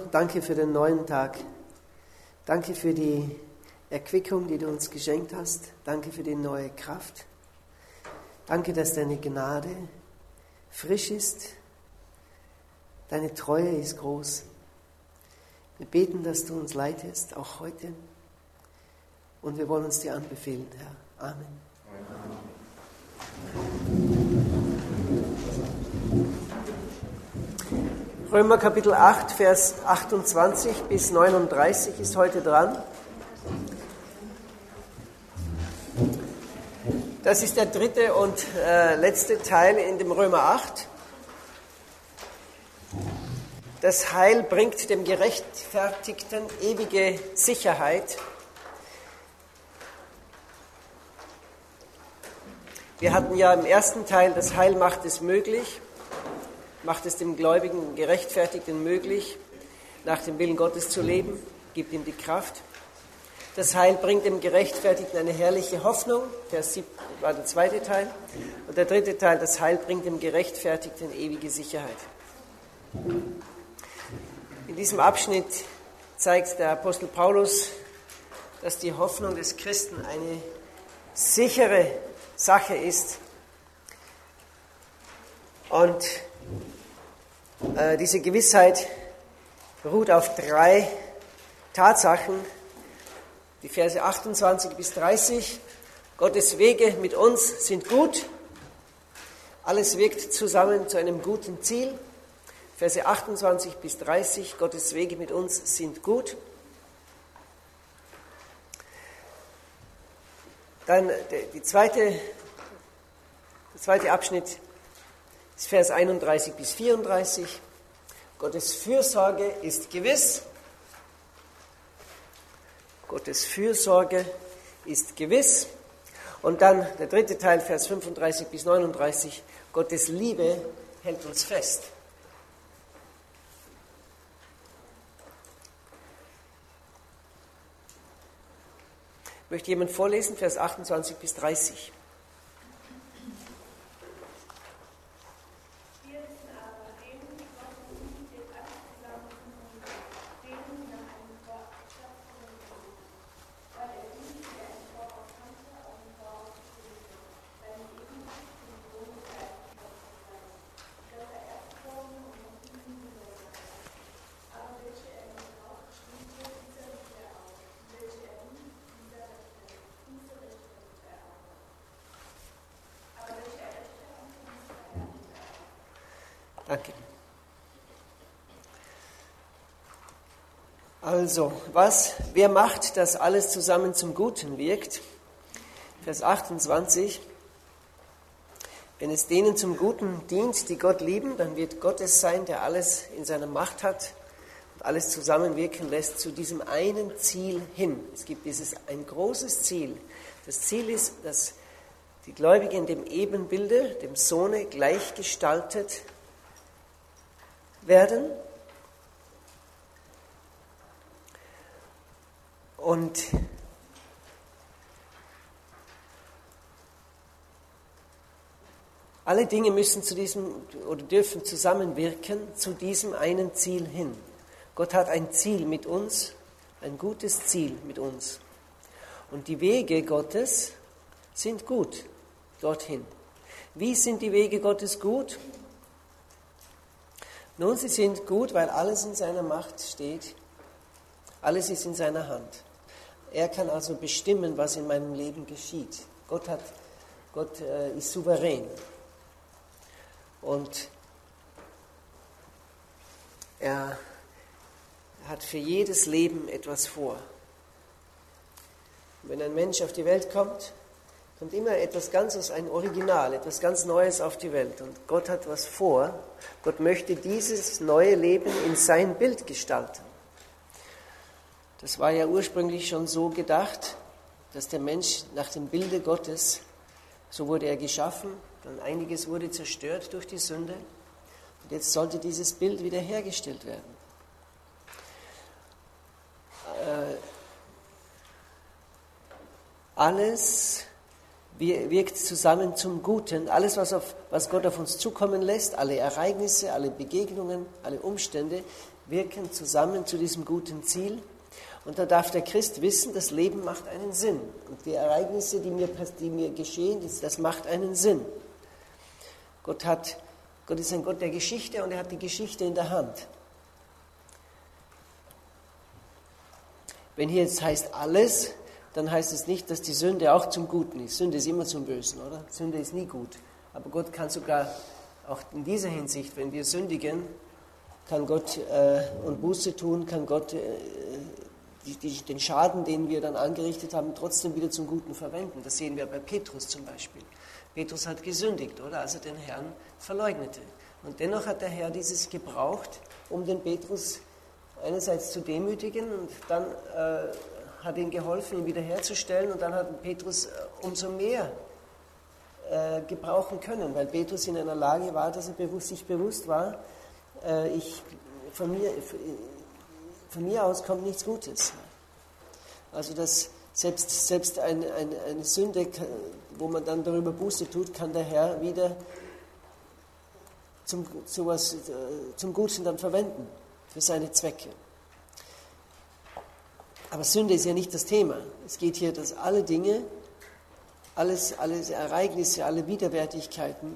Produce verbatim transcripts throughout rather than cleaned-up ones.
danke für den neuen Tag. Danke für die Erquickung, die du uns geschenkt hast. Danke für die neue Kraft. Danke, dass deine Gnade frisch ist. Deine Treue ist groß. Wir beten, dass du uns leitest, auch heute. Und wir wollen uns dir anbefehlen, Herr. Amen. Römer Kapitel acht, Vers achtundzwanzig bis neununddreißig ist heute dran. Das ist der dritte und äh, letzte Teil in dem Römer acht. Das Heil bringt dem Gerechtfertigten ewige Sicherheit. Wir hatten ja im ersten Teil, das Heil macht es möglich, macht es dem Gläubigen, Gerechtfertigten möglich, nach dem Willen Gottes zu leben, gibt ihm die Kraft. Das Heil bringt dem Gerechtfertigten eine herrliche Hoffnung, Vers sieben war der zweite Teil. Und der dritte Teil, das Heil bringt dem Gerechtfertigten ewige Sicherheit. In diesem Abschnitt zeigt der Apostel Paulus, dass die Hoffnung des Christen eine sichere Sache ist. Und äh, diese Gewissheit beruht auf drei Tatsachen. Die Verse achtundzwanzig bis dreißig. Gottes Wege mit uns sind gut. Alles wirkt zusammen zu einem guten Ziel. Verse achtundzwanzig bis dreißig. Gottes Wege mit uns sind gut. Dann die zweite, der zweite Abschnitt ist Vers einunddreißig bis vierunddreißig. Gottes Fürsorge ist gewiss. Gottes Fürsorge ist gewiss. Und dann der dritte Teil, Vers fünfunddreißig bis neununddreißig. Gottes Liebe hält uns fest. Möchte jemand vorlesen, Vers achtundzwanzig bis dreißig? Danke. Also, was, wer macht, dass alles zusammen zum Guten wirkt? Vers achtundzwanzig. Wenn es denen zum Guten dient, die Gott lieben, dann wird Gott es sein, der alles in seiner Macht hat und alles zusammenwirken lässt zu diesem einen Ziel hin. Es gibt dieses ein großes Ziel. Das Ziel ist, dass die Gläubigen dem Ebenbilde, dem Sohne gleichgestaltet werden. Und alle Dinge müssen zu diesem oder dürfen zusammenwirken zu diesem einen Ziel hin. Gott hat ein Ziel mit uns, ein gutes Ziel mit uns. Und die Wege Gottes sind gut dorthin. Wie sind die Wege Gottes gut? Nun, sie sind gut, weil alles in seiner Macht steht. Alles ist in seiner Hand. Er kann also bestimmen, was in meinem Leben geschieht. Gott, hat, Gott äh, ist souverän. Und er hat für jedes Leben etwas vor. Wenn ein Mensch auf die Welt kommt, kommt immer etwas Ganzes, ein Original, etwas ganz Neues auf die Welt. Und Gott hat was vor. Gott möchte dieses neue Leben in sein Bild gestalten. Das war ja ursprünglich schon so gedacht, dass der Mensch nach dem Bilde Gottes, so wurde er geschaffen, dann einiges wurde zerstört durch die Sünde. Und jetzt sollte dieses Bild wiederhergestellt werden. Äh, alles wirkt zusammen zum Guten. Alles, was, auf, was Gott auf uns zukommen lässt, alle Ereignisse, alle Begegnungen, alle Umstände, wirken zusammen zu diesem guten Ziel. Und da darf der Christ wissen, das Leben macht einen Sinn. Und die Ereignisse, die mir, die mir geschehen, das macht einen Sinn. Gott, hat, Gott ist ein Gott der Geschichte und er hat die Geschichte in der Hand. Wenn hier jetzt heißt alles, dann heißt es nicht, dass die Sünde auch zum Guten ist. Sünde ist immer zum Bösen, oder? Sünde ist nie gut. Aber Gott kann sogar auch in dieser Hinsicht, wenn wir sündigen, kann Gott äh, und Buße tun, kann Gott äh, die, die, den Schaden, den wir dann angerichtet haben, trotzdem wieder zum Guten verwenden. Das sehen wir bei Petrus zum Beispiel. Petrus hat gesündigt, oder? Als er den Herrn verleugnete. Und dennoch hat der Herr dieses gebraucht, um den Petrus einerseits zu demütigen und dann äh, hat ihm geholfen, ihn wiederherzustellen und dann hat Petrus äh, umso mehr äh, gebrauchen können, weil Petrus in einer Lage war, dass er bewusst, sich bewusst war, äh, ich, von, mir, von mir aus kommt nichts Gutes. Also dass selbst, selbst eine, eine, eine Sünde, wo man dann darüber Buße tut, kann der Herr wieder zum, sowas, äh, zum Guten dann verwenden, für seine Zwecke. Aber Sünde ist ja nicht das Thema. Es geht hier, dass alle Dinge, alles, alle Ereignisse, alle Widerwärtigkeiten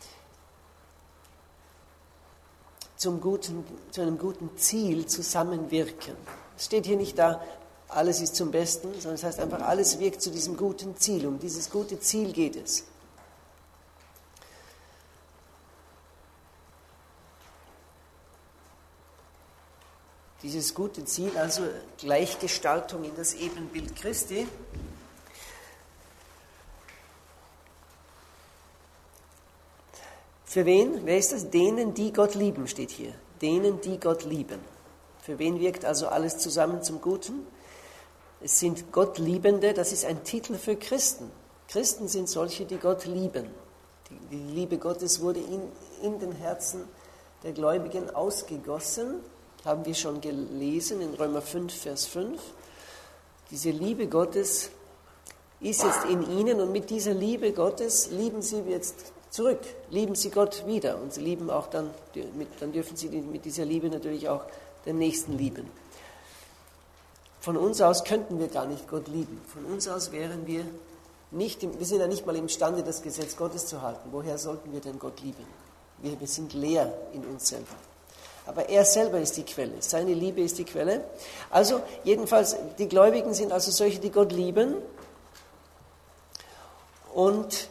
zum guten, zu einem guten Ziel zusammenwirken. Es steht hier nicht da, alles ist zum Besten, sondern es heißt einfach, alles wirkt zu diesem guten Ziel. Um dieses gute Ziel geht es. Dieses gute Ziel, also Gleichgestaltung in das Ebenbild Christi, für wen? Wer ist das? Denen, die Gott lieben, steht hier. Denen, die Gott lieben. Für wen wirkt also alles zusammen zum Guten? Es sind Gottliebende, das ist ein Titel für Christen. Christen sind solche, die Gott lieben. Die, die Liebe Gottes wurde in, in den Herzen der Gläubigen ausgegossen, haben wir schon gelesen in Römer fünf, Vers fünf. Diese Liebe Gottes ist jetzt in ihnen und mit dieser Liebe Gottes lieben sie jetzt zurück, lieben sie Gott wieder und sie lieben auch dann, dann dürfen sie mit dieser Liebe natürlich auch den Nächsten lieben. Von uns aus könnten wir gar nicht Gott lieben. Von uns aus wären wir nicht, wir sind ja nicht mal imstande, das Gesetz Gottes zu halten. Woher sollten wir denn Gott lieben? Wir, wir sind leer in uns selber. Aber er selber ist die Quelle, seine Liebe ist die Quelle. Also jedenfalls, die Gläubigen sind also solche, die Gott lieben und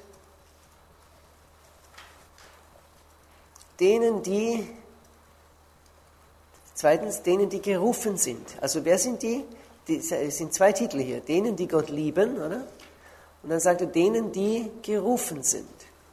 denen, die, zweitens, denen, die gerufen sind. Also wer sind die? Es sind zwei Titel hier. Denen, die Gott lieben, oder? Und dann sagt er, denen, die gerufen sind.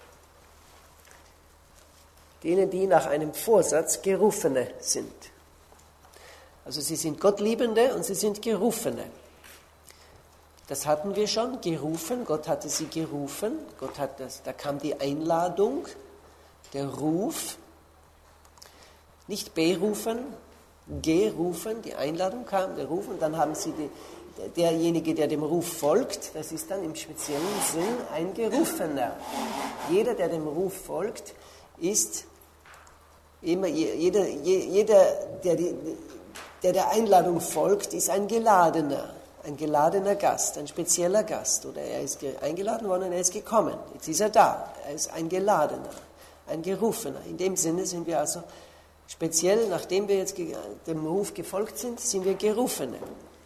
Denen, die nach einem Vorsatz Gerufene sind. Also sie sind Gottliebende und sie sind Gerufene. Das hatten wir schon, gerufen, Gott hatte sie gerufen, Gott hat das, da kam die Einladung, der Ruf, nicht berufen, gerufen, die Einladung kam, der Ruf, und dann haben sie die, derjenige, der dem Ruf folgt, das ist dann im speziellen Sinn ein Gerufener. Jeder, der dem Ruf folgt, ist immer, jeder, jeder der, die, der der Einladung folgt, ist ein Geladener, ein geladener Gast, ein spezieller Gast. Oder er ist eingeladen worden und er ist gekommen. Jetzt ist er da. Er ist ein Geladener, ein Gerufener. In dem Sinne sind wir also speziell, nachdem wir jetzt dem Ruf gefolgt sind, sind wir Gerufene.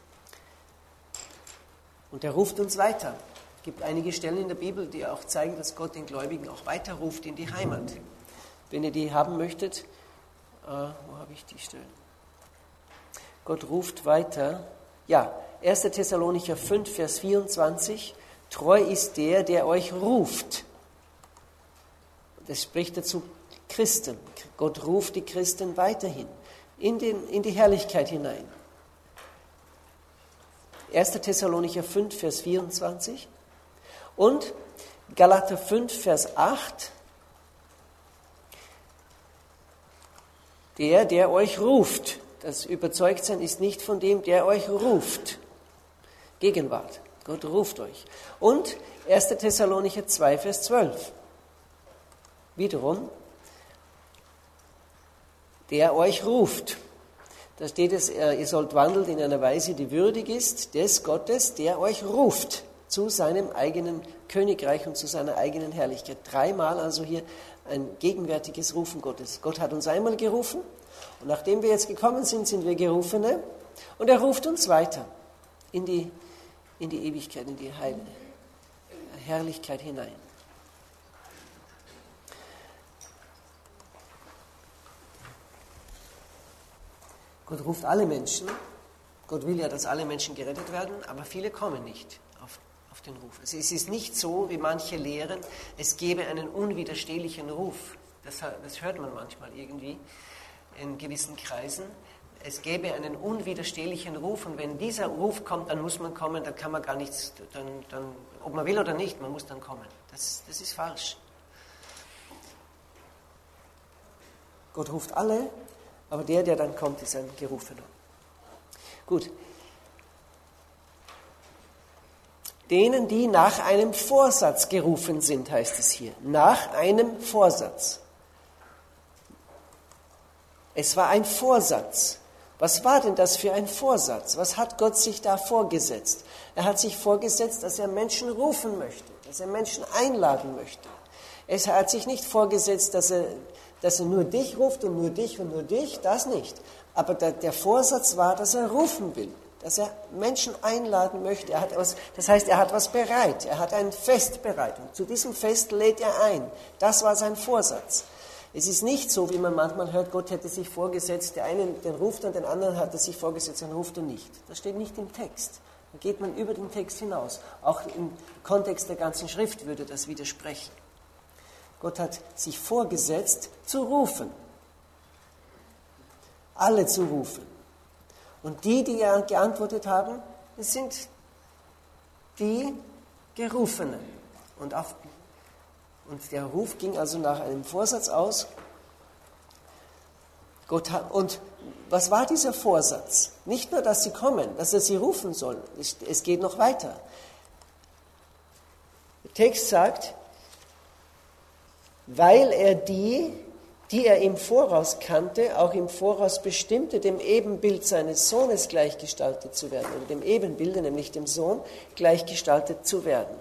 Und er ruft uns weiter. Es gibt einige Stellen in der Bibel, die auch zeigen, dass Gott den Gläubigen auch weiter ruft in die Heimat. Wenn ihr die haben möchtet, äh, wo habe ich die Stellen? Gott ruft weiter. Ja, erster Thessalonicher fünf, Vers vierundzwanzig. Treu ist der, der euch ruft. Das spricht dazu Christen. Gott ruft die Christen weiterhin in, den, in die Herrlichkeit hinein. erster Thessalonicher fünf, Vers vierundzwanzig. Und Galater fünf, Vers acht. Der, der euch ruft. Das Überzeugtsein ist nicht von dem, der euch ruft. Gegenwart. Gott ruft euch. Und erster Thessalonicher zwei, Vers zwölf. Wiederum, der euch ruft. da steht es, ihr sollt wandeln in einer Weise, die würdig ist des Gottes, der euch ruft zu seinem eigenen Königreich und zu seiner eigenen Herrlichkeit. Dreimal also hier ein gegenwärtiges Rufen Gottes. Gott hat uns einmal gerufen und nachdem wir jetzt gekommen sind, sind wir Gerufene und er ruft uns weiter in die, in die Ewigkeit, in die Heil, Herrlichkeit hinein. Gott ruft alle Menschen. Gott will ja, dass alle Menschen gerettet werden, aber viele kommen nicht auf, auf den Ruf. Also es ist nicht so, wie manche lehren, es gebe einen unwiderstehlichen Ruf. Das, das hört man manchmal irgendwie in gewissen Kreisen. Es gäbe einen unwiderstehlichen Ruf und wenn dieser Ruf kommt, dann muss man kommen, dann kann man gar nichts, dann, dann, ob man will oder nicht, man muss dann kommen. Das, das ist falsch. Gott ruft alle, aber der, der dann kommt, ist ein Gerufener. Gut. Denen, die nach einem Vorsatz gerufen sind, heißt es hier. Nach einem Vorsatz. Es war ein Vorsatz. Was war denn das für ein Vorsatz? Was hat Gott sich da vorgesetzt? Er hat sich vorgesetzt, dass er Menschen rufen möchte, dass er Menschen einladen möchte. Es hat sich nicht vorgesetzt, dass er, dass er nur dich ruft und nur dich und nur dich, das nicht. Aber der, der Vorsatz war, dass er rufen will, dass er Menschen einladen möchte. Er hat was, das heißt, er hat was bereit, er hat ein Fest bereit. Und zu diesem Fest lädt er ein. Das war sein Vorsatz. Es ist nicht so, wie man manchmal hört, Gott hätte sich vorgesetzt, der eine den ruft und den anderen hat er sich vorgesetzt, den ruft er nicht. Das steht nicht im Text. Da geht man über den Text hinaus. Auch im Kontext der ganzen Schrift würde das widersprechen. Gott hat sich vorgesetzt, zu rufen. Alle zu rufen. Und die, die ja geantwortet haben, das sind die Gerufenen. Und, auf, und der Ruf ging also nach einem Vorsatz aus. Gott hat, und was war dieser Vorsatz? Nicht nur, dass sie kommen, dass er sie rufen soll. Es, es geht noch weiter. Der Text sagt, weil er die, die er im Voraus kannte, auch im Voraus bestimmte, dem Ebenbild seines Sohnes gleichgestaltet zu werden, oder dem Ebenbilde, nämlich dem Sohn, gleichgestaltet zu werden.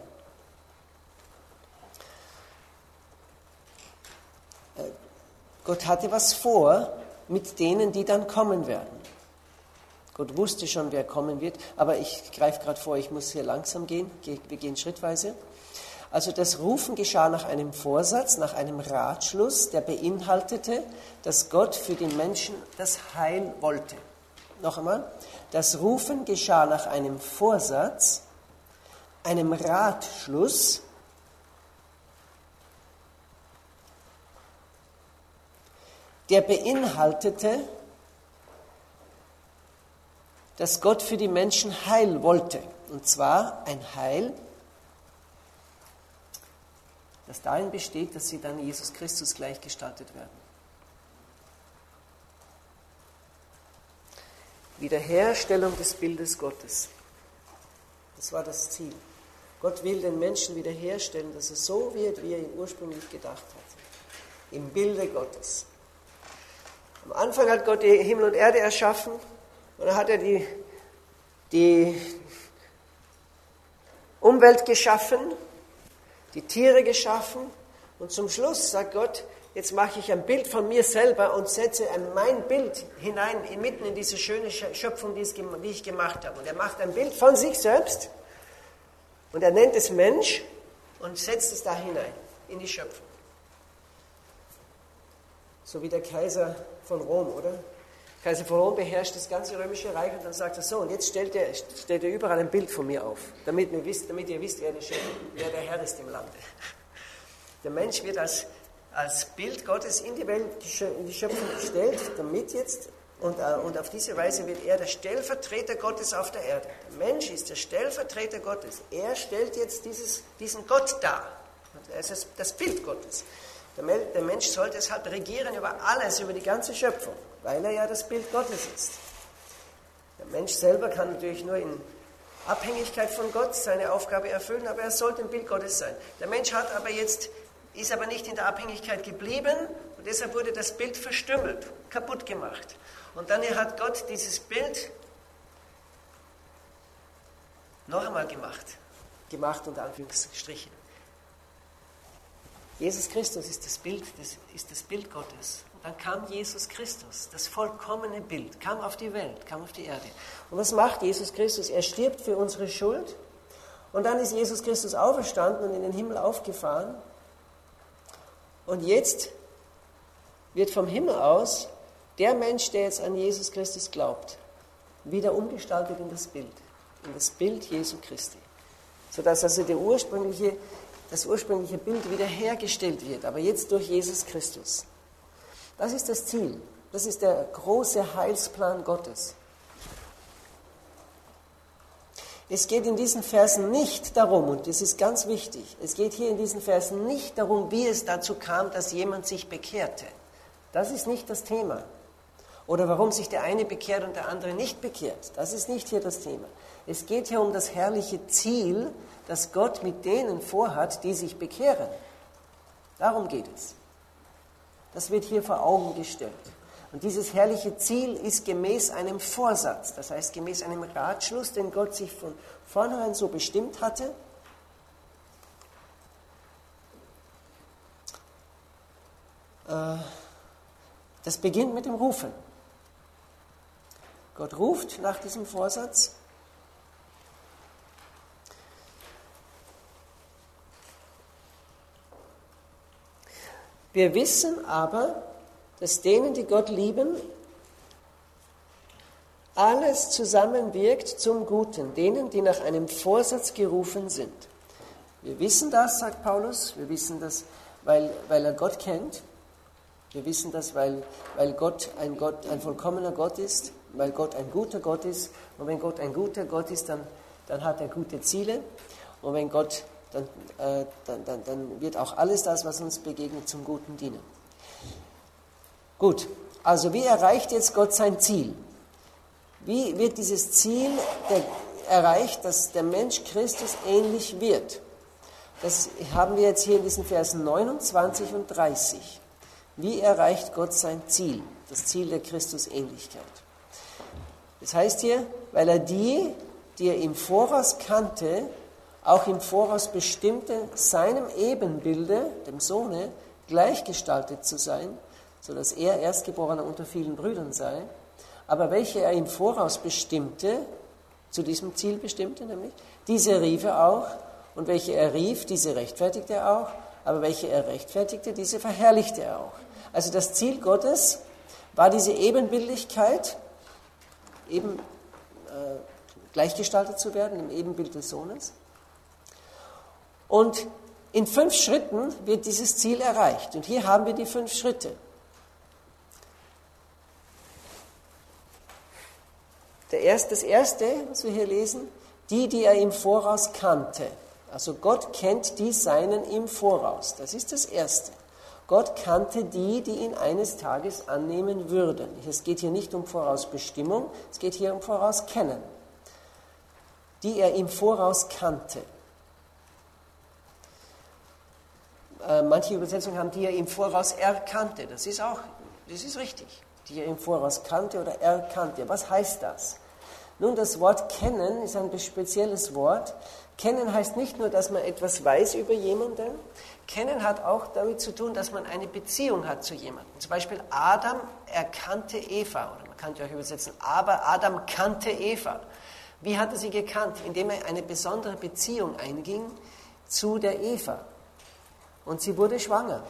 Gott hatte was vor mit denen, die dann kommen werden. Gott wusste schon, wer kommen wird, aber ich greife gerade vor, ich muss hier langsam gehen, wir gehen schrittweise. Also das Rufen geschah nach einem Vorsatz, nach einem Ratschluss, der beinhaltete, dass Gott für den Menschen das Heil wollte. Noch einmal, das Rufen geschah nach einem Vorsatz, einem Ratschluss, der beinhaltete, dass Gott für die Menschen Heil wollte. Und zwar ein Heil, das darin besteht, dass sie dann Jesus Christus gleichgestaltet werden. Wiederherstellung des Bildes Gottes. Das war das Ziel. Gott will den Menschen wiederherstellen, dass er so wird, wie er ihn ursprünglich gedacht hat. Im Bilde Gottes. Am Anfang hat Gott die Himmel und Erde erschaffen und dann hat er die, die Umwelt geschaffen, die Tiere geschaffen und zum Schluss sagt Gott, jetzt mache ich ein Bild von mir selber und setze mein Bild hinein, mitten in diese schöne Schöpfung, die ich gemacht habe. Und er macht ein Bild von sich selbst und er nennt es Mensch und setzt es da hinein, in die Schöpfung. So wie der Kaiser von Rom, oder? Der Kaiser von Rom beherrscht das ganze römische Reich und dann sagt er so, und jetzt stellt er, stellt er überall ein Bild von mir auf, damit ihr wisst, damit ihr wisst wer, der, wer der Herr ist im Lande. Der Mensch wird als, als Bild Gottes in die Welt, in die Schöpfung gestellt, damit jetzt, und, und auf diese Weise wird er der Stellvertreter Gottes auf der Erde. Der Mensch ist der Stellvertreter Gottes. Er stellt jetzt dieses, diesen Gott dar. Es ist das Bild Gottes. Der Mensch soll deshalb regieren über alles, über die ganze Schöpfung, weil er ja das Bild Gottes ist. Der Mensch selber kann natürlich nur in Abhängigkeit von Gott seine Aufgabe erfüllen, aber er sollte ein Bild Gottes sein. Der Mensch hat aber jetzt ist aber nicht in der Abhängigkeit geblieben und deshalb wurde das Bild verstümmelt, kaputt gemacht. Und dann hat Gott dieses Bild noch einmal gemacht. Gemacht unter Anführungsstrichen. Jesus Christus ist das Bild, das ist das Bild Gottes. Und dann kam Jesus Christus, das vollkommene Bild, kam auf die Welt, kam auf die Erde. Und was macht Jesus Christus? Er stirbt für unsere Schuld. Und dann ist Jesus Christus auferstanden und in den Himmel aufgefahren. Und jetzt wird vom Himmel aus der Mensch, der jetzt an Jesus Christus glaubt, wieder umgestaltet in das Bild, in das Bild Jesu Christi. Sodass also der ursprüngliche, das ursprüngliche Bild wiederhergestellt wird, aber jetzt durch Jesus Christus. Das ist das Ziel, das ist der große Heilsplan Gottes. Es geht in diesen Versen nicht darum, und das ist ganz wichtig, es geht hier in diesen Versen nicht darum, wie es dazu kam, dass jemand sich bekehrte. Das ist nicht das Thema. Oder warum sich der eine bekehrt und der andere nicht bekehrt. Das ist nicht hier das Thema. Es geht hier um das herrliche Ziel, das Gott mit denen vorhat, die sich bekehren. Darum geht es. Das wird hier vor Augen gestellt. Und dieses herrliche Ziel ist gemäß einem Vorsatz, das heißt gemäß einem Ratschluss, den Gott sich von vornherein so bestimmt hatte. Das beginnt mit dem Rufen. Gott ruft nach diesem Vorsatz. Wir wissen aber, dass denen, die Gott lieben, alles zusammenwirkt zum Guten, denen, die nach einem Vorsatz gerufen sind. Wir wissen das, sagt Paulus, wir wissen das, weil, weil er Gott kennt. Wir wissen das, weil, weil Gott ein Gott, ein vollkommener Gott ist, weil Gott ein guter Gott ist. Und wenn Gott ein guter Gott ist, dann, dann hat er gute Ziele. Und wenn Gott, dann, äh, dann, dann, dann wird auch alles das, was uns begegnet, zum Guten dienen. Gut, also wie erreicht jetzt Gott sein Ziel? Wie wird dieses Ziel der, erreicht, dass der Mensch Christus ähnlich wird? Das haben wir jetzt hier in diesen Versen neunundzwanzig und dreißig. Wie erreicht Gott sein Ziel, das Ziel der Christusähnlichkeit? Das heißt hier, weil er die, die er im Voraus kannte, auch im Voraus bestimmte, seinem Ebenbilde, dem Sohne, gleichgestaltet zu sein, sodass er Erstgeborener unter vielen Brüdern sei, aber welche er im Voraus bestimmte, zu diesem Ziel bestimmte nämlich, diese rief er auch, und welche er rief, diese rechtfertigte er auch, aber welche er rechtfertigte, diese verherrlichte er auch. Also das Ziel Gottes war diese Ebenbildlichkeit, eben äh, gleichgestaltet zu werden im Ebenbild des Sohnes. Und in fünf Schritten wird dieses Ziel erreicht. Und hier haben wir die fünf Schritte. Der erste, das erste, was wir hier lesen, die, die er im Voraus kannte. Also Gott kennt die Seinen im Voraus. Das ist das Erste. Gott kannte die, die ihn eines Tages annehmen würden. Es geht hier nicht um Vorausbestimmung, es geht hier um Vorauskennen. Die er im Voraus kannte. Äh, manche Übersetzungen haben, die er im Voraus erkannte. Das ist auch, das ist richtig. Die er im Voraus kannte oder erkannte. Was heißt das? Nun, das Wort kennen ist ein spezielles Wort. Kennen heißt nicht nur, dass man etwas weiß über jemanden. Kennen hat auch damit zu tun, dass man eine Beziehung hat zu jemandem. Zum Beispiel Adam erkannte Eva. Oder man kann ja auch übersetzen, aber Adam kannte Eva. Wie hat er sie gekannt? Indem er eine besondere Beziehung einging zu der Eva. Und sie wurde schwanger.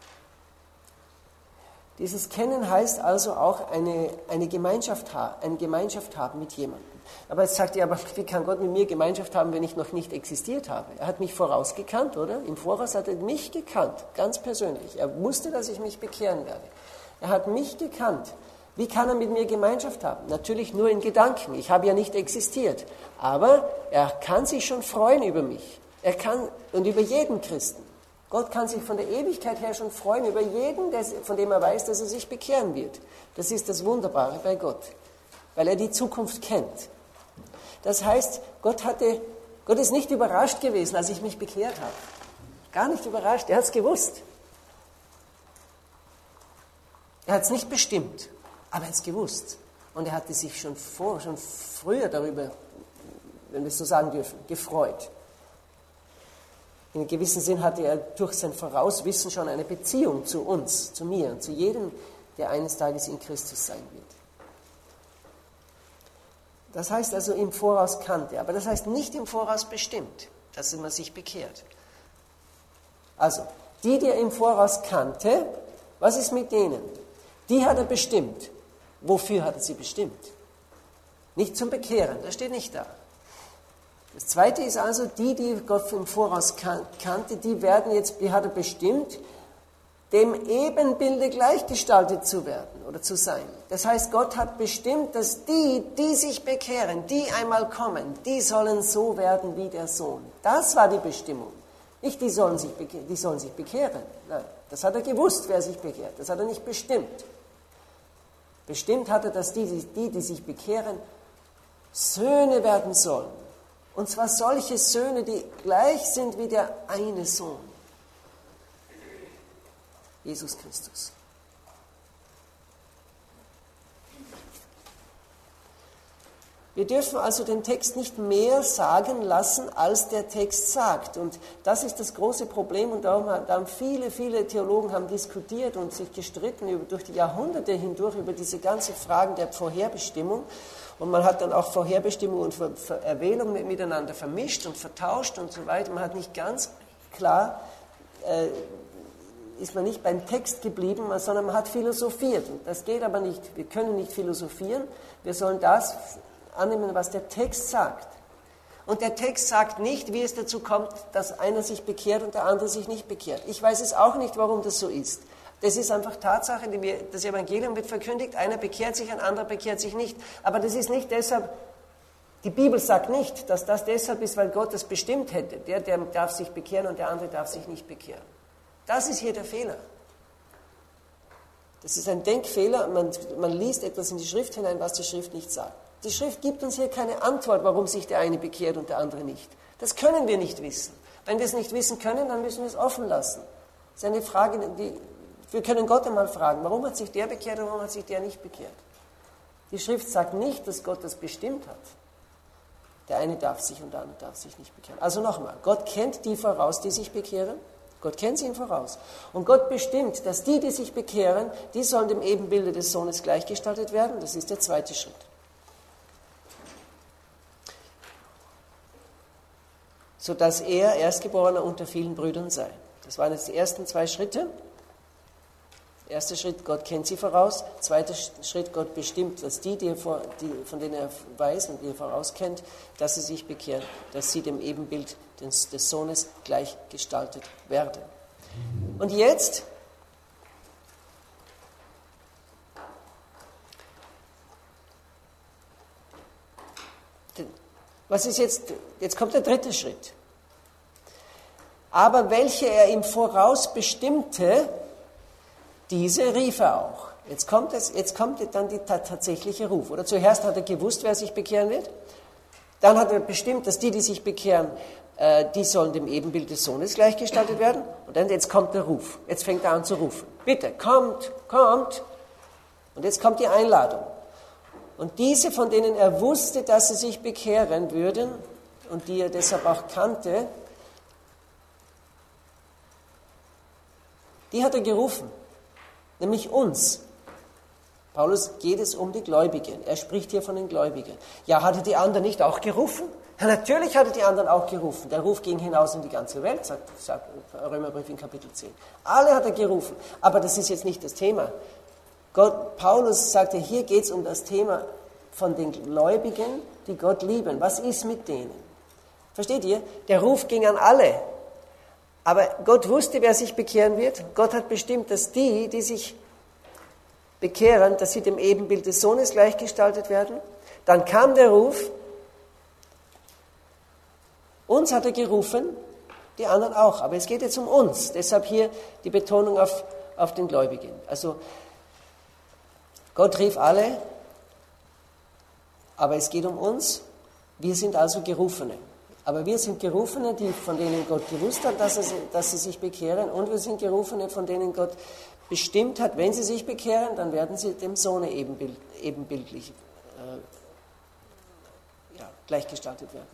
Dieses Kennen heißt also auch eine, eine, Gemeinschaft, eine Gemeinschaft haben mit jemandem. Aber jetzt sagt ihr, aber wie kann Gott mit mir Gemeinschaft haben, wenn ich noch nicht existiert habe? Er hat mich vorausgekannt, oder? Im Voraus hat er mich gekannt, ganz persönlich. Er wusste, dass ich mich bekehren werde. Er hat mich gekannt. Wie kann er mit mir Gemeinschaft haben? Natürlich nur in Gedanken. Ich habe ja nicht existiert. Aber er kann sich schon freuen über mich. Er kann, und über jeden Christen. Gott kann sich von der Ewigkeit her schon freuen über jeden, von dem er weiß, dass er sich bekehren wird. Das ist das Wunderbare bei Gott, weil er die Zukunft kennt. Das heißt, Gott, hatte, Gott ist nicht überrascht gewesen, als ich mich bekehrt habe. Gar nicht überrascht, er hat es gewusst. Er hat es nicht bestimmt, aber er hat es gewusst. Und er hatte sich schon, vor, schon früher darüber, wenn wir es so sagen dürfen, gefreut. In einem gewissen Sinn hatte er durch sein Vorauswissen schon eine Beziehung zu uns, zu mir und zu jedem, der eines Tages in Christus sein wird. Das heißt also im Voraus kannte, aber das heißt nicht im Voraus bestimmt, dass man sich bekehrt. Also, die, die er im Voraus kannte, was ist mit denen? Die hat er bestimmt. Wofür hat er sie bestimmt? Nicht zum Bekehren, das steht nicht da. Das Zweite ist also, die, die Gott im Voraus kannte, die werden jetzt, die hat er bestimmt, dem Ebenbilde gleichgestaltet zu werden oder zu sein. Das heißt, Gott hat bestimmt, dass die, die sich bekehren, die einmal kommen, die sollen so werden wie der Sohn. Das war die Bestimmung. Nicht, die sollen sich, beke- die sollen sich bekehren. Nein, das hat er gewusst, wer sich bekehrt. Das hat er nicht bestimmt. Bestimmt hat er, dass die, die, die sich bekehren, Söhne werden sollen. Und zwar solche Söhne, die gleich sind wie der eine Sohn. Jesus Christus. Wir dürfen also den Text nicht mehr sagen lassen, als der Text sagt. Und das ist das große Problem. Und darum haben viele, viele Theologen haben diskutiert und sich gestritten über, durch die Jahrhunderte hindurch über diese ganzen Fragen der Vorherbestimmung. Und man hat dann auch Vorherbestimmung und Ver- Ver- Erwählung mit- miteinander vermischt und vertauscht und so weiter. Man hat nicht ganz klar, äh, ist man nicht beim Text geblieben, sondern man hat philosophiert. Und das geht aber nicht. Wir können nicht philosophieren. Wir sollen das annehmen, was der Text sagt. Und der Text sagt nicht, wie es dazu kommt, dass einer sich bekehrt und der andere sich nicht bekehrt. Ich weiß es auch nicht, warum das so ist. Das ist einfach Tatsache, die wir, das Evangelium wird verkündigt, einer bekehrt sich, ein anderer bekehrt sich nicht. Aber das ist nicht deshalb, die Bibel sagt nicht, dass das deshalb ist, weil Gott das bestimmt hätte. Der, der darf sich bekehren und der andere darf sich nicht bekehren. Das ist hier der Fehler. Das ist ein Denkfehler. Man, man liest etwas in die Schrift hinein, was die Schrift nicht sagt. Die Schrift gibt uns hier keine Antwort, warum sich der eine bekehrt und der andere nicht. Das können wir nicht wissen. Wenn wir es nicht wissen können, dann müssen wir es offen lassen. Das ist eine Frage, die, wir können Gott einmal fragen, warum hat sich der bekehrt und warum hat sich der nicht bekehrt. Die Schrift sagt nicht, dass Gott das bestimmt hat. Der eine darf sich und der andere darf sich nicht bekehren. Also nochmal, Gott kennt die voraus, die sich bekehren. Gott kennt sie im Voraus. Und Gott bestimmt, dass die, die sich bekehren, die sollen dem Ebenbilde des Sohnes gleichgestaltet werden. Das ist der zweite Schritt. Sodass er Erstgeborener unter vielen Brüdern sei. Das waren jetzt die ersten zwei Schritte. Erster Schritt, Gott kennt sie voraus. Zweiter Schritt, Gott bestimmt, dass die, die, vor, die, von denen er weiß und die er vorauskennt, dass sie sich bekehren, dass sie dem Ebenbild des, des Sohnes gleichgestaltet werden. Und jetzt was ist jetzt, jetzt kommt der dritte Schritt. Aber welche er im Voraus bestimmte, diese rief er auch. Jetzt kommt, es, jetzt kommt dann der tatsächliche Ruf. Oder zuerst hat er gewusst, wer sich bekehren wird. Dann hat er bestimmt, dass die, die sich bekehren, äh, die sollen dem Ebenbild des Sohnes gleichgestaltet werden. Und dann jetzt kommt der Ruf. Jetzt fängt er an zu rufen. Bitte, kommt, kommt. Und jetzt kommt die Einladung. Und diese, von denen er wusste, dass sie sich bekehren würden und die er deshalb auch kannte, die hat er gerufen, nämlich uns. Paulus geht es um die Gläubigen. Er spricht hier von den Gläubigen. Ja, hat er die anderen nicht auch gerufen? Ja, natürlich hat er die anderen auch gerufen. Der Ruf ging hinaus in die ganze Welt, sagt, sagt Römerbrief in Kapitel zehn. Alle hat er gerufen, aber das ist jetzt nicht das Thema. Gott, Paulus sagte, hier geht es um das Thema von den Gläubigen, die Gott lieben. Was ist mit denen? Versteht ihr? Der Ruf ging an alle. Aber Gott wusste, wer sich bekehren wird. Gott hat bestimmt, dass die, die sich bekehren, dass sie dem Ebenbild des Sohnes gleichgestaltet werden. Dann kam der Ruf. Uns hat er gerufen, die anderen auch. Aber es geht jetzt um uns. Deshalb hier die Betonung auf, auf den Gläubigen. Also Gott rief alle, aber es geht um uns. Wir sind also Gerufene. Aber wir sind Gerufene, die, von denen Gott gewusst hat, dass, es, dass sie sich bekehren. Und wir sind Gerufene, von denen Gott bestimmt hat, wenn sie sich bekehren, dann werden sie dem Sohne ebenbild, ebenbildlich äh, ja, gleichgestaltet werden.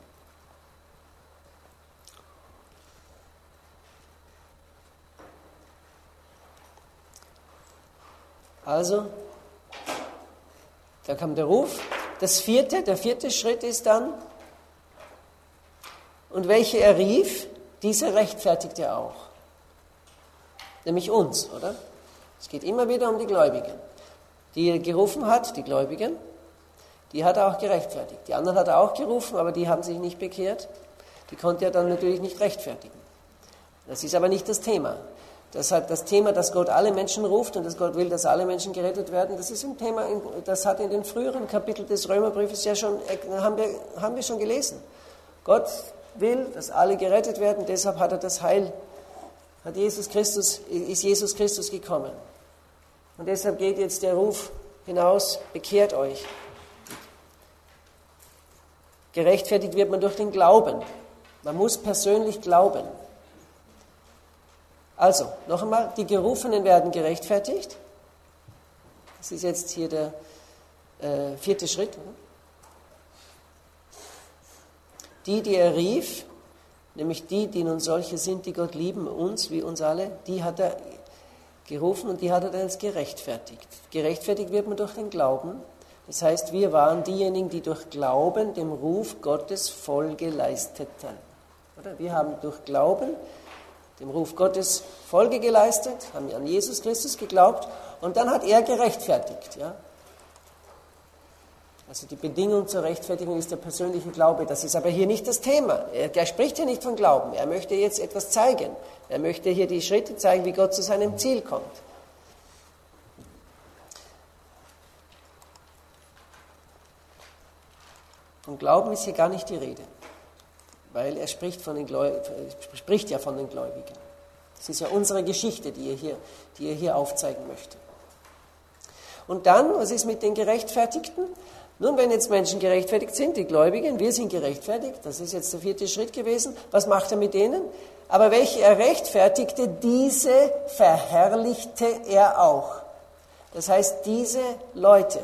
Also, da kam der Ruf. Das vierte, der vierte Schritt ist dann, und welche er rief, diese rechtfertigt er auch. Nämlich uns, oder? Es geht immer wieder um die Gläubigen. Die er gerufen hat, die Gläubigen, die hat er auch gerechtfertigt. Die anderen hat er auch gerufen, aber die haben sich nicht bekehrt. Die konnte er dann natürlich nicht rechtfertigen. Das ist aber nicht das Thema. Deshalb das Thema, dass Gott alle Menschen ruft und dass Gott will, dass alle Menschen gerettet werden, das ist ein Thema, das hat in den früheren Kapiteln des Römerbriefes ja schon, haben wir, haben wir schon gelesen. Gott will, dass alle gerettet werden, deshalb hat er das Heil, hat Jesus Christus, ist Jesus Christus gekommen. Und deshalb geht jetzt der Ruf hinaus, bekehrt euch. Gerechtfertigt wird man durch den Glauben. Man muss persönlich glauben. Also, noch einmal, die Gerufenen werden gerechtfertigt. Das ist jetzt hier der äh, vierte Schritt. Oder? Die, die er rief, nämlich die, die nun solche sind, die Gott lieben, uns wie uns alle, die hat er gerufen und die hat er dann als gerechtfertigt. Gerechtfertigt wird man durch den Glauben. Das heißt, wir waren diejenigen, die durch Glauben dem Ruf Gottes Folge leisteten. Oder? Wir haben durch Glauben dem Ruf Gottes Folge geleistet, haben an Jesus Christus geglaubt und dann hat er gerechtfertigt. Ja? Also die Bedingung zur Rechtfertigung ist der persönliche Glaube. Das ist aber hier nicht das Thema. Er, er spricht hier nicht von Glauben. Er möchte jetzt etwas zeigen. Er möchte hier die Schritte zeigen, wie Gott zu seinem Ziel kommt. Von Glauben ist hier gar nicht die Rede. Weil er spricht, von den Gläu- spricht ja von den Gläubigen. Das ist ja unsere Geschichte, die er, hier, die er hier aufzeigen möchte. Und dann, was ist mit den Gerechtfertigten? Nun, wenn jetzt Menschen gerechtfertigt sind, die Gläubigen, wir sind gerechtfertigt, das ist jetzt der vierte Schritt gewesen, was macht er mit denen? Aber welche er rechtfertigte, diese verherrlichte er auch. Das heißt, diese Leute,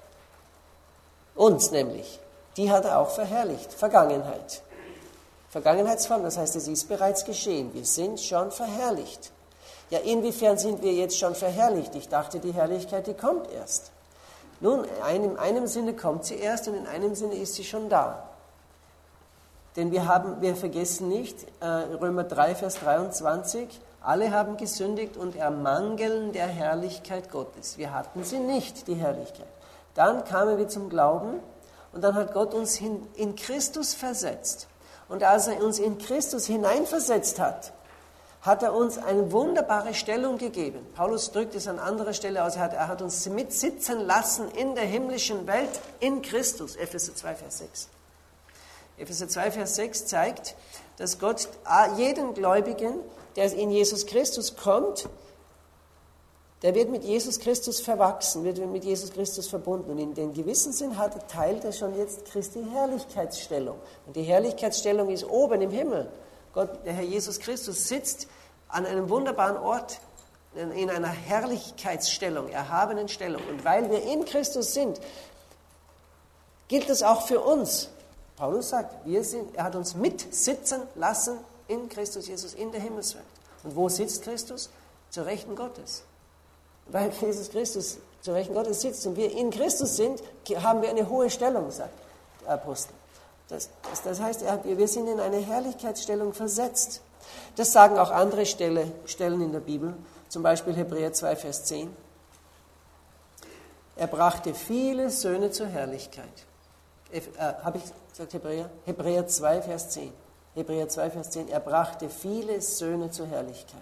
uns nämlich, die hat er auch verherrlicht, Vergangenheit. Vergangenheitsform, das heißt, es ist bereits geschehen. Wir sind schon verherrlicht. Ja, inwiefern sind wir jetzt schon verherrlicht? Ich dachte, die Herrlichkeit, die kommt erst. Nun, in einem, einem Sinne kommt sie erst und in einem Sinne ist sie schon da. Denn wir, haben, wir vergessen nicht, äh, Römer drei, Vers dreiundzwanzig, alle haben gesündigt und ermangeln der Herrlichkeit Gottes. Wir hatten sie nicht, die Herrlichkeit. Dann kamen wir zum Glauben und dann hat Gott uns hin, in Christus versetzt. Und als er uns in Christus hineinversetzt hat, hat er uns eine wunderbare Stellung gegeben. Paulus drückt es an anderer Stelle aus, er hat, er hat uns mitsitzen lassen in der himmlischen Welt in Christus, Epheser zwei, Vers sechs. Epheser zwei, Vers sechs zeigt, dass Gott jeden Gläubigen, der in Jesus Christus kommt, der wird mit Jesus Christus verwachsen, wird mit Jesus Christus verbunden. Und in dem gewissen Sinn hat er teilt er schon jetzt Christi Herrlichkeitsstellung. Und die Herrlichkeitsstellung ist oben im Himmel. Gott, der Herr Jesus Christus sitzt an einem wunderbaren Ort, in einer Herrlichkeitsstellung, erhabenen Stellung. Und weil wir in Christus sind, gilt es auch für uns. Paulus sagt, wir sind, er hat uns mitsitzen lassen in Christus Jesus, in der Himmelswelt. Und wo sitzt Christus? Zur Rechten Gottes. Weil Jesus Christus zur Rechten Gottes sitzt und wir in Christus sind, haben wir eine hohe Stellung, sagt der Apostel. Das, das, das heißt, wir sind in eine Herrlichkeitsstellung versetzt. Das sagen auch andere Stelle, Stellen in der Bibel, zum Beispiel Hebräer zwei, Vers zehn. Er brachte viele Söhne zur Herrlichkeit. Äh, Habe ich gesagt Hebräer? Hebräer zwei, Vers zehn. Hebräer zwei, Vers zehn. Er brachte viele Söhne zur Herrlichkeit.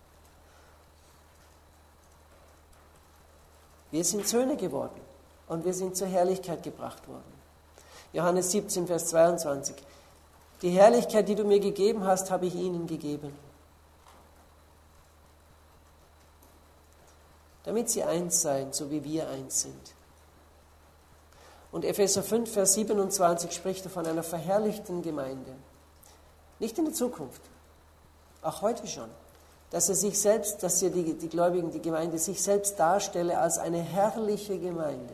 Wir sind Söhne geworden und wir sind zur Herrlichkeit gebracht worden. Johannes siebzehn, Vers zweiundzwanzig. Die Herrlichkeit, die du mir gegeben hast, habe ich ihnen gegeben. Damit sie eins seien, so wie wir eins sind. Und Epheser fünf, Vers siebenundzwanzig spricht von einer verherrlichten Gemeinde. Nicht in der Zukunft, auch heute schon. Dass er sich selbst, dass er die, die Gläubigen, die Gemeinde sich selbst darstelle als eine herrliche Gemeinde.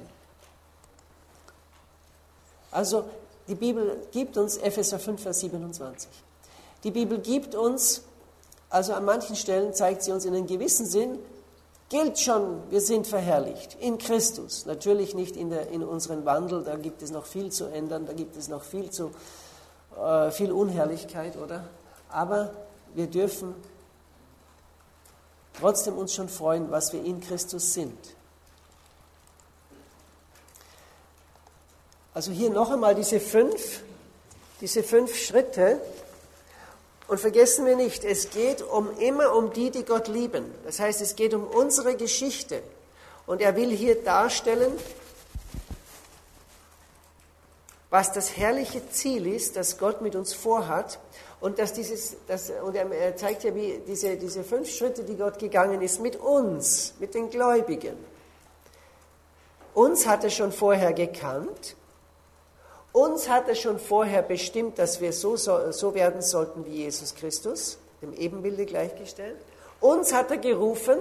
Also die Bibel gibt uns, Epheser fünf, Vers siebenundzwanzig, die Bibel gibt uns, also an manchen Stellen zeigt sie uns in einem gewissen Sinn, gilt schon, wir sind verherrlicht in Christus. Natürlich nicht in, der, in unserem Wandel, da gibt es noch viel zu ändern, da gibt es noch viel, zu, äh, viel Unherrlichkeit, oder? Aber wir dürfen trotzdem uns schon freuen, was wir in Christus sind. Also hier noch einmal diese fünf, diese fünf Schritte. Und vergessen wir nicht, es geht um, immer um die, die Gott lieben. Das heißt, es geht um unsere Geschichte. Und er will hier darstellen, was das herrliche Ziel ist, das Gott mit uns vorhat. Und, dass dieses, das, und er zeigt ja, wie diese, diese fünf Schritte, die Gott gegangen ist, mit uns, mit den Gläubigen. Uns hat er schon vorher gekannt. Uns hat er schon vorher bestimmt, dass wir so, so, so werden sollten wie Jesus Christus, dem Ebenbilde gleichgestellt. Uns hat er gerufen,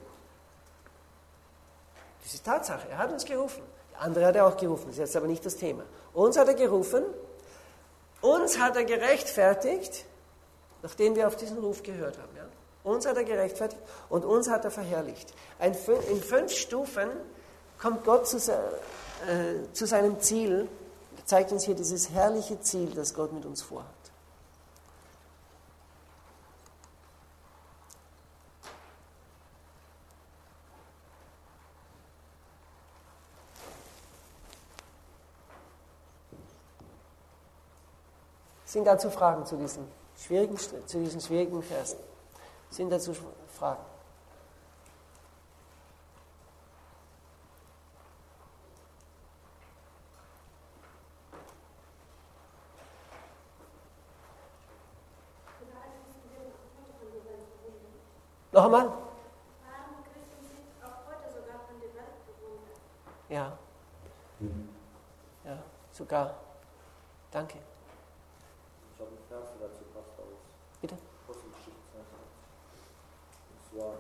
das ist Tatsache, er hat uns gerufen. Andere hat er auch gerufen, das ist jetzt aber nicht das Thema. Uns hat er gerufen, uns hat er gerechtfertigt, nachdem wir auf diesen Ruf gehört haben. Ja? Uns hat er gerechtfertigt und uns hat er verherrlicht. Ein, in fünf Stufen kommt Gott zu, äh, zu seinem Ziel, zeigt uns hier dieses herrliche Ziel, das Gott mit uns vorhat. Sind dazu Fragen zu diesen schwierigen, zu diesen schwierigen Versen? Sind dazu Fragen? Noch einmal? Ja. Ja, sogar. Danke. Ich habe einen Vers, der dazu passt aus. Bitte? Apostelgeschichte zweihundert. Und zwar,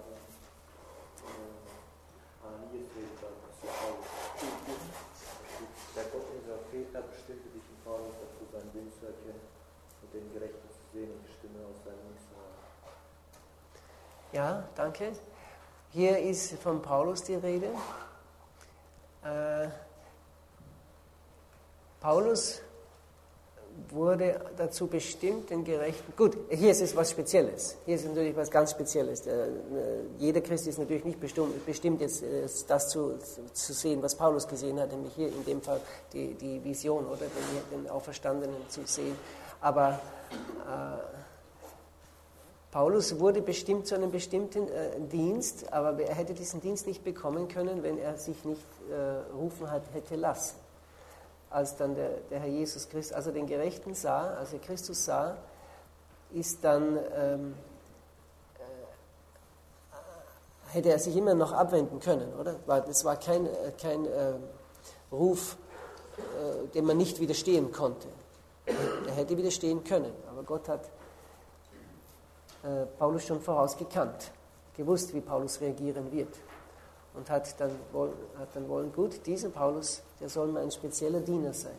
äh, Ananias redet da zu Paulus. Der Gott unserer Väter bestimmte dich in Paulus dazu, seinen Willen zu erkennen und den Gerechten zu sehen und die Stimme aus seinem Mund zu hören. Ja, danke. Hier ist von Paulus die Rede. Äh, Paulus wurde dazu bestimmt, den Gerechten... Gut, hier ist es was Spezielles. Hier ist natürlich was ganz Spezielles. Der, äh, jeder Christ ist natürlich nicht bestimmt, bestimmt jetzt äh, das zu, zu sehen, was Paulus gesehen hat, nämlich hier in dem Fall die, die Vision oder den, den Auferstandenen zu sehen. Aber... Äh, Paulus wurde bestimmt zu einem bestimmten äh, Dienst, aber er hätte diesen Dienst nicht bekommen können, wenn er sich nicht äh, rufen hat, hätte lassen. Als dann der, der Herr Jesus Christus, also den Gerechten sah, als er Christus sah, ist dann, ähm, äh, hätte er sich immer noch abwenden können, oder? Das war kein, kein äh, Ruf, äh, dem man nicht widerstehen konnte. Er hätte widerstehen können, aber Gott hat Paulus schon vorausgekannt, gewusst, wie Paulus reagieren wird. Und hat dann, hat dann wollen, gut, dieser Paulus, der soll mir ein spezieller Diener sein.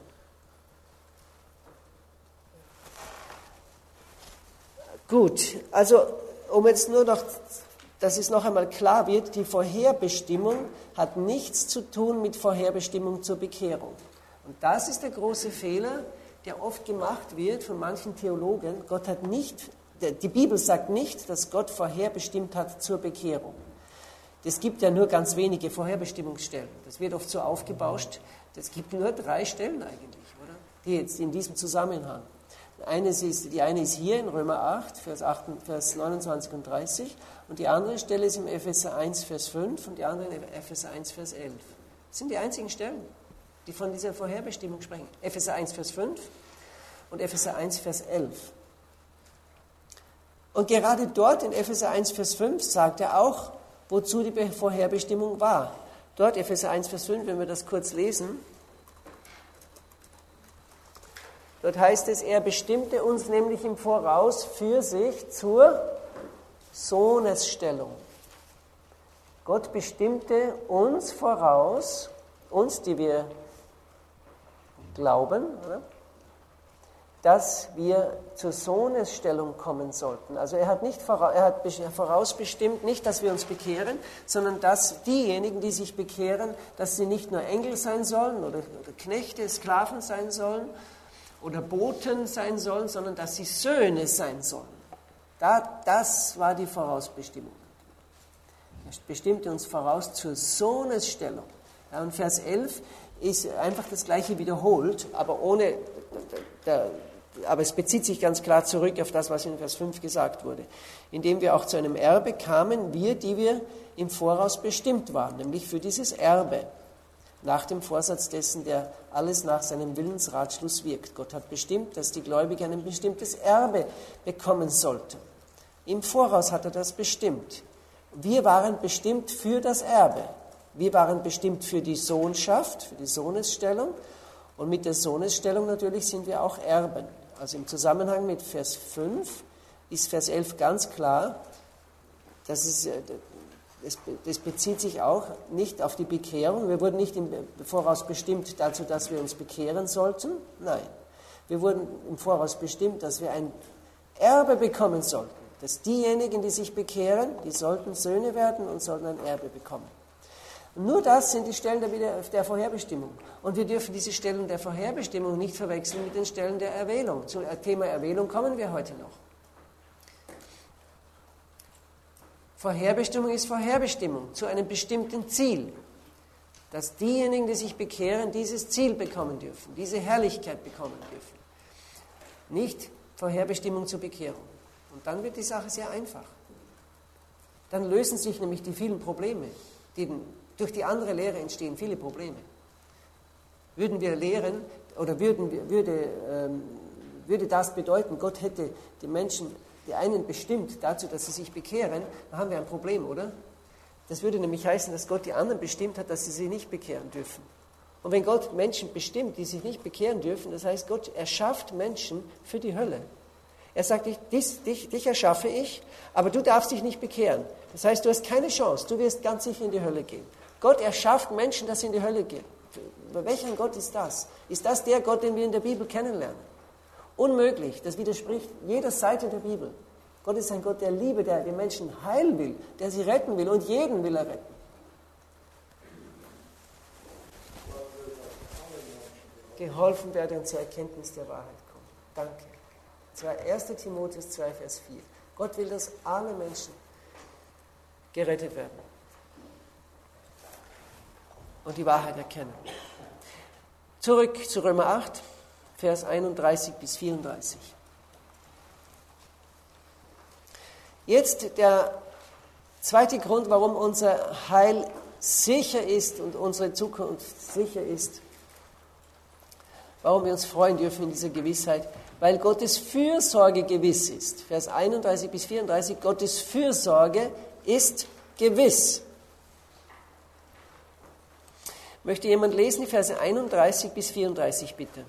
Gut, also um jetzt nur noch, dass es noch einmal klar wird, die Vorherbestimmung hat nichts zu tun mit Vorherbestimmung zur Bekehrung. Und das ist der große Fehler, der oft gemacht wird von manchen Theologen. Gott hat nicht Die Bibel sagt nicht, dass Gott vorherbestimmt hat zur Bekehrung. Es gibt ja nur ganz wenige Vorherbestimmungsstellen. Das wird oft so aufgebauscht. Es gibt nur drei Stellen eigentlich, oder? Die jetzt in diesem Zusammenhang. Eines ist, die eine ist hier in Römer acht, Vers, acht, Vers neunundzwanzig und dreißig. Und die andere Stelle ist im Epheser eins, Vers fünf und die andere in Epheser eins, Vers elf. Das sind die einzigen Stellen, die von dieser Vorherbestimmung sprechen. Epheser eins, Vers fünf und Epheser eins, Vers elf. Und gerade dort in Epheser eins, Vers fünf sagt er auch, wozu die Vorherbestimmung war. Dort, Epheser eins, Vers fünf, wenn wir das kurz lesen. Dort heißt es, er bestimmte uns nämlich im Voraus für sich zur Sohnesstellung. Gott bestimmte uns voraus, uns, die wir glauben, oder? Dass wir zur Sohnesstellung kommen sollten. Also er hat nicht voraus, er hat vorausbestimmt, nicht, dass wir uns bekehren, sondern dass diejenigen, die sich bekehren, dass sie nicht nur Engel sein sollen oder, oder Knechte, Sklaven sein sollen oder Boten sein sollen, sondern dass sie Söhne sein sollen. Da, das war die Vorausbestimmung. Er bestimmte uns voraus zur Sohnesstellung. Ja, und Vers elf ist einfach das Gleiche wiederholt, aber ohne... Der, aber es bezieht sich ganz klar zurück auf das, was in Vers fünf gesagt wurde. Indem wir auch zu einem Erbe kamen, wir, die wir im Voraus bestimmt waren, nämlich für dieses Erbe, nach dem Vorsatz dessen, der alles nach seinem Willensratschluss wirkt. Gott hat bestimmt, dass die Gläubigen ein bestimmtes Erbe bekommen sollten. Im Voraus hat er das bestimmt. Wir waren bestimmt für das Erbe. Wir waren bestimmt für die Sohnschaft, für die Sohnesstellung. Und mit der Sohnesstellung natürlich sind wir auch Erben. Also im Zusammenhang mit Vers fünf ist Vers elf ganz klar, dass es, das bezieht sich auch nicht auf die Bekehrung. Wir wurden nicht im Voraus bestimmt dazu, dass wir uns bekehren sollten. Nein, wir wurden im Voraus bestimmt, dass wir ein Erbe bekommen sollten. Dass diejenigen, die sich bekehren, die sollten Söhne werden und sollten ein Erbe bekommen. Und nur das sind die Stellen der, der Vorherbestimmung. Und wir dürfen diese Stellen der Vorherbestimmung nicht verwechseln mit den Stellen der Erwählung. Zum Thema Erwählung kommen wir heute noch. Vorherbestimmung ist Vorherbestimmung zu einem bestimmten Ziel. Dass diejenigen, die sich bekehren, dieses Ziel bekommen dürfen, diese Herrlichkeit bekommen dürfen. Nicht Vorherbestimmung zur Bekehrung. Und dann wird die Sache sehr einfach. Dann lösen sich nämlich die vielen Probleme, die durch die andere Lehre entstehen viele Probleme. Würden wir lehren, oder würden wir, würde, ähm, würde das bedeuten, Gott hätte die Menschen, die einen bestimmt dazu, dass sie sich bekehren, dann haben wir ein Problem, oder? Das würde nämlich heißen, dass Gott die anderen bestimmt hat, dass sie sich nicht bekehren dürfen. Und wenn Gott Menschen bestimmt, die sich nicht bekehren dürfen, das heißt, Gott erschafft Menschen für die Hölle. Er sagt, dich, dich, dich erschaffe ich, aber du darfst dich nicht bekehren. Das heißt, du hast keine Chance, du wirst ganz sicher in die Hölle gehen. Gott erschafft Menschen, dass sie in die Hölle gehen. Welcher Gott ist das? Ist das der Gott, den wir in der Bibel kennenlernen? Unmöglich, das widerspricht jeder Seite der Bibel. Gott ist ein Gott der Liebe, der den Menschen heilen will, der sie retten will und jeden will er retten. Geholfen werde und zur Erkenntnis der Wahrheit kommen. Danke. erster Timotheus zwei, Vers vier. Gott will, dass alle Menschen gerettet werden und die Wahrheit erkennen. Zurück zu Römer acht, Vers einunddreißig bis vierunddreißig. Jetzt der zweite Grund, warum unser Heil sicher ist und unsere Zukunft sicher ist, warum wir uns freuen dürfen in dieser Gewissheit, weil Gottes Fürsorge gewiss ist. Vers einunddreißig bis vierunddreißig, Gottes Fürsorge ist gewiss. Möchte jemand lesen, die Verse einunddreißig bis vierunddreißig, bitte?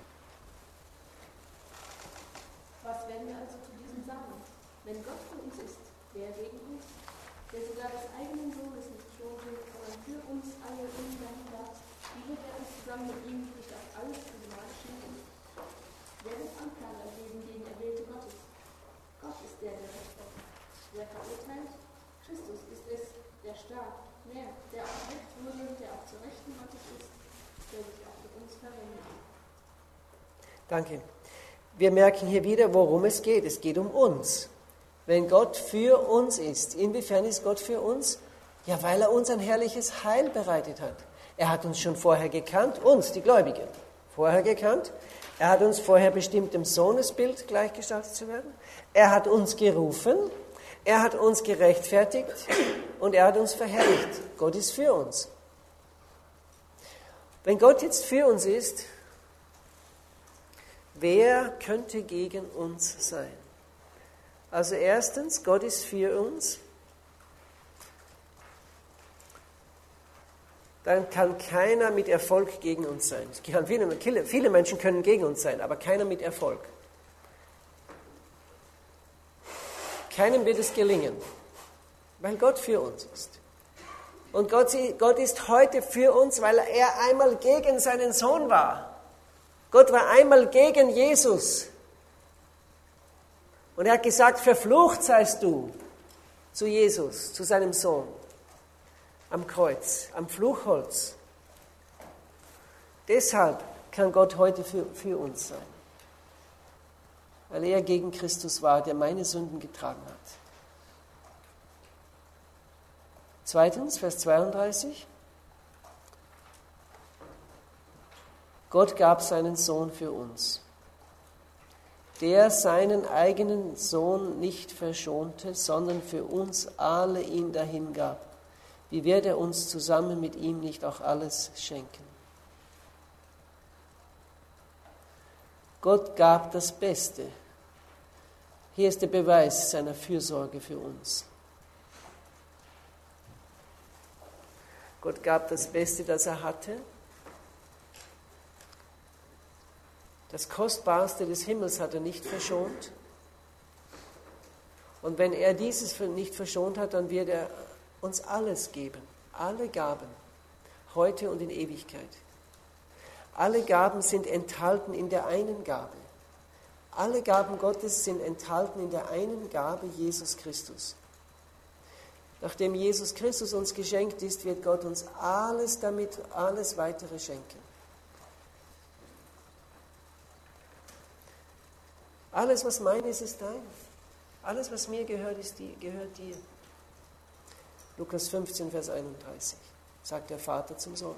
Was werden wir also zu diesem sagen? Wenn Gott für uns ist, wer gegen uns, der sogar des eigenen Sohnes nicht schonte, sondern für uns alle umgegangen hat, wie wird er uns zusammen mit ihm nicht auf alles zu Gnade schenken? Wer wird Anklage erheben gegen Erwählte Gottes? Gott ist der, der Recht hat. Wer verurteilt? Christus ist es, der starb, mehr, der auch Recht wurde, der auch zur Rechten Gottes ist, der sich auch für uns verwendet. Danke. Wir merken hier wieder, worum es geht. Es geht um uns. Wenn Gott für uns ist, inwiefern ist Gott für uns? Ja, weil er uns ein herrliches Heil bereitet hat. Er hat uns schon vorher gekannt, uns, die Gläubigen, vorher gekannt. Er hat uns vorher bestimmt, dem Sohnesbild gleichgestaltet zu werden. Er hat uns gerufen. Er hat uns gerechtfertigt und er hat uns verherrlicht. Gott ist für uns. Wenn Gott jetzt für uns ist, wer könnte gegen uns sein? Also erstens, Gott ist für uns. dann kann keiner mit Erfolg gegen uns sein. Viele, viele Menschen können gegen uns sein, aber keiner mit Erfolg. Keinem wird es gelingen, weil Gott für uns ist. Und Gott, Gott ist heute für uns, weil er einmal gegen seinen Sohn war. Gott war einmal gegen Jesus. Und er hat gesagt, verflucht seist du zu Jesus, zu seinem Sohn, am Kreuz, am Fluchholz. Deshalb kann Gott heute für, für uns sein, weil er gegen Christus war, der meine Sünden getragen hat. Zweitens, Vers zweiunddreißig. Gott gab seinen Sohn für uns, der seinen eigenen Sohn nicht verschonte, sondern für uns alle ihn dahingab. Wie wird er uns zusammen mit ihm nicht auch alles schenken? Gott gab das Beste. Hier ist der Beweis seiner Fürsorge für uns. Gott gab das Beste, das er hatte. Das Kostbarste des Himmels hat er nicht verschont. Und wenn er dieses nicht verschont hat, dann wird er uns alles geben. Alle Gaben, heute und in Ewigkeit. Alle Gaben sind enthalten in der einen Gabe. Alle Gaben Gottes sind enthalten in der einen Gabe, Jesus Christus. Nachdem Jesus Christus uns geschenkt ist, wird Gott uns alles damit, alles weitere schenken. Alles, was mein ist, ist dein. Alles, was mir gehört, ist die, gehört dir. Lukas fünfzehn, Vers einunddreißig, sagt der Vater zum Sohn.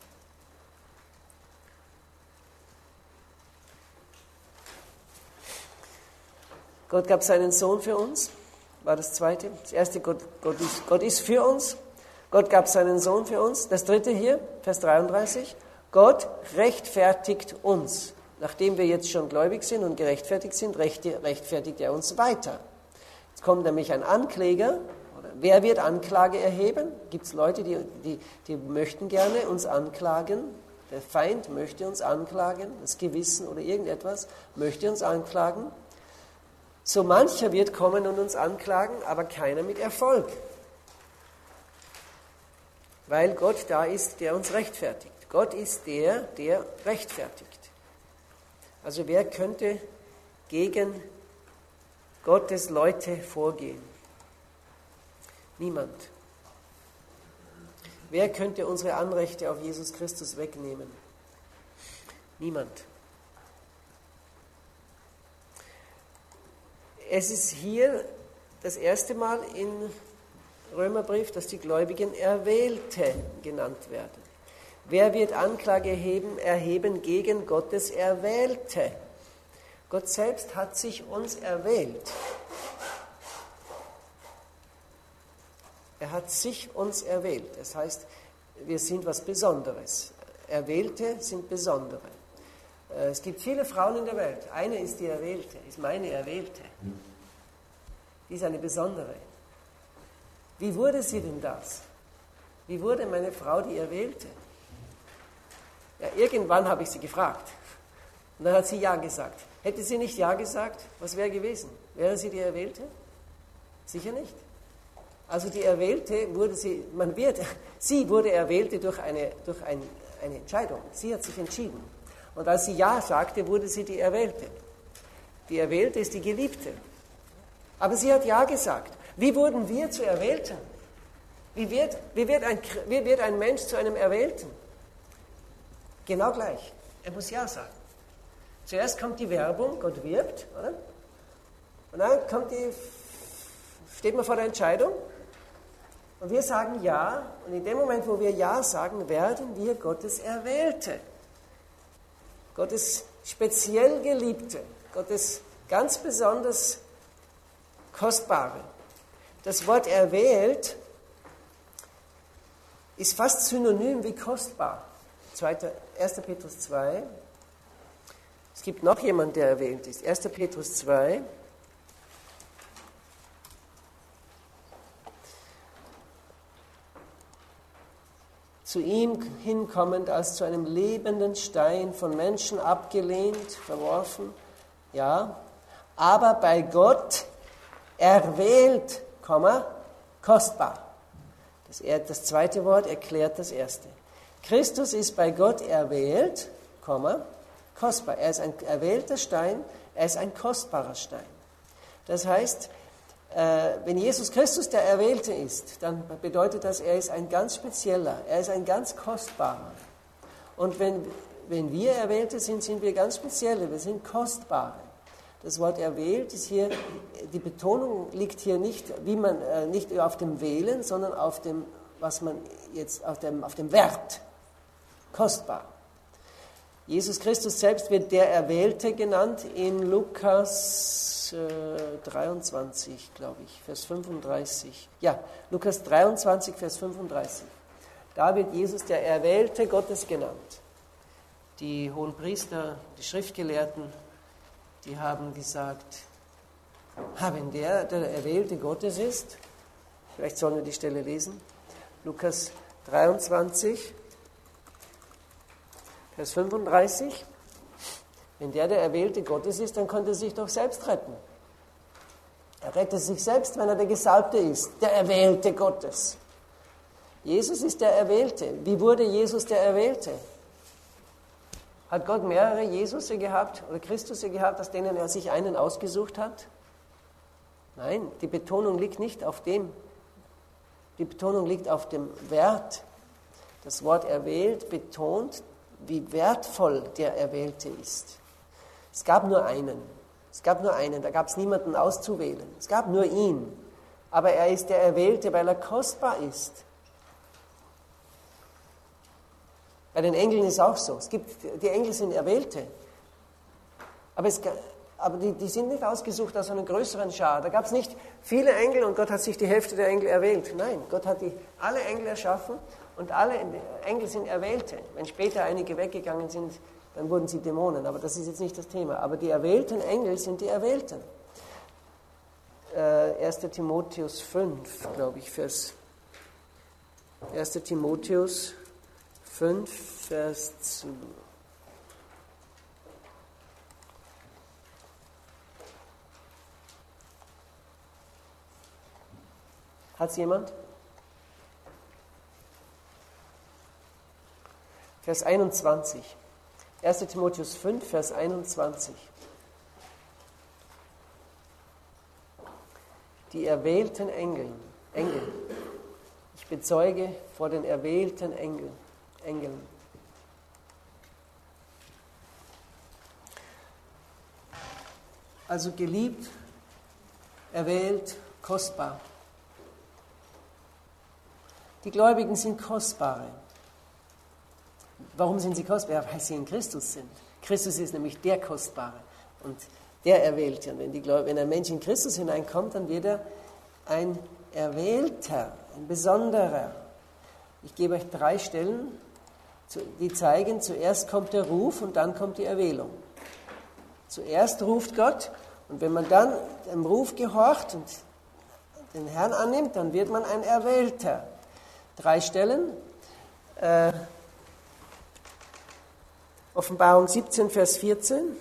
Gott gab seinen Sohn für uns, war das zweite. Das erste, Gott, Gott, ist, Gott ist für uns. Gott gab seinen Sohn für uns. Das dritte hier, Vers dreiunddreißig. Gott rechtfertigt uns. Nachdem wir jetzt schon gläubig sind und gerechtfertigt sind, rechtfertigt er uns weiter. Jetzt kommt nämlich ein Ankläger. Oder wer wird Anklage erheben? Gibt es Leute, die, die, die möchten gerne uns anklagen? Der Feind möchte uns anklagen, das Gewissen oder irgendetwas möchte uns anklagen. So mancher wird kommen und uns anklagen, aber keiner mit Erfolg. Weil Gott da ist, der uns rechtfertigt. Gott ist der, der rechtfertigt. Also wer könnte gegen Gottes Leute vorgehen? Niemand. Wer könnte unsere Anrechte auf Jesus Christus wegnehmen? Niemand. Es ist hier das erste Mal im Römerbrief, dass die Gläubigen Erwählte genannt werden. Wer wird Anklage erheben, erheben gegen Gottes Erwählte? Gott selbst hat sich uns erwählt. Er hat sich uns erwählt. Das heißt, wir sind was Besonderes. Erwählte sind Besondere. Es gibt viele Frauen in der Welt. Eine ist die Erwählte, ist meine Erwählte. Die ist eine Besondere. Wie wurde sie denn das? Wie wurde meine Frau die Erwählte? Ja, irgendwann habe ich sie gefragt. Und dann hat sie Ja gesagt. Hätte sie nicht Ja gesagt, was wäre gewesen? Wäre sie die Erwählte? Sicher nicht. Also die Erwählte wurde sie, man wird, sie wurde Erwählte durch eine, durch ein, eine Entscheidung. Sie hat sich entschieden. Und als sie Ja sagte, wurde sie die Erwählte. Die Erwählte ist die Geliebte. Aber sie hat Ja gesagt. Wie wurden wir zu Erwählten? Wie wird, wie wird, ein, wie wird ein Mensch zu einem Erwählten? Genau gleich. Er muss Ja sagen. Zuerst kommt die Werbung, Gott wirbt, oder? Und dann kommt die, steht man vor der Entscheidung und wir sagen Ja. Und in dem Moment, wo wir Ja sagen, werden wir Gottes Erwählte. Gottes speziell Geliebte, Gottes ganz besonders Kostbare. Das Wort erwählt ist fast synonym wie kostbar. erster Petrus zwei. Es gibt noch jemanden, der erwählt ist. erster Petrus zwei. zu ihm hinkommend als zu einem lebenden Stein, von Menschen abgelehnt, verworfen, ja, aber bei Gott erwählt, kostbar. Das, das zweite Wort erklärt das erste. Christus ist bei Gott erwählt, kostbar. Er ist ein erwählter Stein, er ist ein kostbarer Stein. Das heißt, wenn Jesus Christus der Erwählte ist, dann bedeutet das, er ist ein ganz spezieller, er ist ein ganz kostbarer. Und wenn, wenn wir Erwählte sind, sind wir ganz spezielle, wir sind kostbare. Das Wort erwählt ist hier, die Betonung liegt hier nicht, wie man, äh, nicht auf dem Wählen, sondern auf dem, was man jetzt, auf dem, auf dem Wert. Kostbar. Jesus Christus selbst wird der Erwählte genannt in Lukas äh, dreiundzwanzig, glaube ich, Vers fünfunddreißig. Ja, Lukas dreiundzwanzig, Vers fünfunddreißig. Da wird Jesus der Erwählte Gottes genannt. Die Hohenpriester, die Schriftgelehrten, die haben gesagt, ha, wenn der der Erwählte Gottes ist, vielleicht sollen wir die Stelle lesen, Lukas dreiundzwanzig, Vers fünfunddreißig, wenn der der Erwählte Gottes ist, dann könnte er sich doch selbst retten. Er rettet sich selbst, wenn er der Gesalbte ist, der Erwählte Gottes. Jesus ist der Erwählte. Wie wurde Jesus der Erwählte? Hat Gott mehrere Jesusse gehabt oder Christusse gehabt, aus denen er sich einen ausgesucht hat? Nein, die Betonung liegt nicht auf dem. Die Betonung liegt auf dem Wert. Das Wort erwählt betont, wie wertvoll der Erwählte ist. Es gab nur einen. Es gab nur einen. Da gab es niemanden auszuwählen. Es gab nur ihn. Aber er ist der Erwählte, weil er kostbar ist. Bei den Engeln ist es auch so. Es gibt, die Engel sind Erwählte. Aber, es, aber die, die sind nicht ausgesucht aus einer größeren Schar. Da gab es nicht viele Engel und Gott hat sich die Hälfte der Engel erwählt. Nein, Gott hat die, alle Engel erschaffen und alle Engel sind Erwählte. Wenn später einige weggegangen sind, dann wurden sie Dämonen. Aber das ist jetzt nicht das Thema. Aber die erwählten Engel sind die Erwählten. Äh, erster Timotheus fünf, glaube ich, Vers. erster Timotheus fünf, Vers zwei. Hat es jemand? Vers einundzwanzig. erster Timotheus fünf, Vers einundzwanzig. Die erwählten Engel, Engel. Ich bezeuge vor den erwählten Engeln. Engeln. Also geliebt, erwählt, kostbar. Die Gläubigen sind Kostbare. Warum sind sie kostbar? Weil sie in Christus sind. Christus ist nämlich der Kostbare und der Erwählte. Und wenn, die Gläub- wenn ein Mensch in Christus hineinkommt, dann wird er ein Erwählter, ein Besonderer. Ich gebe euch drei Stellen, die zeigen, zuerst kommt der Ruf und dann kommt die Erwählung. Zuerst ruft Gott und wenn man dann dem Ruf gehorcht und den Herrn annimmt, dann wird man ein Erwählter. Drei Stellen. Äh, Offenbarung siebzehn, Vers vierzehn.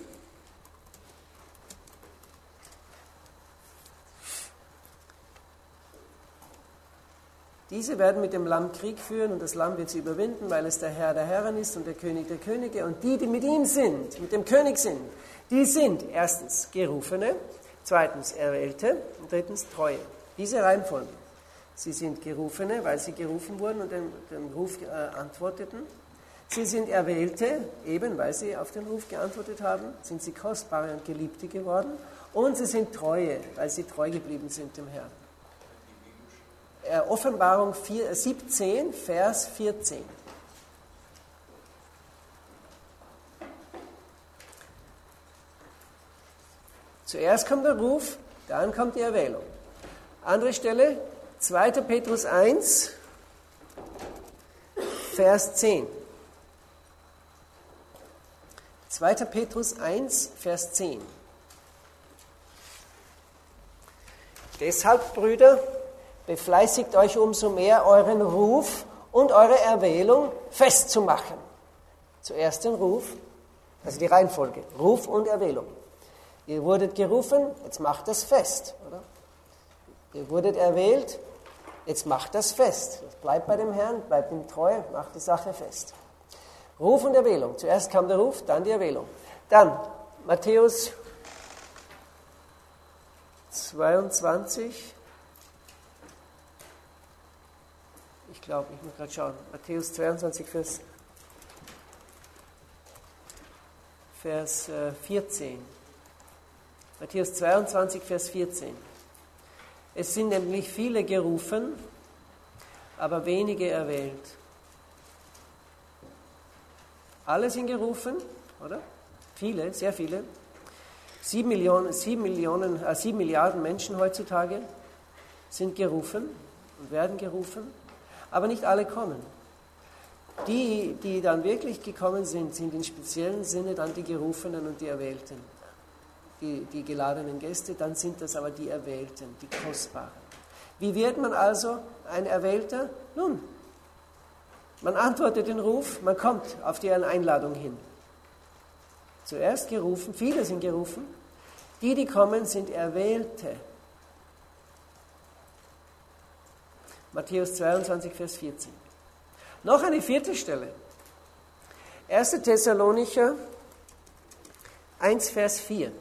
Diese werden mit dem Lamm Krieg führen und das Lamm wird sie überwinden, weil es der Herr der Herren ist und der König der Könige. Und die, die mit ihm sind, mit dem König sind, die sind erstens Gerufene, zweitens Erwählte und drittens Treue. Diese Reihenfolge. Sie sind Gerufene, weil sie gerufen wurden und den, den Ruf äh, antworteten. Sie sind Erwählte, eben weil sie auf den Ruf geantwortet haben, sind sie Kostbare und Geliebte geworden. Und sie sind Treue, weil sie treu geblieben sind dem Herrn. Äh, Offenbarung vier, siebzehn, Vers vierzehn. Zuerst kommt der Ruf, dann kommt die Erwählung. Andere Stelle, zweiter Petrus eins, Vers zehn. zweiter Petrus eins, Vers zehn. Deshalb, Brüder, befleißigt euch umso mehr, euren Ruf und eure Erwählung festzumachen. Zuerst den Ruf, also die Reihenfolge, Ruf und Erwählung. Ihr wurdet gerufen, jetzt macht das fest. Oder? Ihr wurdet erwählt, jetzt macht das fest. Bleibt bei dem Herrn, bleibt ihm treu, macht die Sache fest. Ruf und Erwählung. Zuerst kam der Ruf, dann die Erwählung. Dann Matthäus zweiundzwanzig. Ich glaube, ich muss gerade schauen. Matthäus zweiundzwanzig, Vers, Vers vierzehn. Matthäus zweiundzwanzig, Vers vierzehn. Es sind nämlich viele gerufen, aber wenige erwählt. Alle sind gerufen, oder? Viele, sehr viele. Sieben Millionen, sieben Millionen, äh, sieben Milliarden Menschen heutzutage sind gerufen und werden gerufen, aber nicht alle kommen. Die, die dann wirklich gekommen sind, sind in speziellen Sinne dann die Gerufenen und die Erwählten. Die, die geladenen Gäste, dann sind das aber die Erwählten, die Kostbaren. Wie wird man also ein Erwählter? Nun, man antwortet den Ruf, man kommt auf die Einladung hin. Zuerst gerufen, viele sind gerufen, die, die kommen, sind Erwählte. Matthäus zweiundzwanzig, Vers vierzehn. Noch eine vierte Stelle. erster Thessalonicher eins, Vers vier.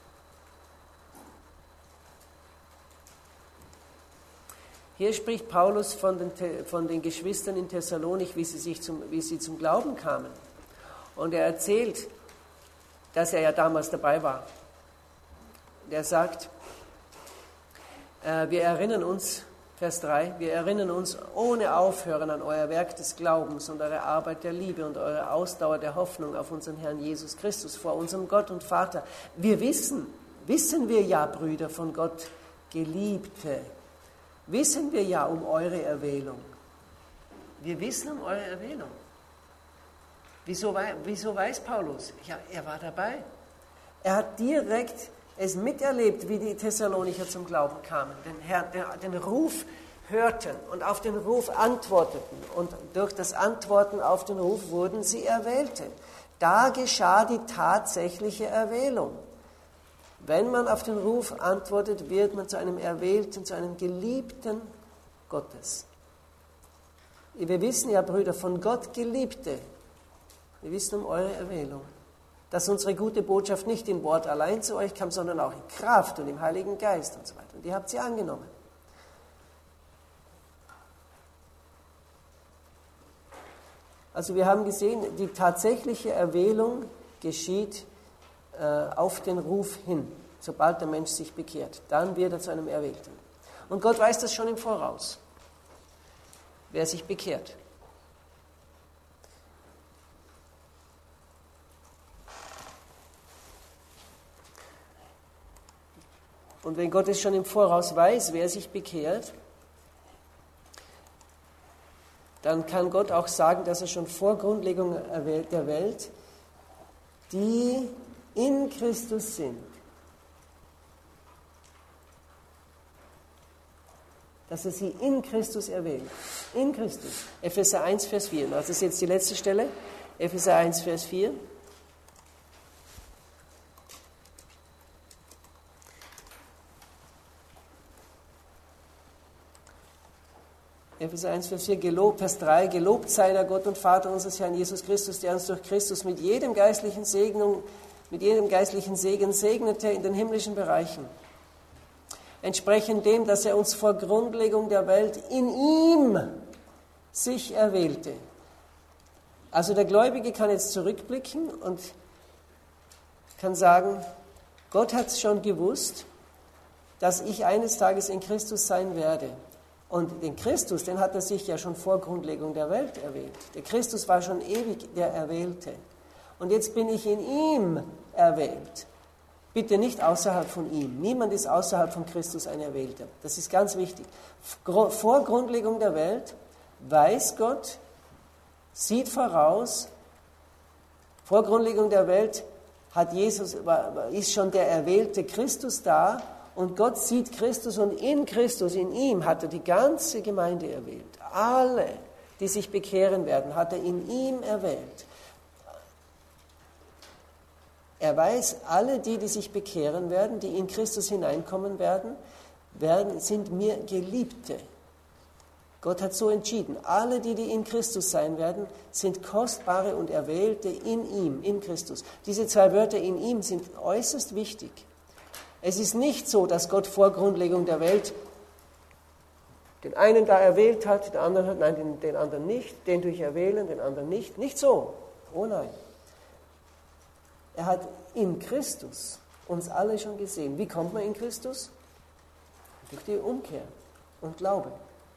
Hier spricht Paulus von den, von den Geschwistern in Thessalonich, wie sie, sich zum, wie sie zum Glauben kamen. Und er erzählt, dass er ja damals dabei war. Und er sagt, äh, wir erinnern uns, Vers drei, wir erinnern uns ohne Aufhören an euer Werk des Glaubens und eure Arbeit der Liebe und eure Ausdauer der Hoffnung auf unseren Herrn Jesus Christus vor unserem Gott und Vater. Wir wissen, wissen wir ja, Brüder von Gott, Geliebte, wissen wir ja um eure Erwählung. Wir wissen um eure Erwählung. Wieso, wieso weiß Paulus? Ja, er war dabei. Er hat direkt es miterlebt, wie die Thessalonicher zum Glauben kamen, den, Herr, den, den Ruf hörten und auf den Ruf antworteten. Und durch das Antworten auf den Ruf wurden sie Erwählte. Da geschah die tatsächliche Erwählung. Wenn man auf den Ruf antwortet, wird man zu einem Erwählten, zu einem Geliebten Gottes. Wir wissen ja, Brüder, von Gott Geliebte. Wir wissen um eure Erwählung. Dass unsere gute Botschaft nicht in Wort allein zu euch kam, sondern auch in Kraft und im Heiligen Geist und so weiter. Und ihr habt sie angenommen. Also wir haben gesehen, die tatsächliche Erwählung geschieht äh, auf den Ruf hin, sobald der Mensch sich bekehrt. Dann wird er zu einem Erwählten. Und Gott weiß das schon im Voraus, wer sich bekehrt. Und wenn Gott es schon im Voraus weiß, wer sich bekehrt, dann kann Gott auch sagen, dass er schon vor Grundlegung der Welt die in Christus sind, dass er sie in Christus erwählt. In Christus. Epheser eins, Vers vier. Das ist jetzt die letzte Stelle. Epheser eins, Vers vier. Epheser eins, Vers vier, gelobt, Vers drei, gelobt sei der Gott und Vater unseres Herrn Jesus Christus, der uns durch Christus mit jedem geistlichen Segnung, mit jedem geistlichen Segen segnete in den himmlischen Bereichen. Entsprechend dem, dass er uns vor Grundlegung der Welt in ihm sich erwählte. Also der Gläubige kann jetzt zurückblicken und kann sagen, Gott hat es schon gewusst, dass ich eines Tages in Christus sein werde. Und den Christus, den hat er sich ja schon vor Grundlegung der Welt erwählt. Der Christus war schon ewig der Erwählte. Und jetzt bin ich in ihm erwählt. Bitte nicht außerhalb von ihm. Niemand ist außerhalb von Christus ein Erwählter. Das ist ganz wichtig. Vor Grundlegung der Welt weiß Gott, sieht voraus, vor Grundlegung der Welt hat Jesus, ist schon der erwählte Christus da. Und Gott sieht Christus und in Christus, in ihm hat er die ganze Gemeinde erwählt. Alle, die sich bekehren werden, hat er in ihm erwählt. Er weiß, alle die, die sich bekehren werden, die in Christus hineinkommen werden, werden sind mir Geliebte. Gott hat so entschieden. Alle die, die in Christus sein werden, sind kostbare und Erwählte in ihm, in Christus. Diese zwei Wörter in ihm sind äußerst wichtig. Es ist nicht so, dass Gott vor Grundlegung der Welt den einen da erwählt hat, den anderen, nein, den, den anderen nicht, den durch Erwählen, den anderen nicht. Nicht so. Oh nein. Er hat in Christus uns alle schon gesehen. Wie kommt man in Christus? Durch die Umkehr und Glaube.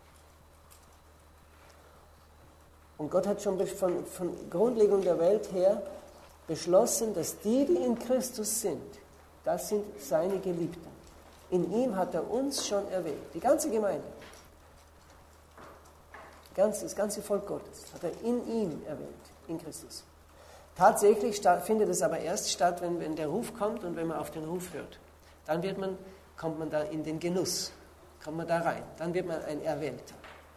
Und Gott hat schon von, von Grundlegung der Welt her beschlossen, dass die, die in Christus sind, das sind seine Geliebten. In ihm hat er uns schon erwählt. Die ganze Gemeinde. Das ganze Volk Gottes hat er in ihm erwählt, in Christus. Tatsächlich findet es aber erst statt, wenn, wenn der Ruf kommt und wenn man auf den Ruf hört. Dann wird man, kommt man da in den Genuss, kommt man da rein. Dann wird man ein Erwählter.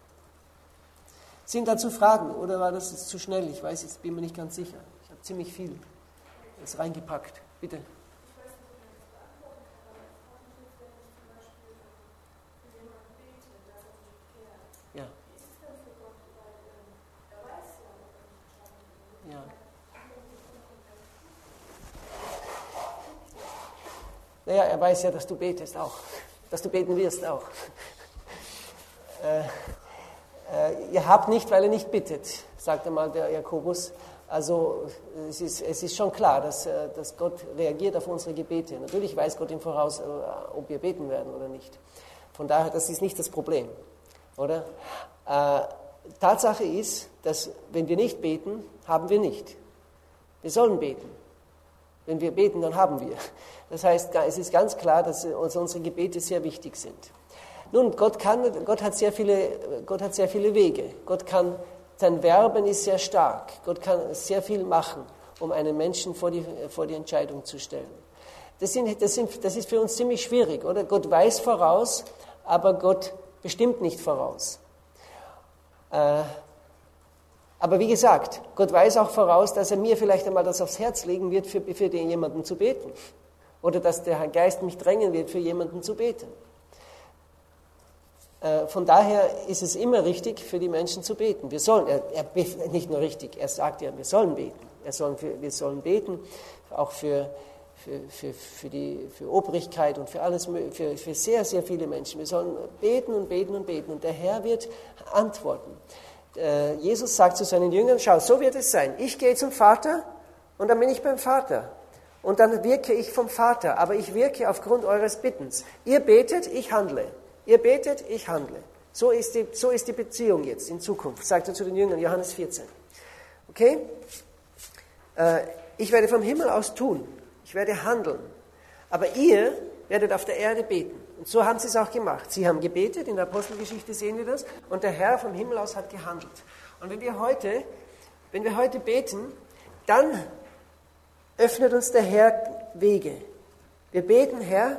Sind dazu Fragen oder war das jetzt zu schnell? Ich weiß, jetzt bin mir nicht ganz sicher. Ich habe ziemlich viel jetzt reingepackt. Bitte. Ja. Ja. Naja, er weiß ja, dass du betest auch, dass du beten wirst auch. Äh, äh, ihr habt nicht, weil ihr nicht bittet, sagte mal der Jakobus. Also es ist, es ist schon klar, dass, dass Gott reagiert auf unsere Gebete. Natürlich weiß Gott im Voraus, ob wir beten werden oder nicht. Von daher, das ist nicht das Problem, oder? Äh, Tatsache ist, dass wenn wir nicht beten, haben wir nicht. Wir sollen beten. Wenn wir beten, dann haben wir. Das heißt, es ist ganz klar, dass unsere Gebete sehr wichtig sind. Nun, Gott kann, Gott hat sehr viele, Gott hat sehr viele Wege. Gott kann, sein Werben ist sehr stark. Gott kann sehr viel machen, um einen Menschen vor die, vor die Entscheidung zu stellen. Das, sind, das, sind, das ist für uns ziemlich schwierig, oder? Gott weiß voraus, aber Gott bestimmt nicht voraus. Äh, aber wie gesagt, Gott weiß auch voraus, dass er mir vielleicht einmal das aufs Herz legen wird, für, für den jemanden zu beten. Oder dass der Geist mich drängen wird, für jemanden zu beten. Äh, von daher ist es immer richtig, für die Menschen zu beten. Wir sollen, er, er, nicht nur richtig, er sagt ja, wir sollen beten. Er sollen für, wir sollen beten, auch für, für, für, für die für Obrigkeit und für alles, für, für sehr, sehr viele Menschen. Wir sollen beten und beten und beten und der Herr wird antworten. Jesus sagt zu seinen Jüngern, schau, so wird es sein. Ich gehe zum Vater und dann bin ich beim Vater. Und dann wirke ich vom Vater, aber ich wirke aufgrund eures Bittens. Ihr betet, ich handle. Ihr betet, ich handle. So ist die, so ist die Beziehung jetzt in Zukunft, sagt er zu den Jüngern, Johannes vierzehn. Okay? Ich werde vom Himmel aus tun. Ich werde handeln. Aber ihr werdet auf der Erde beten. Und so haben sie es auch gemacht. Sie haben gebetet, in der Apostelgeschichte sehen wir das, und der Herr vom Himmel aus hat gehandelt. Und wenn wir heute, wenn wir heute beten, dann öffnet uns der Herr Wege. Wir beten, Herr,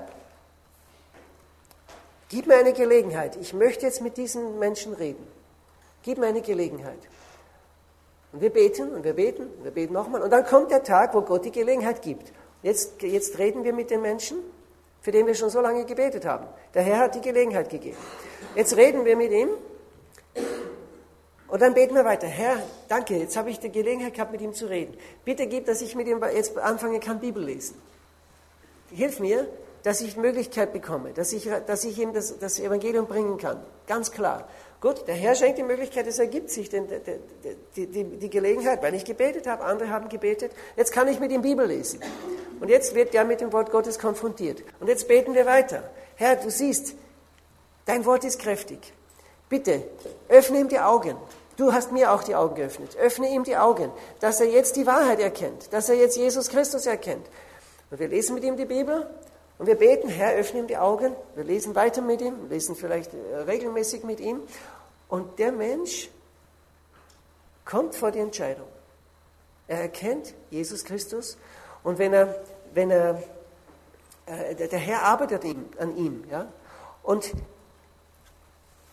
gib mir eine Gelegenheit. Ich möchte jetzt mit diesen Menschen reden. Gib mir eine Gelegenheit. Und wir beten und wir beten und wir beten nochmal. Und dann kommt der Tag, wo Gott die Gelegenheit gibt. Jetzt, jetzt reden wir mit den Menschen, für den wir schon so lange gebetet haben. Der Herr hat die Gelegenheit gegeben. Jetzt reden wir mit ihm und dann beten wir weiter. Herr, danke, jetzt habe ich die Gelegenheit gehabt, mit ihm zu reden. Bitte gib, dass ich mit ihm jetzt anfangen kann, Bibel lesen. Hilf mir, dass ich die Möglichkeit bekomme, dass ich, dass ich ihm das, das Evangelium bringen kann. Ganz klar. Gut, der Herr schenkt die Möglichkeit, es ergibt sich den, die, die, die Gelegenheit, weil ich gebetet habe, andere haben gebetet. Jetzt kann ich mit ihm Bibel lesen. Und jetzt wird er mit dem Wort Gottes konfrontiert. Und jetzt beten wir weiter. Herr, du siehst, dein Wort ist kräftig. Bitte, öffne ihm die Augen. Du hast mir auch die Augen geöffnet. Öffne ihm die Augen, dass er jetzt die Wahrheit erkennt, dass er jetzt Jesus Christus erkennt. Und wir lesen mit ihm die Bibel und wir beten, Herr, öffne ihm die Augen. Wir lesen weiter mit ihm, lesen vielleicht regelmäßig mit ihm. Und der Mensch kommt vor die Entscheidung. Er erkennt Jesus Christus und wenn er, wenn er, äh, der Herr arbeitet ihm, an ihm, ja, und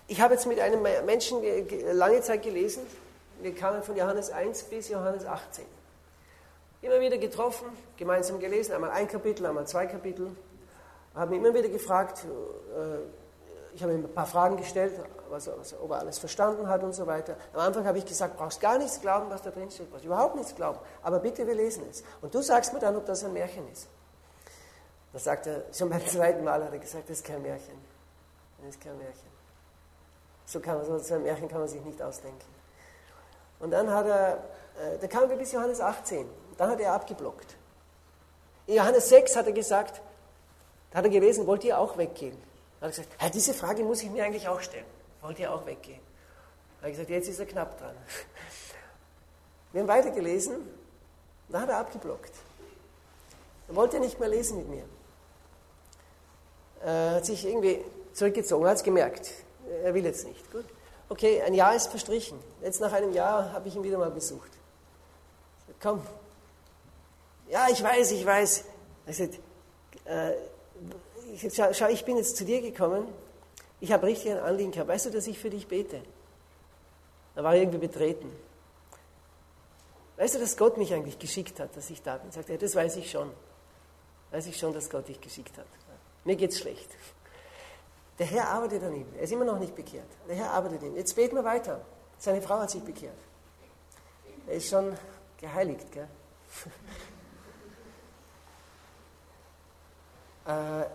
Ich habe jetzt mit einem Menschen lange Zeit gelesen, wir kamen von Johannes eins bis Johannes achtzehn. Immer wieder getroffen, gemeinsam gelesen, einmal ein Kapitel, einmal zwei Kapitel. Haben immer wieder gefragt, ich habe ihm ein paar Fragen gestellt, was, was, ob er alles verstanden hat und so weiter. Am Anfang habe ich gesagt, brauchst gar nichts glauben, was da drin steht, brauchst überhaupt nichts glauben, aber bitte, wir lesen es. Und du sagst mir dann, ob das ein Märchen ist. Da sagt er, schon beim zweiten Mal hat er gesagt, das ist kein Märchen. Das ist kein Märchen. So, kann man, so ein Märchen kann man sich nicht ausdenken. Und dann hat er, äh, da kamen wir bis Johannes achtzehn. Dann hat er abgeblockt. In Johannes sechs hat er gesagt, da hat er gelesen, wollt ihr auch weggehen? Da hat er gesagt, hey, diese Frage muss ich mir eigentlich auch stellen. Wollt ihr auch weggehen? Da habe ich gesagt, jetzt ist er knapp dran. Wir haben weitergelesen, da hat er abgeblockt. Er wollte nicht mehr lesen mit mir. Er hat sich irgendwie zurückgezogen, hat es gemerkt. Er will jetzt nicht. Gut. Okay, ein Jahr ist verstrichen. Jetzt nach einem Jahr habe ich ihn wieder mal besucht. Komm. Ja, ich weiß, ich weiß. Ich sagte, äh, ich, schau, schau, ich bin jetzt zu dir gekommen. Ich habe richtig ein Anliegen gehabt. Weißt du, dass ich für dich bete? Da war er irgendwie betreten. Weißt du, dass Gott mich eigentlich geschickt hat, dass ich da bin? Sagt er, das weiß ich schon. Weiß ich schon, dass Gott dich geschickt hat. Mir geht's schlecht. Der Herr arbeitet an ihm. Er ist immer noch nicht bekehrt. Der Herr arbeitet an ihm. Jetzt beten wir weiter. Seine Frau hat sich bekehrt. Er ist schon geheiligt, gell? äh,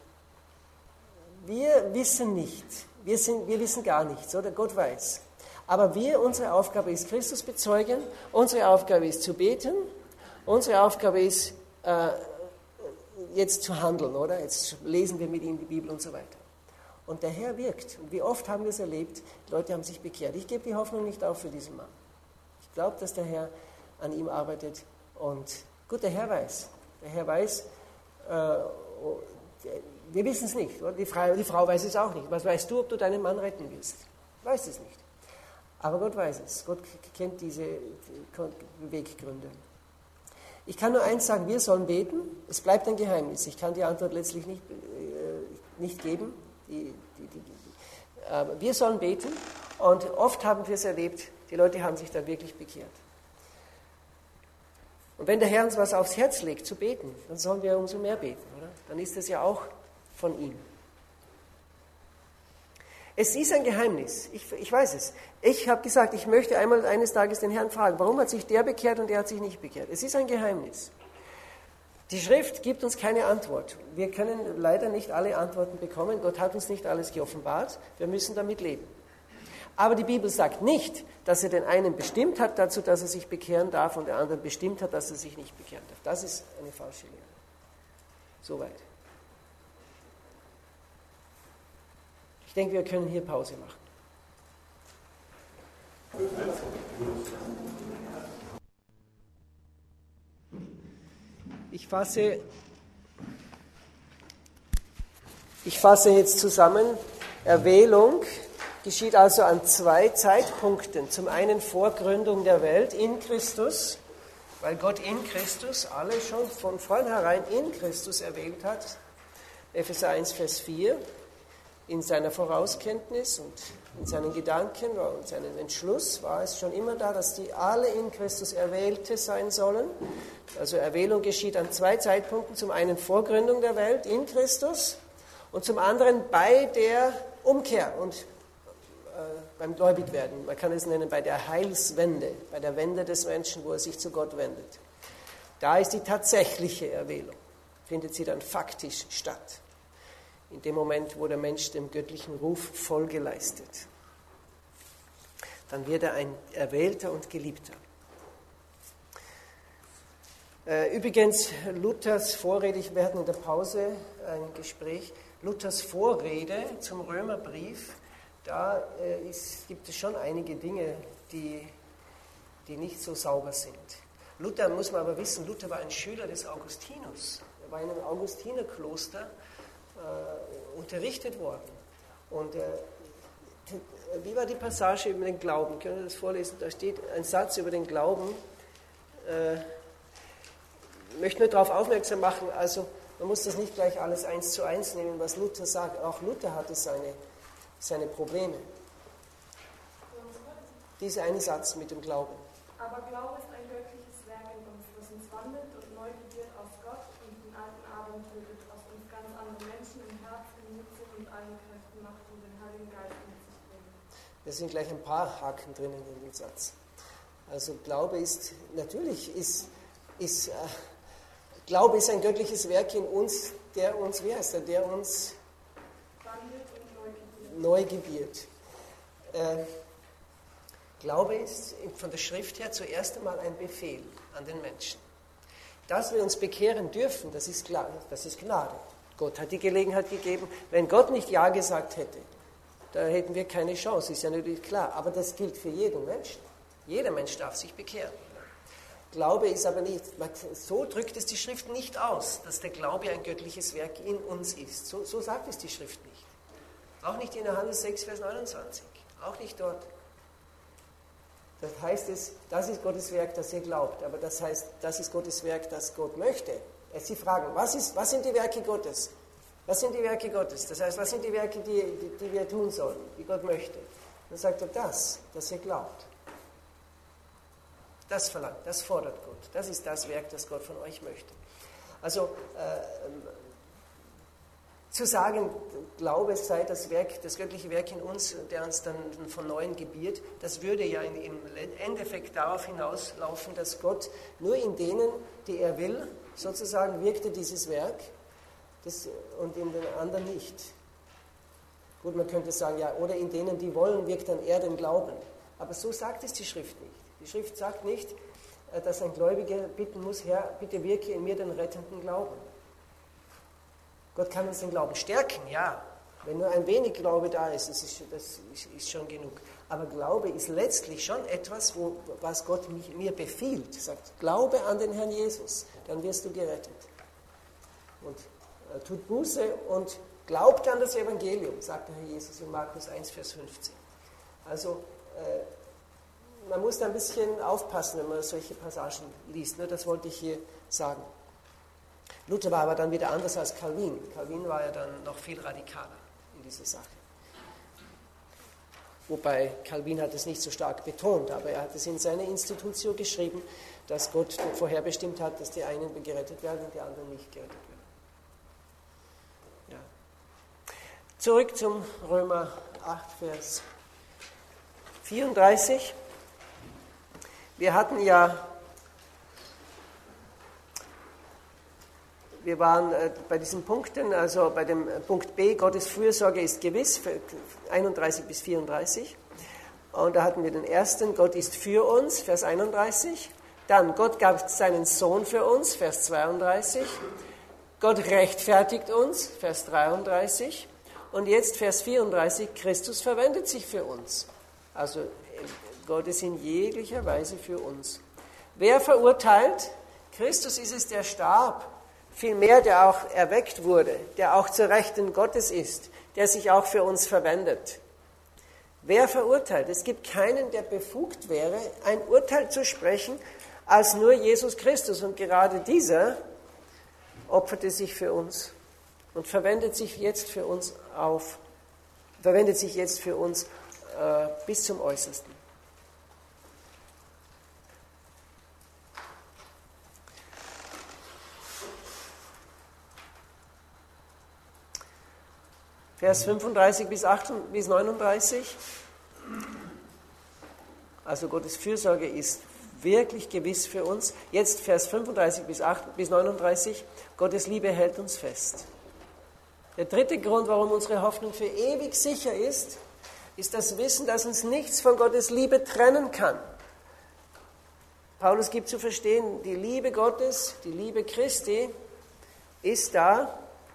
wir wissen nicht. Wir, sind, wir wissen gar nichts, oder? Gott weiß. Aber wir, unsere Aufgabe ist Christus bezeugen. Unsere Aufgabe ist zu beten. Unsere Aufgabe ist äh, jetzt zu handeln, oder? Jetzt lesen wir mit ihm die Bibel und so weiter. Und der Herr wirkt. Und wie oft haben wir es erlebt, die Leute haben sich bekehrt. Ich gebe die Hoffnung nicht auf für diesen Mann. Ich glaube, dass der Herr an ihm arbeitet. Und gut, der Herr weiß. Der Herr weiß, äh, wir wissen es nicht. Oder? Die, Frau, die Frau weiß es auch nicht. Was weißt du, ob du deinen Mann retten willst? Weiß es nicht. Aber Gott weiß es. Gott kennt diese Beweggründe. Ich kann nur eins sagen, wir sollen beten. Es bleibt ein Geheimnis. Ich kann die Antwort letztlich nicht, äh, nicht geben. Die, die, die, die. Aber wir sollen beten. Und oft haben wir es erlebt, die Leute haben sich dann wirklich bekehrt. Und wenn der Herr uns was aufs Herz legt, zu beten, dann sollen wir umso mehr beten, oder? Dann ist das ja auch von ihm. Es ist ein Geheimnis, ich, ich weiß es. Ich habe gesagt, ich möchte einmal eines Tages den Herrn fragen, warum hat sich der bekehrt und der hat sich nicht bekehrt? Es ist ein Geheimnis. Die Schrift gibt uns keine Antwort. Wir können leider nicht alle Antworten bekommen. Gott hat uns nicht alles geoffenbart. Wir müssen damit leben. Aber die Bibel sagt nicht, dass er den einen bestimmt hat dazu, dass er sich bekehren darf und der andere bestimmt hat, dass er sich nicht bekehren darf. Das ist eine falsche Lehre. Soweit. Ich denke, wir können hier Pause machen. Ich fasse, ich fasse jetzt zusammen. Erwählung geschieht also an zwei Zeitpunkten. Zum einen vor Gründung der Welt in Christus, weil Gott in Christus alle schon von vornherein in Christus erwählt hat. Epheser eins, Vers vier. In seiner Vorauskenntnis und in seinen Gedanken und seinem Entschluss war es schon immer da, dass die alle in Christus Erwählte sein sollen. Also Erwählung geschieht an zwei Zeitpunkten. Zum einen vor Gründung der Welt in Christus und zum anderen bei der Umkehr und äh, beim Gläubigwerden. Man kann es nennen bei der Heilswende, bei der Wende des Menschen, wo er sich zu Gott wendet. Da ist die tatsächliche Erwählung, findet sie dann faktisch statt. In dem Moment, wo der Mensch dem göttlichen Ruf Folge leistet. Dann wird er ein Erwählter und Geliebter. Übrigens, Luthers Vorrede, wir hatten in der Pause ein Gespräch, Luthers Vorrede zum Römerbrief, da ist, gibt es schon einige Dinge, die, die nicht so sauber sind. Luther, muss man aber wissen, Luther war ein Schüler des Augustinus. Er war in einem Augustinerkloster Äh, unterrichtet worden. Und äh, wie war die Passage über den Glauben? Können wir das vorlesen? Da steht ein Satz über den Glauben. Äh, ich möchte nur darauf aufmerksam machen, also man muss das nicht gleich alles eins zu eins nehmen, was Luther sagt. Auch Luther hatte seine seine Probleme. Dieser eine Satz mit dem Glauben. Aber Glaube ist ein göttliches Werk in uns, das uns wandelt und neu gebiert aus Gott und den alten Adam tötet, aus uns ganz andere Menschen im Herzen, mit sich und allen Kräften macht und den Heiligen Geist mit sich bringt. Da sind gleich ein paar Haken drinnen in dem Satz. Also Glaube ist, natürlich ist, ist äh, Glaube ist ein göttliches Werk in uns, der uns, wie heißt er, der uns wandelt und neu gebiert. Äh, Glaube ist von der Schrift her zuerst einmal ein Befehl an den Menschen. Dass wir uns bekehren dürfen, das ist, klar, das ist Gnade. Gott hat die Gelegenheit gegeben. Wenn Gott nicht Ja gesagt hätte, da hätten wir keine Chance, ist ja natürlich klar. Aber das gilt für jeden Menschen. Jeder Mensch darf sich bekehren. Glaube ist aber nicht, so drückt es die Schrift nicht aus, dass der Glaube ein göttliches Werk in uns ist. So, so sagt es die Schrift nicht. Auch nicht in Johannes sechs, Vers neunundzwanzig. Auch nicht dort. Das heißt es, das ist Gottes Werk, das ihr glaubt. Aber das heißt, das ist Gottes Werk, das Gott möchte. Jetzt Sie fragen, was, ist, was sind die Werke Gottes? Was sind die Werke Gottes? Das heißt, was sind die Werke, die, die, die wir tun sollen, die Gott möchte? Dann sagt er das, das ihr glaubt. Das verlangt, das fordert Gott. Das ist das Werk, das Gott von euch möchte. Also äh, zu sagen, Glaube sei das Werk, das göttliche Werk in uns, der uns dann von Neuem gebiert, das würde ja in, im Endeffekt darauf hinauslaufen, dass Gott nur in denen, die er will, sozusagen wirkte dieses Werk das, und in den anderen nicht. Gut, man könnte sagen, ja, oder in denen, die wollen, wirkt dann er den Glauben. Aber so sagt es die Schrift nicht. Die Schrift sagt nicht, dass ein Gläubiger bitten muss, Herr, bitte wirke in mir den rettenden Glauben. Gott kann uns den Glauben stärken, ja. Wenn nur ein wenig Glaube da ist, das ist, das ist schon genug. Aber Glaube ist letztlich schon etwas, wo, was Gott mich, mir befiehlt. Er sagt, glaube an den Herrn Jesus, dann wirst du gerettet. Und äh, tut Buße und glaubt an das Evangelium, sagt der Herr Jesus in Markus eins, Vers fünfzehn. Also, äh, man muss da ein bisschen aufpassen, wenn man solche Passagen liest. Das wollte ich hier sagen. Luther war aber dann wieder anders als Calvin. Calvin war ja dann noch viel radikaler in dieser Sache. Wobei Calvin hat es nicht so stark betont, aber er hat es in seine Institutio geschrieben, dass Gott vorherbestimmt hat, dass die einen gerettet werden und die anderen nicht gerettet werden. Ja. Zurück zum Römer acht, Vers vierunddreißig. Wir hatten ja, wir waren äh, bei diesen Punkten, also bei dem Punkt B, Gottes Fürsorge ist gewiss, einunddreißig bis vierunddreißig. Und da hatten wir den ersten, Gott ist für uns, Vers einunddreißig. Dann, Gott gab seinen Sohn für uns, Vers zweiunddreißig. Gott rechtfertigt uns, Vers dreiunddreißig. Und jetzt Vers vierunddreißig, Christus verwendet sich für uns. Also Gott ist in jeglicher Weise für uns. Wer verurteilt? Christus ist es, der starb. Vielmehr, der auch erweckt wurde, der auch zur Rechten Gottes ist, der sich auch für uns verwendet. Wer verurteilt? Es gibt keinen, der befugt wäre, ein Urteil zu sprechen, als nur Jesus Christus. Und gerade dieser opferte sich für uns und verwendet sich jetzt für uns auf, verwendet sich jetzt für uns äh, bis zum Äußersten. Vers fünfunddreißig bis neununddreißig. Also Gottes Fürsorge ist wirklich gewiss für uns. Jetzt Vers fünfunddreißig bis neununddreißig. Gottes Liebe hält uns fest. Der dritte Grund, warum unsere Hoffnung für ewig sicher ist, ist das Wissen, dass uns nichts von Gottes Liebe trennen kann. Paulus gibt zu verstehen, die Liebe Gottes, die Liebe Christi ist da.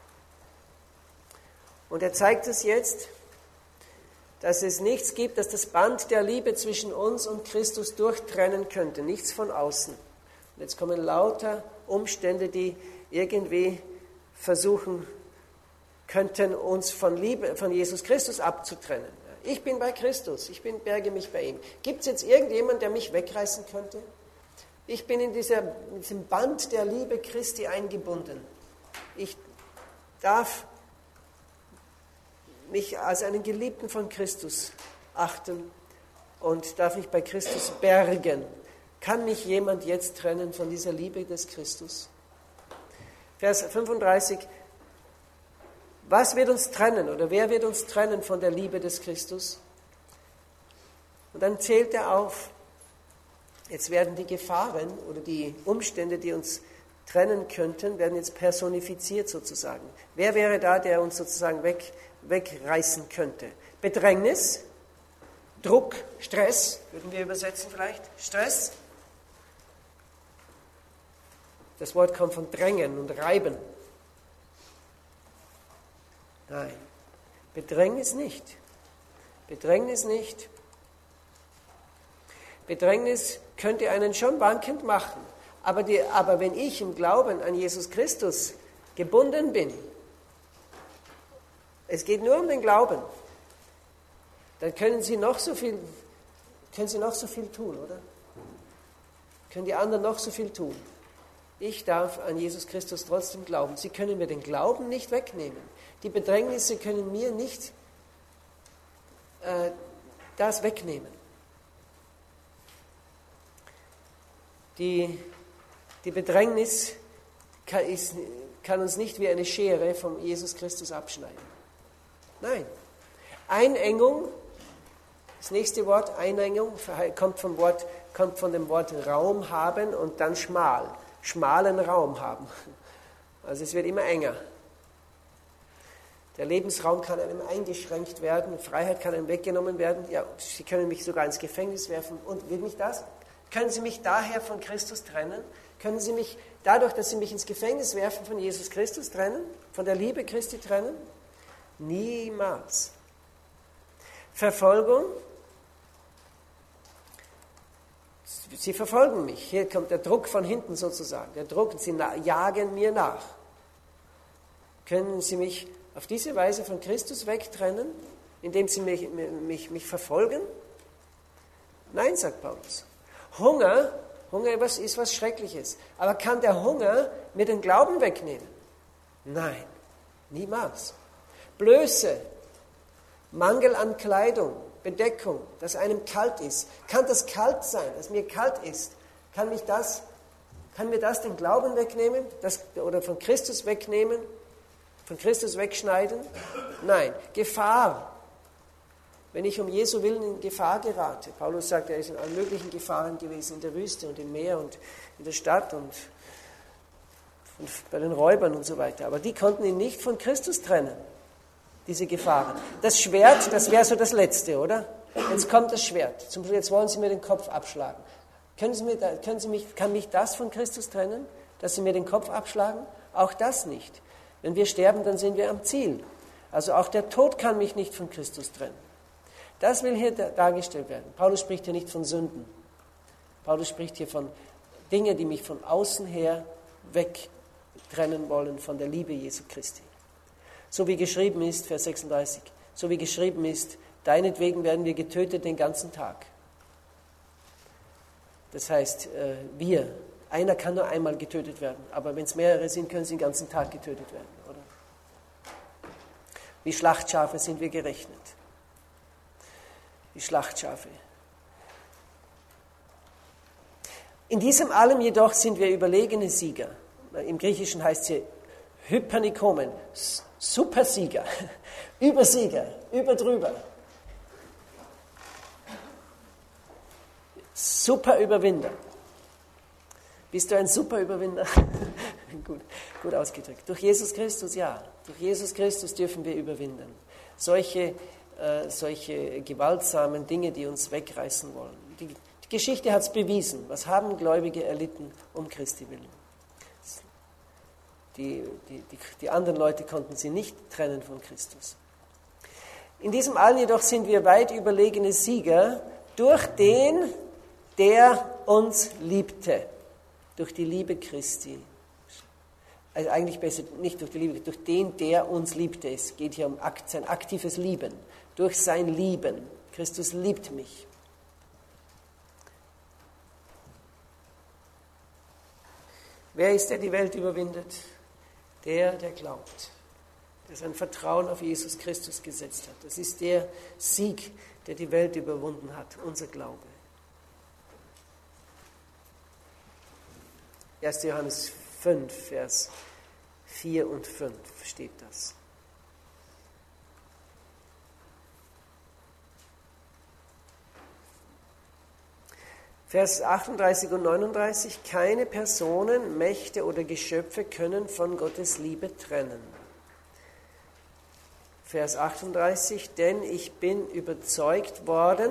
Und er zeigt es jetzt, dass es nichts gibt, das das Band der Liebe zwischen uns und Christus durchtrennen könnte, nichts von außen. Und jetzt kommen lauter Umstände, die irgendwie versuchen könnten, uns von Liebe, von Jesus Christus abzutrennen. Ich bin bei Christus, ich bin, berge mich bei ihm. Gibt es jetzt irgendjemand, der mich wegreißen könnte? Ich bin in, dieser, in diesem Band der Liebe Christi eingebunden. Ich darf mich als einen Geliebten von Christus achten und darf mich bei Christus bergen? Kann mich jemand jetzt trennen von dieser Liebe des Christus? Vers fünfunddreißig. Was wird uns trennen oder wer wird uns trennen von der Liebe des Christus? Und dann zählt er auf. Jetzt werden die Gefahren oder die Umstände, die uns trennen könnten, werden jetzt personifiziert sozusagen. Wer wäre da, der uns sozusagen weg, wegreißen könnte? Bedrängnis, Druck, Stress, würden wir übersetzen vielleicht. Stress. Das Wort kommt von drängen und reiben. Nein, Bedrängnis nicht. Bedrängnis nicht. Bedrängnis könnte einen schon wankend machen. Aber, die, aber wenn ich im Glauben an Jesus Christus gebunden bin, es geht nur um den Glauben, dann können Sie noch so viel, können Sie noch so viel tun, oder? Können die anderen noch so viel tun. Ich darf an Jesus Christus trotzdem glauben. Sie können mir den Glauben nicht wegnehmen. Die Bedrängnisse können mir nicht äh, das wegnehmen. Die, die Bedrängnis kann, ist, kann uns nicht wie eine Schere von Jesus Christus abschneiden. Nein. Einengung, das nächste Wort, Einengung, kommt vom, Wort, kommt von dem Wort Raum haben und dann schmal. Schmalen Raum haben. Also es wird immer enger. Der Lebensraum kann einem eingeschränkt werden, Freiheit kann einem weggenommen werden. Ja, Sie können mich sogar ins Gefängnis werfen. Und will mich das? Können Sie mich daher von Christus trennen? Können Sie mich dadurch, dass Sie mich ins Gefängnis werfen, von Jesus Christus trennen? Von der Liebe Christi trennen? Niemals. Verfolgung. Sie verfolgen mich. Hier kommt der Druck von hinten sozusagen. Der Druck, Sie jagen mir nach. Können Sie mich auf diese Weise von Christus wegtrennen, indem Sie mich, mich, mich verfolgen? Nein, sagt Paulus. Hunger, Hunger ist was Schreckliches. Aber kann der Hunger mir den Glauben wegnehmen? Nein, niemals. Blöße, Mangel an Kleidung, Bedeckung, dass einem kalt ist. Kann das kalt sein, dass mir kalt ist? Kann, mich das, kann mir das den Glauben wegnehmen das, oder von Christus wegnehmen? Von Christus wegschneiden? Nein. Gefahr. Wenn ich um Jesu Willen in Gefahr gerate. Paulus sagt, er ist in allen möglichen Gefahren gewesen, in der Wüste und im Meer und in der Stadt und, und bei den Räubern und so weiter. Aber die konnten ihn nicht von Christus trennen. Diese Gefahren. Das Schwert, das wäre so das Letzte, oder? Jetzt kommt das Schwert. Zum Beispiel, jetzt wollen Sie mir den Kopf abschlagen. Können Sie mir, können Sie mich, kann mich das von Christus trennen, dass Sie mir den Kopf abschlagen? Auch das nicht. Wenn wir sterben, dann sind wir am Ziel. Also auch der Tod kann mich nicht von Christus trennen. Das will hier dargestellt werden. Paulus spricht hier nicht von Sünden. Paulus spricht hier von Dingen, die mich von außen her wegtrennen wollen von der Liebe Jesu Christi. So wie geschrieben ist, Vers sechsunddreißig, so wie geschrieben ist, deinetwegen werden wir getötet den ganzen Tag. Das heißt, wir, einer kann nur einmal getötet werden, aber wenn es mehrere sind, können sie den ganzen Tag getötet werden, oder? Wie Schlachtschafe sind wir gerechnet. Wie Schlachtschafe. In diesem allem jedoch sind wir überlegene Sieger. Im Griechischen heißt sie Hypernikomen, Supersieger, Übersieger, überdrüber. Superüberwinder. Bist du ein Superüberwinder? gut, gut ausgedrückt. Durch Jesus Christus, ja. Durch Jesus Christus dürfen wir überwinden. Solche, äh, solche gewaltsamen Dinge, die uns wegreißen wollen. Die, die Geschichte hat es bewiesen. Was haben Gläubige erlitten um Christi willen? Die, die, die, die anderen Leute konnten sie nicht trennen von Christus. In diesem allen jedoch sind wir weit überlegene Sieger durch den, der uns liebte. Durch die Liebe Christi. Also eigentlich besser nicht durch die Liebe, durch den, der uns liebte. Es geht hier um Akt, sein aktives Lieben. Durch sein Lieben. Christus liebt mich. Wer ist, der die Welt überwindet? Der, der glaubt. der sein Vertrauen auf Jesus Christus gesetzt hat. Das ist der Sieg, der die Welt überwunden hat, unser Glaube. erster Johannes fünf, Vers vier und fünf steht das. Vers achtunddreißig und neununddreißig, keine Personen, Mächte oder Geschöpfe können von Gottes Liebe trennen. Vers achtunddreißig, denn ich bin überzeugt worden,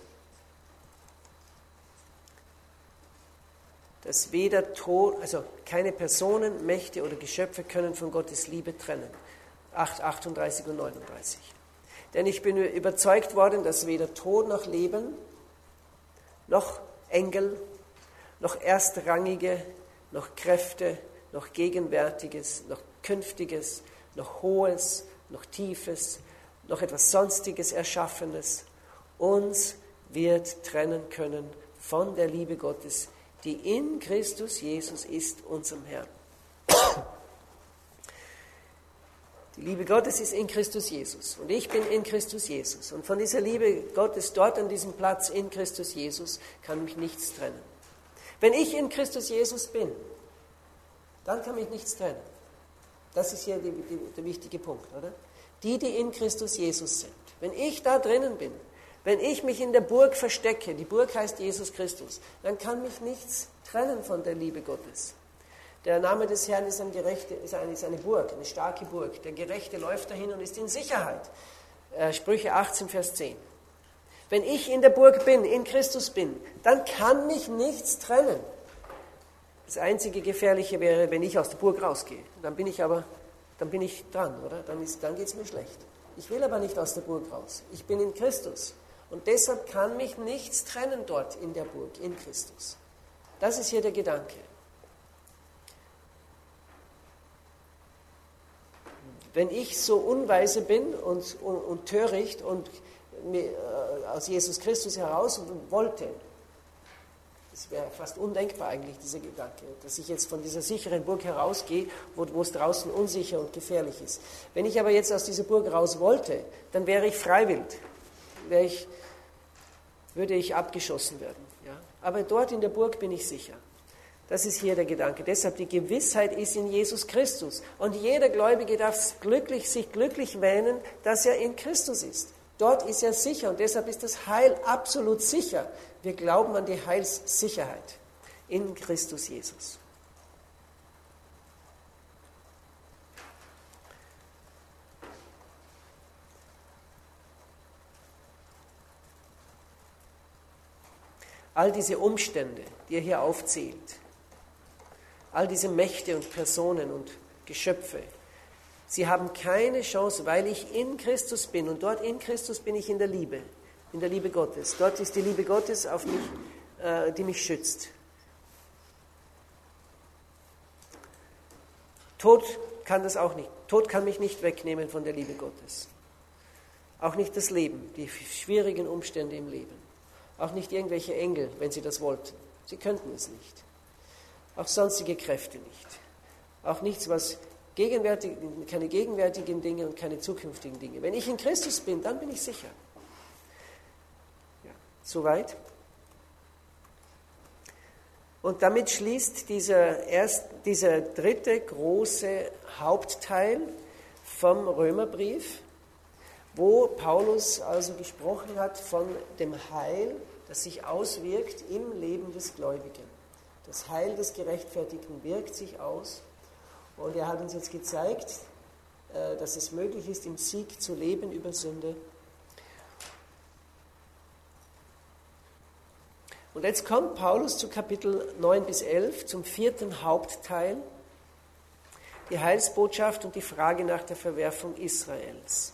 dass weder Tod, also keine Personen, Mächte oder Geschöpfe können von Gottes Liebe trennen. achtunddreißig und neununddreißig. Denn ich bin überzeugt worden, dass weder Tod noch Leben, noch Engel, noch Erstrangige, noch Kräfte, noch Gegenwärtiges, noch Künftiges, noch Hohes, noch Tiefes, noch etwas Sonstiges Erschaffenes uns wird trennen können von der Liebe Gottes, die in Christus Jesus ist, unserem Herrn. Die Liebe Gottes ist in Christus Jesus und ich bin in Christus Jesus. Und von dieser Liebe Gottes dort an diesem Platz in Christus Jesus kann mich nichts trennen. Wenn ich in Christus Jesus bin, dann kann mich nichts trennen. Das ist hier die, die, der wichtige Punkt, oder? Die, die in Christus Jesus sind. Wenn ich da drinnen bin, wenn ich mich in der Burg verstecke, die Burg heißt Jesus Christus, dann kann mich nichts trennen von der Liebe Gottes. Der Name des Herrn ist, ein Gerechte, ist, eine, ist eine Burg, eine starke Burg. Der Gerechte läuft dahin und ist in Sicherheit. Äh, Sprüche achtzehn, Vers zehn. Wenn ich in der Burg bin, in Christus bin, dann kann mich nichts trennen. Das einzige Gefährliche wäre, wenn ich aus der Burg rausgehe. Dann bin ich aber, dann bin ich dran, oder? Dann, dann geht es mir schlecht. Ich will aber nicht aus der Burg raus. Ich bin in Christus. Und deshalb kann mich nichts trennen dort in der Burg, in Christus. Das ist hier der Gedanke. Wenn ich so unweise bin und, und, und töricht und mir, äh, aus Jesus Christus heraus wollte, das wäre fast undenkbar eigentlich, dieser Gedanke, dass ich jetzt von dieser sicheren Burg herausgehe, wo, wo es draußen unsicher und gefährlich ist. Wenn ich aber jetzt aus dieser Burg raus wollte, dann wäre ich freiwillig, wäre ich, würde ich abgeschossen werden. Ja? Aber dort in der Burg bin ich sicher. Das ist hier der Gedanke. Deshalb die Gewissheit ist in Jesus Christus. Und jeder Gläubige darf glücklich, sich glücklich wähnen, dass er in Christus ist. Dort ist er sicher und deshalb ist das Heil absolut sicher. Wir glauben an die Heilssicherheit in Christus Jesus. All diese Umstände, die er hier aufzählt, all diese Mächte und Personen und Geschöpfe, sie haben keine Chance, weil ich in Christus bin. Und dort in Christus bin ich in der Liebe, in der Liebe Gottes. Dort ist die Liebe Gottes auf mich, äh, die mich schützt. Tod kann das auch nicht. Tod kann mich nicht wegnehmen von der Liebe Gottes. Auch nicht das Leben, die schwierigen Umstände im Leben. Auch nicht irgendwelche Engel, wenn sie das wollten. Sie könnten es nicht. Auch sonstige Kräfte nicht. Auch nichts, was gegenwärtig, keine gegenwärtigen Dinge und keine zukünftigen Dinge. Wenn ich in Christus bin, dann bin ich sicher. Ja, soweit. Und damit schließt dieser, erst, dieser dritte große Hauptteil vom Römerbrief, wo Paulus also gesprochen hat von dem Heil, das sich auswirkt im Leben des Gläubigen. Das Heil des Gerechtfertigten wirkt sich aus und er hat uns jetzt gezeigt, dass es möglich ist, im Sieg zu leben über Sünde. Und jetzt kommt Paulus zu Kapitel neun bis elf, zum vierten Hauptteil, die Heilsbotschaft und die Frage nach der Verwerfung Israels.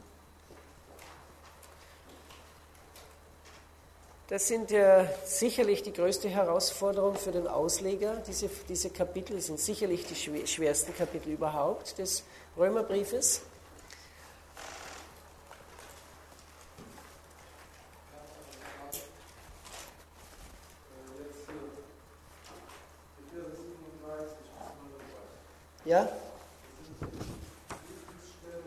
Das sind ja sicherlich die größte Herausforderung für den Ausleger. Diese, diese Kapitel sind sicherlich die schwersten Kapitel überhaupt des Römerbriefes. Ja?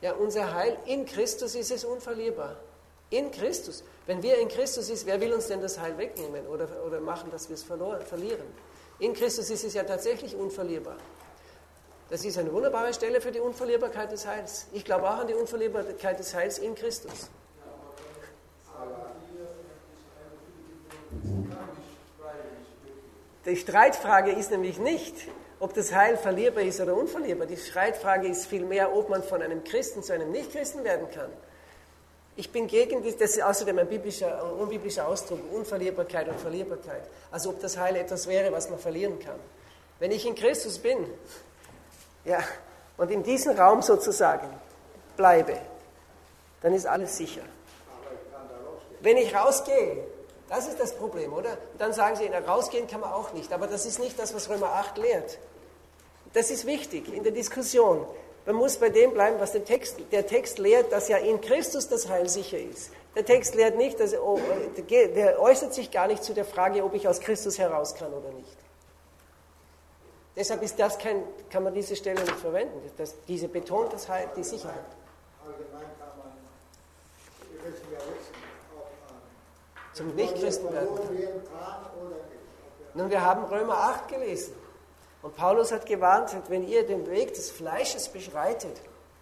Ja, unser Heil in Christus ist es unverlierbar. In Christus. Wenn wir in Christus sind, wer will uns denn das Heil wegnehmen oder, oder machen, dass wir es verloren, verlieren? In Christus ist es ja tatsächlich unverlierbar. Das ist eine wunderbare Stelle für die Unverlierbarkeit des Heils. Ich glaube auch an die Unverlierbarkeit des Heils in Christus. Die Streitfrage ist nämlich nicht, ob das Heil verlierbar ist oder unverlierbar. Die Streitfrage ist vielmehr, ob man von einem Christen zu einem Nichtchristen werden kann. Ich bin gegen, das ist außerdem ein biblischer, ein unbiblischer Ausdruck, Unverlierbarkeit und Verlierbarkeit. Also ob das Heil etwas wäre, was man verlieren kann. Wenn ich in Christus bin, ja, und in diesem Raum sozusagen bleibe, dann ist alles sicher. Wenn ich rausgehe, das ist das Problem, oder? Und dann sagen Sie, na, rausgehen kann man auch nicht. Aber das ist nicht das, was Römer acht lehrt. Das ist wichtig in der Diskussion. Man muss bei dem bleiben, was der Text, der Text lehrt, dass ja in Christus das Heil sicher ist. Der Text lehrt nicht, dass, oh, der äußert sich gar nicht zu der Frage, ob ich aus Christus heraus kann oder nicht. Deshalb ist das kein, kann man diese Stelle nicht verwenden. Das, diese betont das Heil, die Sicherheit. Allgemein kann man, wir wissen ja wissen, ob Zum Nichtchristen werden kann. Nun, wir haben Römer acht gelesen. Und Paulus hat gewarnt, wenn ihr den Weg des Fleisches beschreitet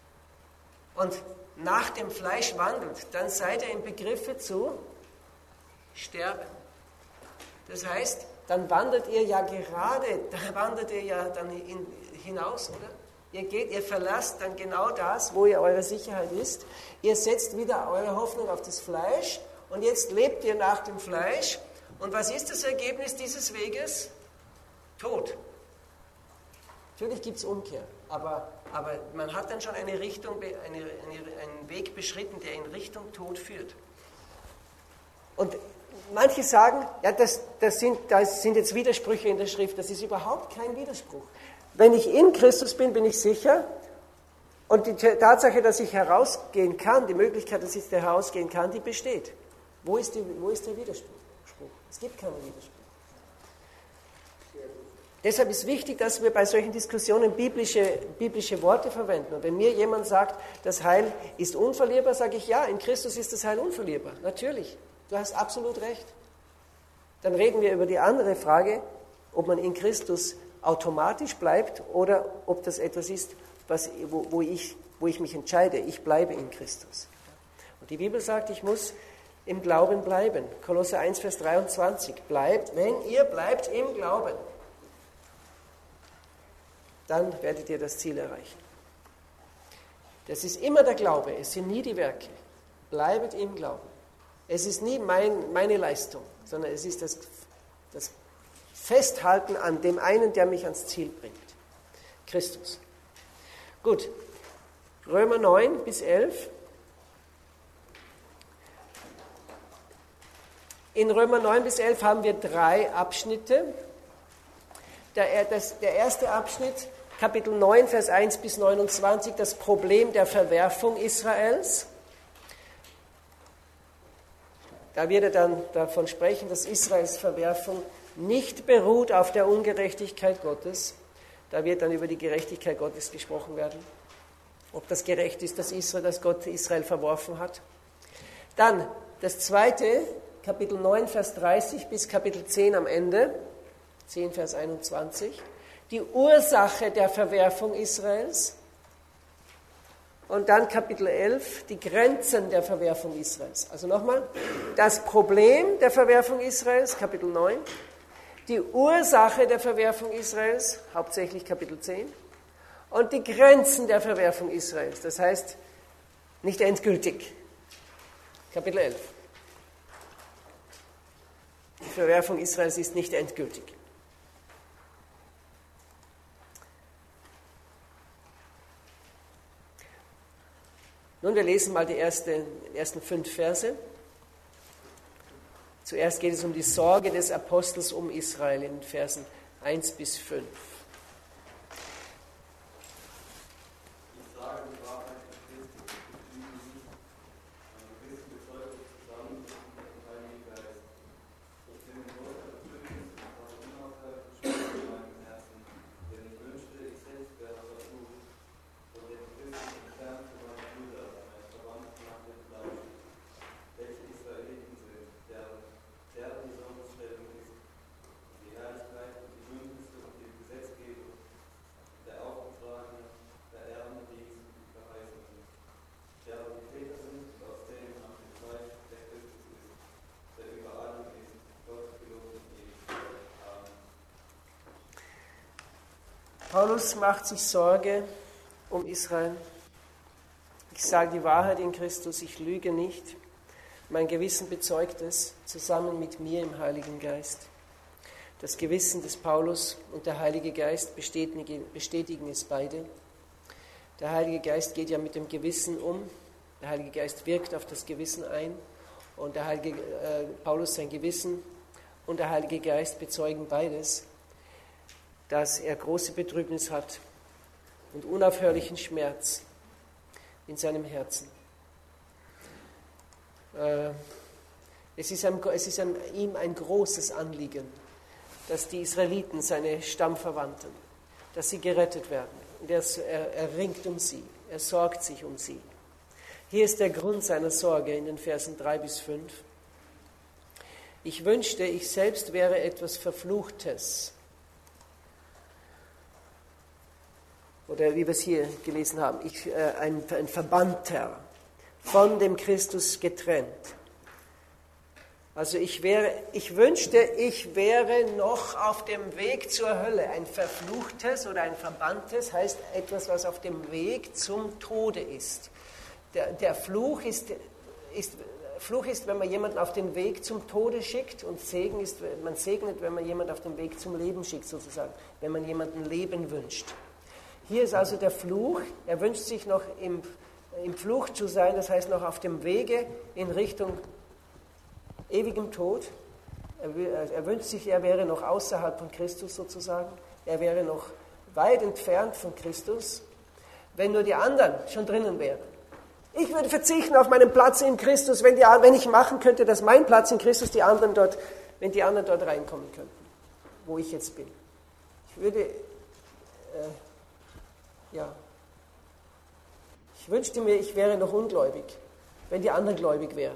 und nach dem Fleisch wandelt, dann seid ihr im Begriffe zu sterben. Das heißt, dann wandert ihr ja gerade, da wandert ihr ja dann in, hinaus, oder? Ihr geht, ihr verlasst dann genau das, wo ihr eure Sicherheit ist. Ihr setzt wieder eure Hoffnung auf das Fleisch und jetzt lebt ihr nach dem Fleisch. Und was ist das Ergebnis dieses Weges? Tod. Natürlich gibt es Umkehr, aber, aber man hat dann schon eine Richtung, eine, eine, einen Weg beschritten, der in Richtung Tod führt. Und manche sagen, ja, das, das, sind, das sind jetzt Widersprüche in der Schrift. Das ist überhaupt kein Widerspruch. Wenn ich in Christus bin, bin ich sicher. Und die Tatsache, dass ich herausgehen kann, die Möglichkeit, dass ich herausgehen kann, die besteht. Wo ist, die, wo ist der Widerspruch? Es gibt keinen Widerspruch. Deshalb ist wichtig, dass wir bei solchen Diskussionen biblische, biblische Worte verwenden. Und wenn mir jemand sagt, das Heil ist unverlierbar, sage ich, ja, in Christus ist das Heil unverlierbar. Natürlich, du hast absolut recht. Dann reden wir über die andere Frage, ob man in Christus automatisch bleibt oder ob das etwas ist, was, wo, wo, ich, wo ich mich entscheide, ich bleibe in Christus. Und die Bibel sagt, ich muss im Glauben bleiben. Kolosser eins, Vers dreiundzwanzig. Bleibt, wenn ihr bleibt im Glauben, dann werdet ihr das Ziel erreichen. Das ist immer der Glaube, es sind nie die Werke. Bleibet im Glauben. Es ist nie mein, meine Leistung, sondern es ist das, das Festhalten an dem einen, der mich ans Ziel bringt. Christus. Gut, Römer neun bis elf. In Römer neun bis elf haben wir drei Abschnitte. Der, das, der erste Abschnitt, Kapitel neun, Vers eins bis neunundzwanzig, das Problem der Verwerfung Israels. Da wird er dann davon sprechen, dass Israels Verwerfung nicht beruht auf der Ungerechtigkeit Gottes. Da wird dann über die Gerechtigkeit Gottes gesprochen werden. Ob das gerecht ist, dass, Israel, dass Gott Israel verworfen hat. Dann das zweite, Kapitel neun, Vers dreißig bis Kapitel zehn am Ende. zehn, Vers einundzwanzig, die Ursache der Verwerfung Israels und dann Kapitel elf, die Grenzen der Verwerfung Israels. Also nochmal, das Problem der Verwerfung Israels, Kapitel neun, die Ursache der Verwerfung Israels, hauptsächlich Kapitel zehn, und die Grenzen der Verwerfung Israels, das heißt nicht endgültig, Kapitel elf. Die Verwerfung Israels ist nicht endgültig. Nun, wir lesen mal die erste, die ersten fünf Verse. Zuerst geht es um die Sorge des Apostels um Israel in den Versen eins bis fünf. Denn Paulus macht sich Sorge um Israel. Ich sage die Wahrheit in Christus, ich lüge nicht. Mein Gewissen bezeugt es, zusammen mit mir im Heiligen Geist. Das Gewissen des Paulus und der Heilige Geist bestätigen, bestätigen es beide. Der Heilige Geist geht ja mit dem Gewissen um. Der Heilige Geist wirkt auf das Gewissen ein. Und der Heilige äh, Paulus sein Gewissen und der Heilige Geist bezeugen beides, dass er große Betrübnis hat und unaufhörlichen Schmerz in seinem Herzen. Äh, es ist, ein, es ist ein, ihm ein großes Anliegen, dass die Israeliten, seine Stammverwandten, dass sie gerettet werden. Und er, er, er ringt um sie, er sorgt sich um sie. Hier ist der Grund seiner Sorge in den Versen drei bis fünf. Ich wünschte, ich selbst wäre etwas Verfluchtes. Oder wie wir es hier gelesen haben, ich, äh, ein, ein Verbannter, von dem Christus getrennt. Also ich, wäre, ich wünschte, ich wäre noch auf dem Weg zur Hölle. Ein Verfluchtes oder ein Verbanntes heißt etwas, was auf dem Weg zum Tode ist. Der, der Fluch ist, ist, Fluch ist, wenn man jemanden auf den Weg zum Tode schickt, und Segen ist, man segnet, wenn man jemanden auf den Weg zum Leben schickt, sozusagen, wenn man jemanden Leben wünscht. Hier ist also der Fluch, er wünscht sich noch im, im Fluch zu sein, das heißt noch auf dem Wege in Richtung ewigem Tod. Er, er wünscht sich, er wäre noch außerhalb von Christus sozusagen, er wäre noch weit entfernt von Christus, wenn nur die anderen schon drinnen wären. Ich würde verzichten auf meinen Platz in Christus, wenn, die, wenn ich machen könnte, dass mein Platz in Christus die anderen dort, wenn die anderen dort reinkommen könnten, wo ich jetzt bin. Ich würde, äh, ja, ich wünschte mir, ich wäre noch ungläubig, wenn die anderen gläubig wären.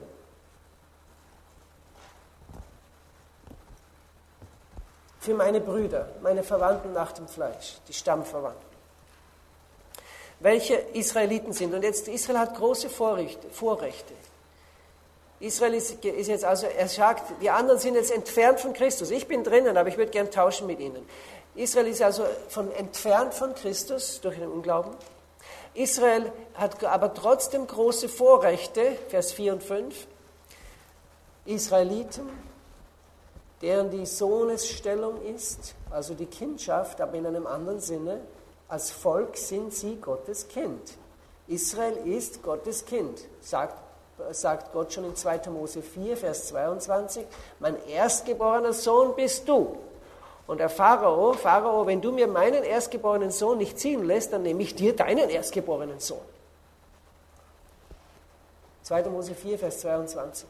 Für meine Brüder, meine Verwandten nach dem Fleisch, die Stammverwandten. Welche Israeliten sind. Und jetzt, Israel hat große Vorrechte. Vorrechte. Israel ist, ist jetzt also, er sagt, die anderen sind jetzt entfernt von Christus. Ich bin drinnen, aber ich würde gern tauschen mit ihnen. Israel ist also von, entfernt von Christus durch den Unglauben. Israel hat aber trotzdem große Vorrechte, Vers vier und fünf. Israeliten, deren die Sohnesstellung ist, also die Kindschaft, aber in einem anderen Sinne. Als Volk sind sie Gottes Kind. Israel ist Gottes Kind, sagt, sagt Gott schon in zweiter Mose vier, Vers zweiundzwanzig. Mein erstgeborener Sohn bist du. Und der Pharao, Pharao, wenn du mir meinen erstgeborenen Sohn nicht ziehen lässt, dann nehme ich dir deinen erstgeborenen Sohn. zweiter Mose vier, Vers zweiundzwanzig.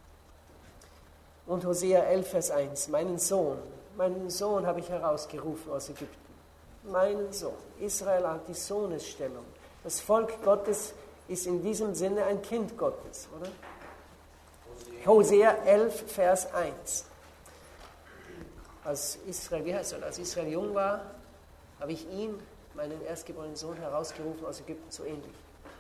Und Hosea elf, Vers eins. Meinen Sohn, meinen Sohn habe ich herausgerufen aus Ägypten. Meinen Sohn. Israel hat die Sohnesstellung. Das Volk Gottes ist in diesem Sinne ein Kind Gottes, oder? Hosea elf, Vers eins. Als Israel, wie heißt das? Als Israel jung war, habe ich ihn, meinen erstgeborenen Sohn, herausgerufen aus Ägypten, so ähnlich.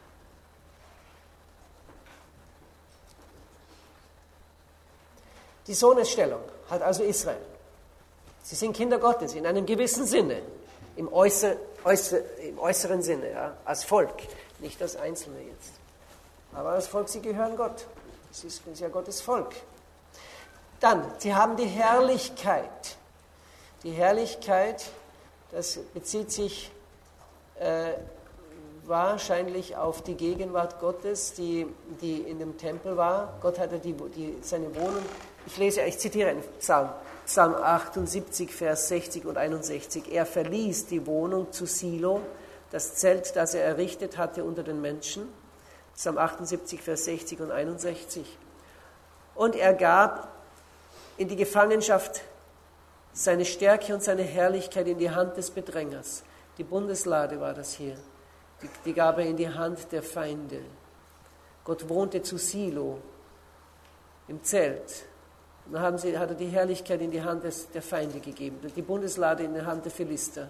Die Sohnesstellung hat also Israel. Sie sind Kinder Gottes in einem gewissen Sinne. Im, äußer, äußer, im äußeren Sinne, ja, als Volk, nicht als Einzelne jetzt. Aber als Volk, sie gehören Gott. Das ist, das ist ja Gottes Volk. Dann, sie haben die Herrlichkeit. Die Herrlichkeit, das bezieht sich äh, wahrscheinlich auf die Gegenwart Gottes, die, die in dem Tempel war. Gott hatte die, die, seine Wohnung. Ich lese, ich zitiere einen Psalm. Psalm achtundsiebzig, Vers sechzig und einundsechzig. Er verließ die Wohnung zu Silo, das Zelt, das er errichtet hatte unter den Menschen. Psalm achtundsiebzig, Vers sechzig und einundsechzig. Und er gab in die Gefangenschaft seine Stärke und seine Herrlichkeit in die Hand des Bedrängers. Die Bundeslade war das hier. Die, die gab er in die Hand der Feinde. Gott wohnte zu Silo, im Zelt. Und dann haben sie, hat er die Herrlichkeit in die Hand des, der Feinde gegeben, die Bundeslade in die Hand der Philister.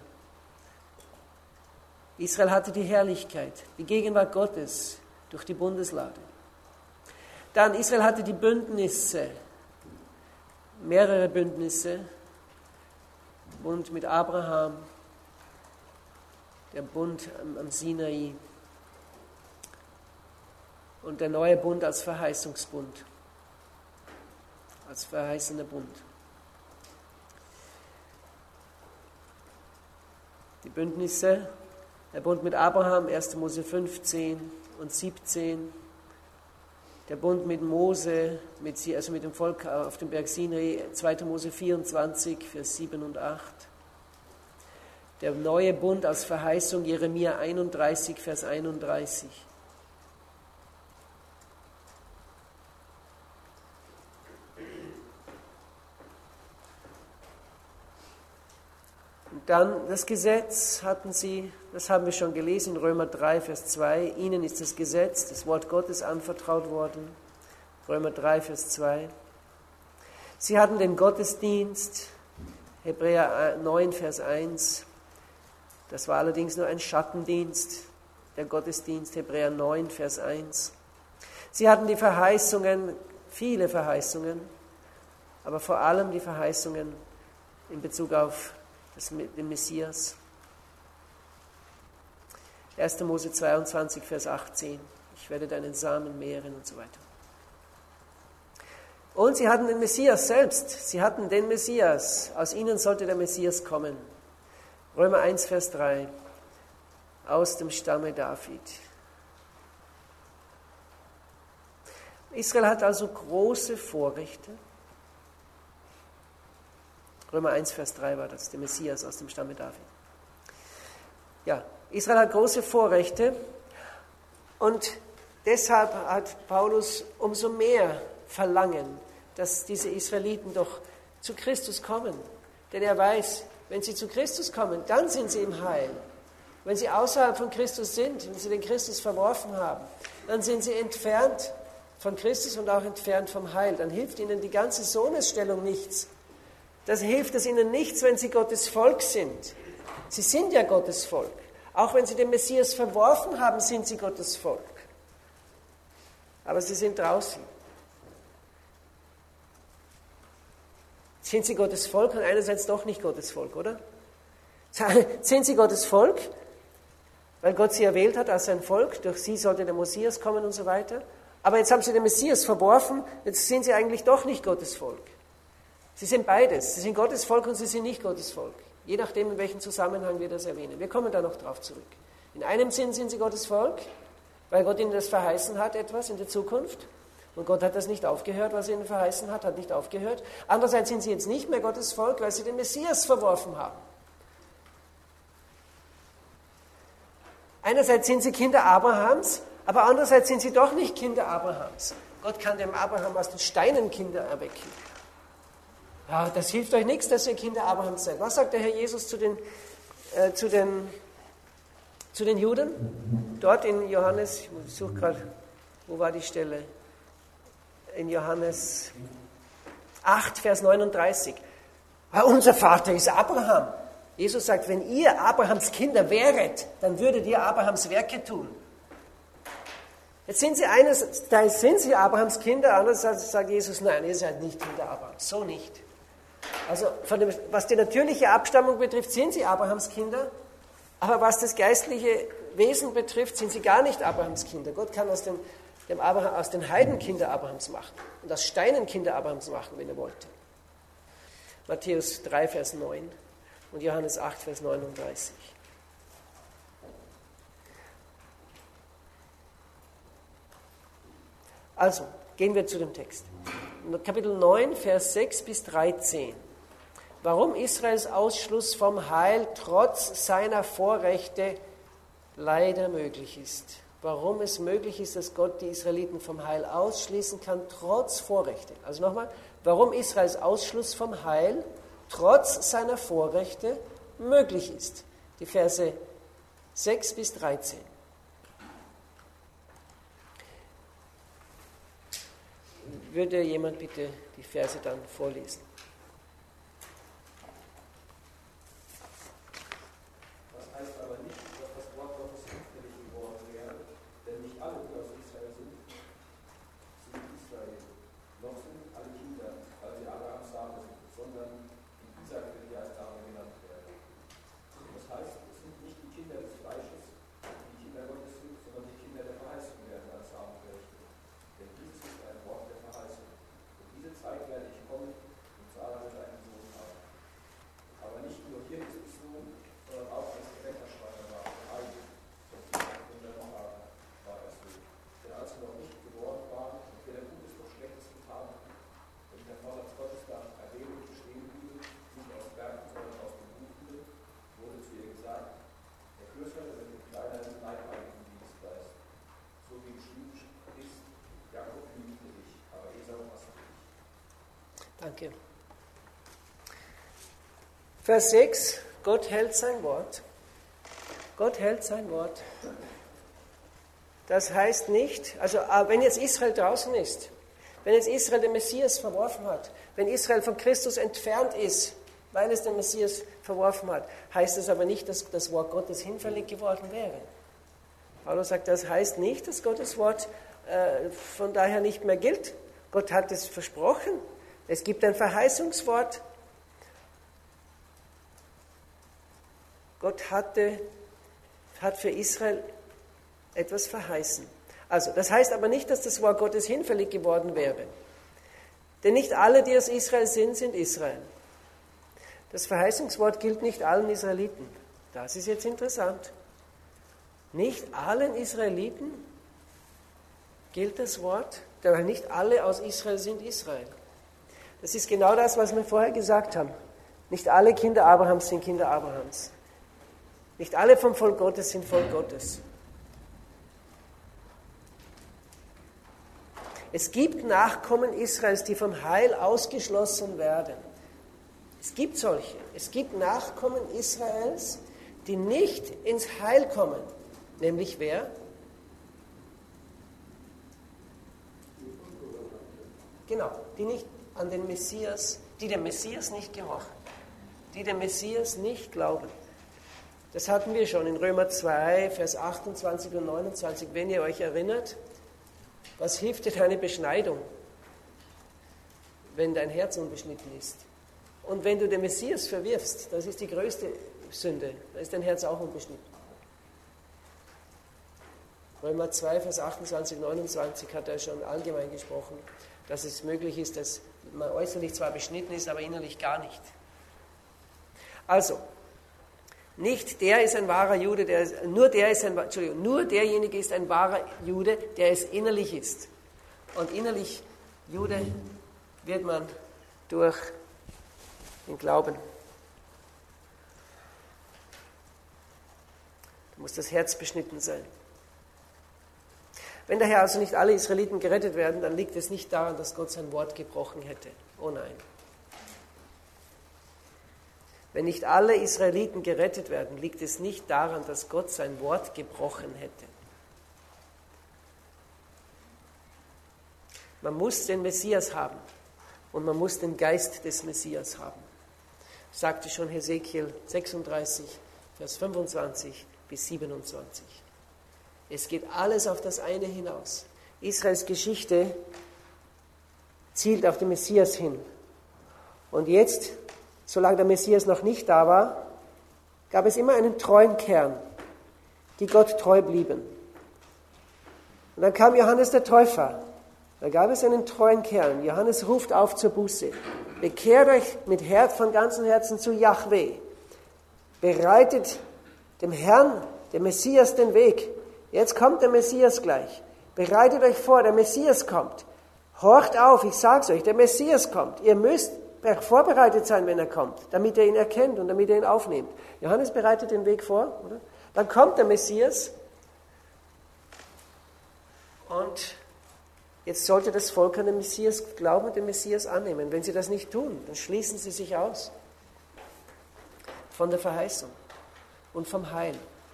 Israel hatte die Herrlichkeit, die Gegenwart Gottes durch die Bundeslade. Dann, Israel hatte die Bündnisse, mehrere Bündnisse, Bund mit Abraham, der Bund am, am Sinai und der neue Bund als Verheißungsbund, als verheißener Bund. Die Bündnisse, der Bund mit Abraham, erster Mose fünfzehn und siebzehn, der Bund mit Mose, mit, also mit dem Volk auf dem Berg Sinai, zweiter Mose vierundzwanzig, Vers sieben und acht. Der neue Bund als Verheißung, Jeremia einunddreißig, Vers einunddreißig. Und dann das Gesetz hatten sie, das haben wir schon gelesen in Römer drei, Vers zwei. Ihnen ist das Gesetz, das Wort Gottes anvertraut worden. Römer drei, Vers zwei. Sie hatten den Gottesdienst, Hebräer neun, Vers eins. Das war allerdings nur ein Schattendienst, der Gottesdienst, Hebräer neun, Vers eins. Sie hatten die Verheißungen, viele Verheißungen, aber vor allem die Verheißungen in Bezug auf das, den Messias. erster Mose zweiundzwanzig, Vers achtzehn. Ich werde deinen Samen mehren und so weiter. Und sie hatten den Messias selbst. Sie hatten den Messias. Aus ihnen sollte der Messias kommen. Römer eins, Vers drei. Aus dem Stamme David. Israel hat also große Vorrechte. Römer eins, Vers drei war das, der Messias aus dem Stamme David. Ja, Israel hat große Vorrechte und deshalb hat Paulus umso mehr Verlangen, dass diese Israeliten doch zu Christus kommen. Denn er weiß, wenn sie zu Christus kommen, dann sind sie im Heil. Wenn sie außerhalb von Christus sind, wenn sie den Christus verworfen haben, dann sind sie entfernt von Christus und auch entfernt vom Heil. Dann hilft ihnen die ganze Sohnesstellung nichts. Das hilft es ihnen nichts, wenn sie Gottes Volk sind. Sie sind ja Gottes Volk. Auch wenn sie den Messias verworfen haben, sind sie Gottes Volk. Aber sie sind draußen. Sind sie Gottes Volk und einerseits doch nicht Gottes Volk, oder? Sind sie Gottes Volk, weil Gott sie erwählt hat als sein Volk, durch sie sollte der Messias kommen und so weiter. Aber jetzt haben sie den Messias verworfen, jetzt sind sie eigentlich doch nicht Gottes Volk. Sie sind beides. Sie sind Gottes Volk und sie sind nicht Gottes Volk. Je nachdem, in welchem Zusammenhang wir das erwähnen. Wir kommen da noch drauf zurück. In einem Sinn sind sie Gottes Volk, weil Gott ihnen das verheißen hat, etwas in der Zukunft. Und Gott hat das nicht aufgehört, was er ihnen verheißen hat, hat nicht aufgehört. Andererseits sind sie jetzt nicht mehr Gottes Volk, weil sie den Messias verworfen haben. Einerseits sind sie Kinder Abrahams, aber andererseits sind sie doch nicht Kinder Abrahams. Gott kann dem Abraham aus den Steinen Kinder erwecken. Ja, das hilft euch nichts, dass ihr Kinder Abrahams seid. Was sagt der Herr Jesus zu den, äh, zu den, zu den Juden? Dort in Johannes, ich suche gerade, wo war die Stelle? In Johannes acht, Vers neununddreißig. Ja, unser Vater ist Abraham. Jesus sagt, wenn ihr Abrahams Kinder wäret, dann würdet ihr Abrahams Werke tun. Jetzt sind sie eines, da sind sie Abrahams Kinder, andererseits sagt Jesus, nein, ihr seid nicht Kinder Abrahams, so nicht. Also von dem, was die natürliche Abstammung betrifft, sind sie Abrahams Kinder, aber was das geistliche Wesen betrifft, sind sie gar nicht Abrahams Kinder. Gott kann aus den, dem Abraham, aus den Heiden Kinder Abrahams machen und aus Steinen Kinder Abrahams machen, wenn er wollte. Matthäus drei, Vers neun und Johannes acht, Vers neununddreißig. Also, gehen wir zu dem Text. Kapitel neun, Vers sechs bis dreizehn. Warum Israels Ausschluss vom Heil trotz seiner Vorrechte leider möglich ist. Warum es möglich ist, dass Gott die Israeliten vom Heil ausschließen kann, trotz Vorrechte. Also nochmal, warum Israels Ausschluss vom Heil trotz seiner Vorrechte möglich ist. Die Verse sechs bis dreizehn. Würde jemand bitte die Verse dann vorlesen? Das heißt aber nicht, dass das Wort Gottes zufällig geworden wäre, denn nicht alle, die aus Israel sind, sind Israel. Noch sind alle Kinder, weil sie alle am Same sind, sondern Isaac wird ja als Same genannt werden. Das heißt, es sind nicht die Kinder des Danke. Vers sechs, Gott hält sein Wort. Gott hält sein Wort. Das heißt nicht, also wenn jetzt Israel draußen ist, wenn jetzt Israel den Messias verworfen hat, wenn Israel von Christus entfernt ist, weil es den Messias verworfen hat, heißt das aber nicht, dass das Wort Gottes hinfällig geworden wäre. Paulus sagt, das heißt nicht, dass Gottes Wort äh, von daher nicht mehr gilt. Gott hat es versprochen. Es gibt ein Verheißungswort. Gott hatte, hat für Israel etwas verheißen. Also, das heißt aber nicht, dass das Wort Gottes hinfällig geworden wäre. Denn nicht alle, die aus Israel sind, sind Israel. Das Verheißungswort gilt nicht allen Israeliten. Das ist jetzt interessant. Nicht allen Israeliten gilt das Wort, weil nicht alle aus Israel sind Israel. Das ist genau das, was wir vorher gesagt haben. Nicht alle Kinder Abrahams sind Kinder Abrahams. Nicht alle vom Volk Gottes sind Volk Gottes. Es gibt Nachkommen Israels, die vom Heil ausgeschlossen werden. Es gibt solche. Es gibt Nachkommen Israels, die nicht ins Heil kommen. Nämlich wer? Genau, die nicht an den Messias, die dem Messias nicht gehorchen, die dem Messias nicht glauben. Das hatten wir schon in Römer zwei, Vers achtundzwanzig und neunundzwanzig. Wenn ihr euch erinnert, was hilft dir deine Beschneidung, wenn dein Herz unbeschnitten ist? Und wenn du den Messias verwirfst, das ist die größte Sünde, da ist dein Herz auch unbeschnitten. Römer zwei, Vers achtundzwanzig, neunundzwanzig hat er schon allgemein gesprochen, dass es möglich ist, dass man äußerlich zwar beschnitten ist, aber innerlich gar nicht. Also, nicht der ist ein wahrer Jude, der ist, nur, der ist ein, Entschuldigung, nur derjenige ist ein wahrer Jude, der es innerlich ist. Und innerlich Jude wird man durch den Glauben. Da muss das Herz beschnitten sein. Wenn daher also nicht alle Israeliten gerettet werden, dann liegt es nicht daran, dass Gott sein Wort gebrochen hätte. Oh nein. Wenn nicht alle Israeliten gerettet werden, liegt es nicht daran, dass Gott sein Wort gebrochen hätte. Man muss den Messias haben und man muss den Geist des Messias haben. Sagte schon Hesekiel sechsunddreißig, Vers fünfundzwanzig bis siebenundzwanzig. Es geht alles auf das eine hinaus. Israels Geschichte zielt auf den Messias hin. Und jetzt, solange der Messias noch nicht da war, gab es immer einen treuen Kern, die Gott treu blieben. Und dann kam Johannes der Täufer. Da gab es einen treuen Kern. Johannes ruft auf zur Buße. Bekehrt euch mit Herz von ganzem Herzen zu Jahwe. Bereitet dem Herrn, dem Messias, den Weg. Jetzt kommt der Messias gleich. Bereitet euch vor, der Messias kommt. Horcht auf, ich sag's euch, der Messias kommt. Ihr müsst vorbereitet sein, wenn er kommt, damit ihr ihn erkennt und damit ihr ihn aufnehmt. Johannes bereitet den Weg vor, oder? Dann kommt der Messias und jetzt sollte das Volk an den Messias glauben und den Messias annehmen. Wenn sie das nicht tun, dann schließen sie sich aus von der Verheißung und vom Heil.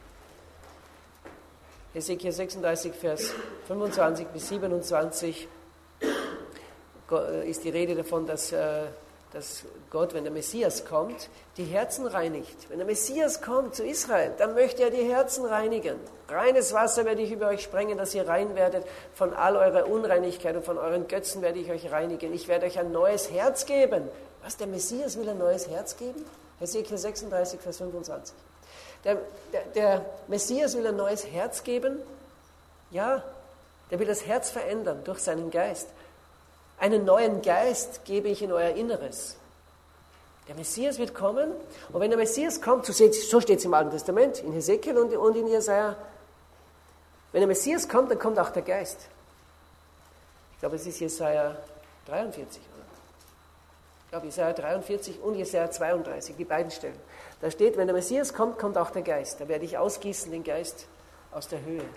Hesekiel sechsunddreißig, Vers fünfundzwanzig bis siebenundzwanzig ist die Rede davon, dass, dass Gott, wenn der Messias kommt, die Herzen reinigt. Wenn der Messias kommt zu Israel, dann möchte er die Herzen reinigen. Reines Wasser werde ich über euch sprengen, dass ihr rein werdet. Von all eurer Unreinigkeit und von euren Götzen werde ich euch reinigen. Ich werde euch ein neues Herz geben. Was, der Messias will ein neues Herz geben? Hesekiel sechsunddreißig, Vers fünfundzwanzig. Der, der, der Messias will ein neues Herz geben. Ja, der will das Herz verändern durch seinen Geist. Einen neuen Geist gebe ich in euer Inneres. Der Messias wird kommen und wenn der Messias kommt, so steht es im Alten Testament, in Hesekiel und, und in Jesaja, wenn der Messias kommt, dann kommt auch der Geist. Ich glaube, es ist Jesaja dreiundvierzig, oder? Ich glaube, Jesaja dreiundvierzig und Jesaja zweiunddreißig, die beiden Stellen. Da steht, wenn der Messias kommt, kommt auch der Geist. Da werde ich ausgießen, den Geist aus der Höhe.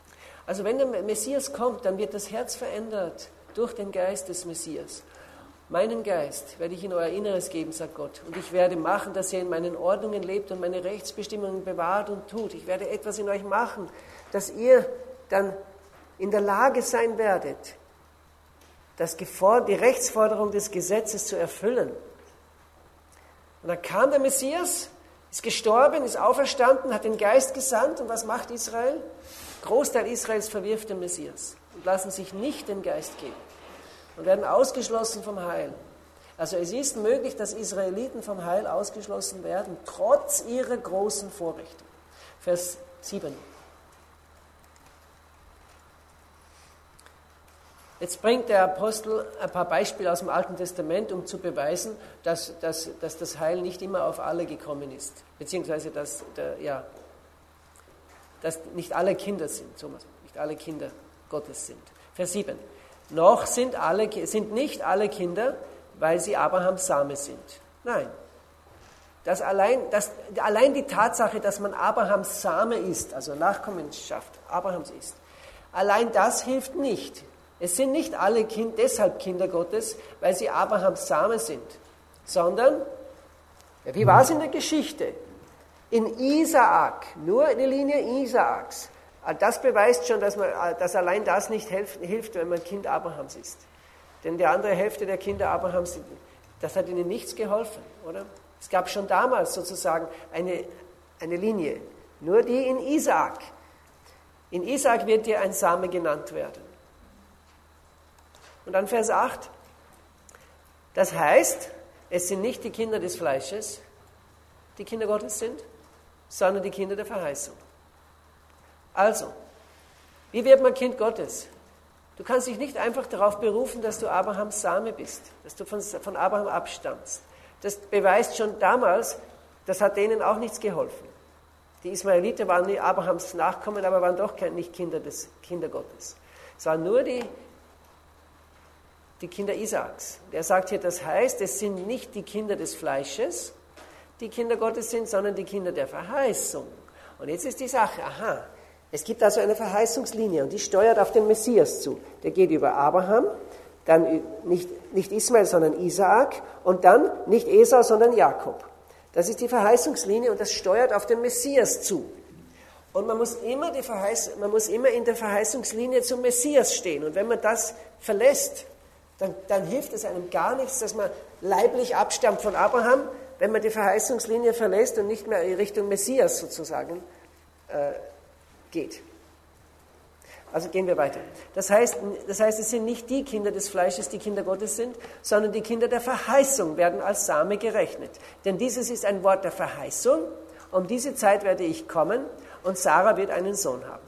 Also wenn der Messias kommt, dann wird das Herz verändert durch den Geist des Messias. meinen Geist werde ich in euer Inneres geben, sagt Gott. Und ich werde machen, dass ihr in meinen Ordnungen lebt und meine Rechtsbestimmungen bewahrt und tut. Ich werde etwas in euch machen, dass ihr dann in der Lage sein werdet, das Geford- die Rechtsforderung des Gesetzes zu erfüllen. Und dann kam der Messias, ist gestorben, ist auferstanden, hat den Geist gesandt. Und was macht Israel? Großteil Israels verwirft den Messias und lassen sich nicht den Geist geben und werden ausgeschlossen vom Heil. Also es ist möglich, dass Israeliten vom Heil ausgeschlossen werden, trotz ihrer großen Vorrechte. Vers sieben. Jetzt bringt der Apostel ein paar Beispiele aus dem Alten Testament, um zu beweisen, dass, dass, dass das Heil nicht immer auf alle gekommen ist. Beziehungsweise, dass, der, ja, dass nicht alle Kinder sind, so nicht alle Kinder Gottes sind. Vers sieben. Noch sind, alle, sind nicht alle Kinder, weil sie Abrahams Same sind. Nein. Das allein, das, allein die Tatsache, dass man Abrahams Same ist, also Nachkommenschaft Abrahams ist, allein das hilft nicht. Es sind nicht alle kind, deshalb Kinder Gottes, weil sie Abrahams Same sind, sondern, ja, wie war es in der Geschichte? In Isaak, nur in der Linie Isaaks. Das beweist schon, dass, man, dass allein das nicht hilft, wenn man Kind Abrahams ist. Denn die andere Hälfte der Kinder Abrahams, das hat ihnen nichts geholfen, oder? Es gab schon damals sozusagen eine, eine Linie, nur die in Isaak. In Isaak wird dir ein Same genannt werden. Und dann Vers acht, das heißt, es sind nicht die Kinder des Fleisches, die Kinder Gottes sind, sondern die Kinder der Verheißung. Also, wie wird man Kind Gottes? Du kannst dich nicht einfach darauf berufen, dass du Abrahams Same bist, dass du von, von Abraham abstammst. Das beweist schon damals, das hat denen auch nichts geholfen. Die Ismaeliten waren nicht Abrahams Nachkommen, aber waren doch nicht Kinder des Kinder Gottes. Es waren nur die die Kinder Isaaks. Er sagt hier, das heißt, es sind nicht die Kinder des Fleisches, die Kinder Gottes sind, sondern die Kinder der Verheißung. Und jetzt ist die Sache, aha, es gibt also eine Verheißungslinie und die steuert auf den Messias zu. Der geht über Abraham, dann nicht, nicht Ismael, sondern Isaak und dann nicht Esau, sondern Jakob. Das ist die Verheißungslinie und das steuert auf den Messias zu. Und man muss immer, die Verheiß, man muss immer in der Verheißungslinie zum Messias stehen. Und wenn man das verlässt, Dann, dann hilft es einem gar nichts, dass man leiblich abstammt von Abraham, wenn man die Verheißungslinie verlässt und nicht mehr in Richtung Messias sozusagen äh, geht. Also gehen wir weiter. Das heißt, das heißt, es sind nicht die Kinder des Fleisches, die Kinder Gottes sind, sondern die Kinder der Verheißung werden als Same gerechnet. Denn dieses ist ein Wort der Verheißung. Um diese Zeit werde ich kommen und Sarah wird einen Sohn haben.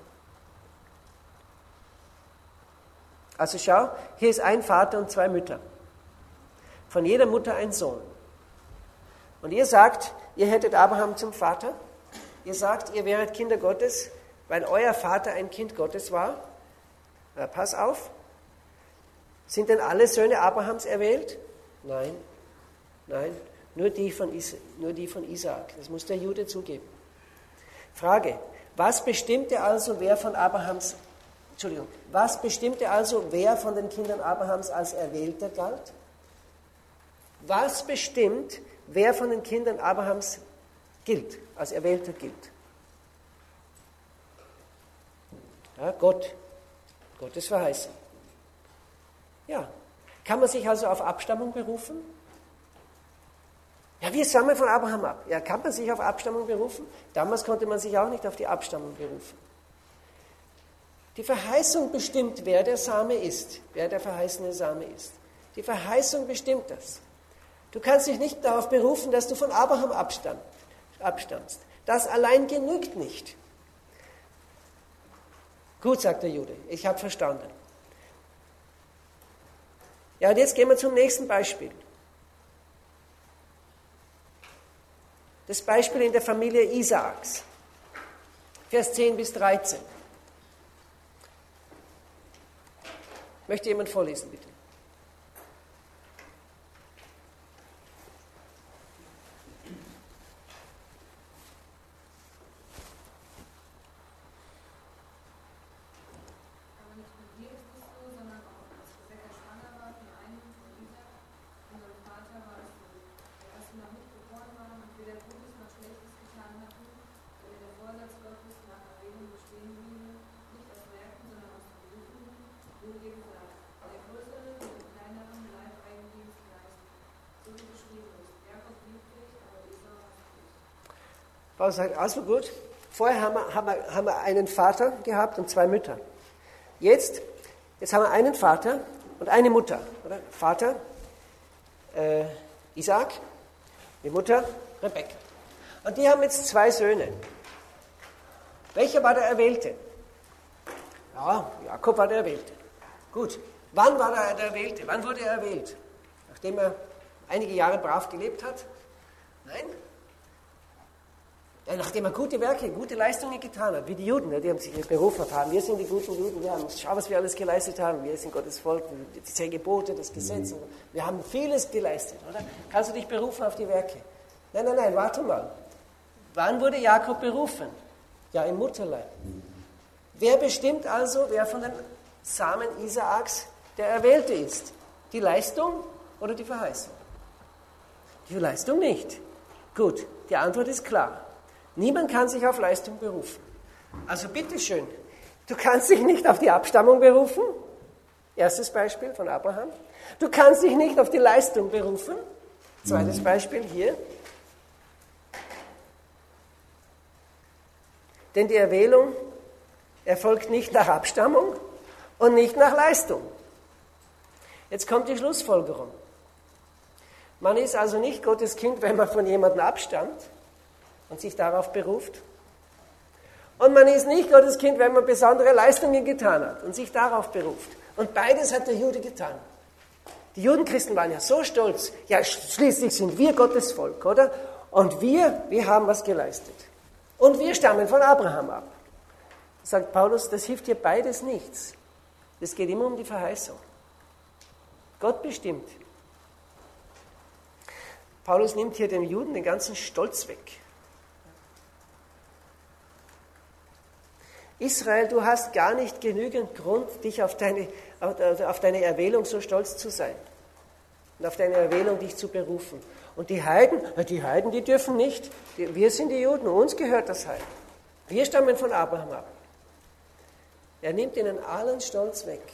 Also schau, hier ist ein Vater und zwei Mütter. Von jeder Mutter ein Sohn. Und ihr sagt, ihr hättet Abraham zum Vater. Ihr sagt, ihr wäret Kinder Gottes, weil euer Vater ein Kind Gottes war. Na, pass auf. Sind denn alle Söhne Abrahams erwählt? Nein, nein, nur die von, Is- nur die von Isaak. Das muss der Jude zugeben. Frage, was bestimmte also, wer von Abrahams Entschuldigung, was bestimmte also, wer von den Kindern Abrahams als Erwählter galt? Was bestimmt, wer von den Kindern Abrahams gilt, als Erwählter gilt? Ja, Gott. Gottes Verheißung. Ja. Kann man sich also auf Abstammung berufen? Ja, wir stammen von Abraham ab. Ja, kann man sich auf Abstammung berufen? Damals konnte man sich auch nicht auf die Abstammung berufen. Die Verheißung bestimmt, wer der Same ist, wer der verheißene Same ist. Die Verheißung bestimmt das. Du kannst dich nicht darauf berufen, dass du von Abraham abstammst. Das allein genügt nicht. Gut, sagt der Jude, ich habe verstanden. Ja, und jetzt gehen wir zum nächsten Beispiel. Das Beispiel in der Familie Isaaks. Vers zehn bis dreizehn. Möchte jemand vorlesen, bitte? Aber nicht nur hier ist es so, sondern auch als Rebekka schwanger war, die einen von Isaac, Paulus sagt, also gut, vorher haben wir, haben, wir, haben wir einen Vater gehabt und zwei Mütter. Jetzt, jetzt haben wir einen Vater und eine Mutter. Oder? Vater äh, Isaak, die Mutter Rebekka. Und die haben jetzt zwei Söhne. Welcher war der Erwählte? Ja, Jakob war der Erwählte. Gut, wann war er der Erwählte? Wann wurde er erwählt? Nachdem er einige Jahre brav gelebt hat? Nein? Ja, nachdem er gute Werke, gute Leistungen getan hat, wie die Juden, die haben sich berufen haben. Wir sind die guten Juden, wir haben, schau, was wir alles geleistet haben. Wir sind Gottes Volk, die zehn Gebote, das Gesetz. Wir haben vieles geleistet, oder? Kannst du dich berufen auf die Werke? Nein, nein, nein, warte mal. Wann wurde Jakob berufen? Ja, im Mutterleib. Wer bestimmt also, wer von den Samen Isaaks der Erwählte ist? Die Leistung oder die Verheißung? Die Leistung nicht. Gut, die Antwort ist klar. Niemand kann sich auf Leistung berufen. Also bitteschön, du kannst dich nicht auf die Abstammung berufen. Erstes Beispiel von Abraham. Du kannst dich nicht auf die Leistung berufen. Zweites Beispiel hier. Denn die Erwählung erfolgt nicht nach Abstammung und nicht nach Leistung. Jetzt kommt die Schlussfolgerung. Man ist also nicht Gottes Kind, wenn man von jemandem abstammt und sich darauf beruft. Und man ist nicht Gottes Kind, wenn man besondere Leistungen getan hat und sich darauf beruft. Und beides hat der Jude getan. Die Judenchristen waren ja so stolz. Ja, schließlich sind wir Gottes Volk, oder? Und wir, wir haben was geleistet. Und wir stammen von Abraham ab. Sagt Paulus, das hilft dir beides nichts. Es geht immer um die Verheißung. Gott bestimmt. Paulus nimmt hier den Juden den ganzen Stolz weg. Israel, du hast gar nicht genügend Grund, dich auf deine, auf deine Erwählung so stolz zu sein. Und auf deine Erwählung dich zu berufen. Und die Heiden, die Heiden, die dürfen nicht. Wir sind die Juden, uns gehört das Heil. Wir stammen von Abraham ab. Er nimmt ihnen allen Stolz weg.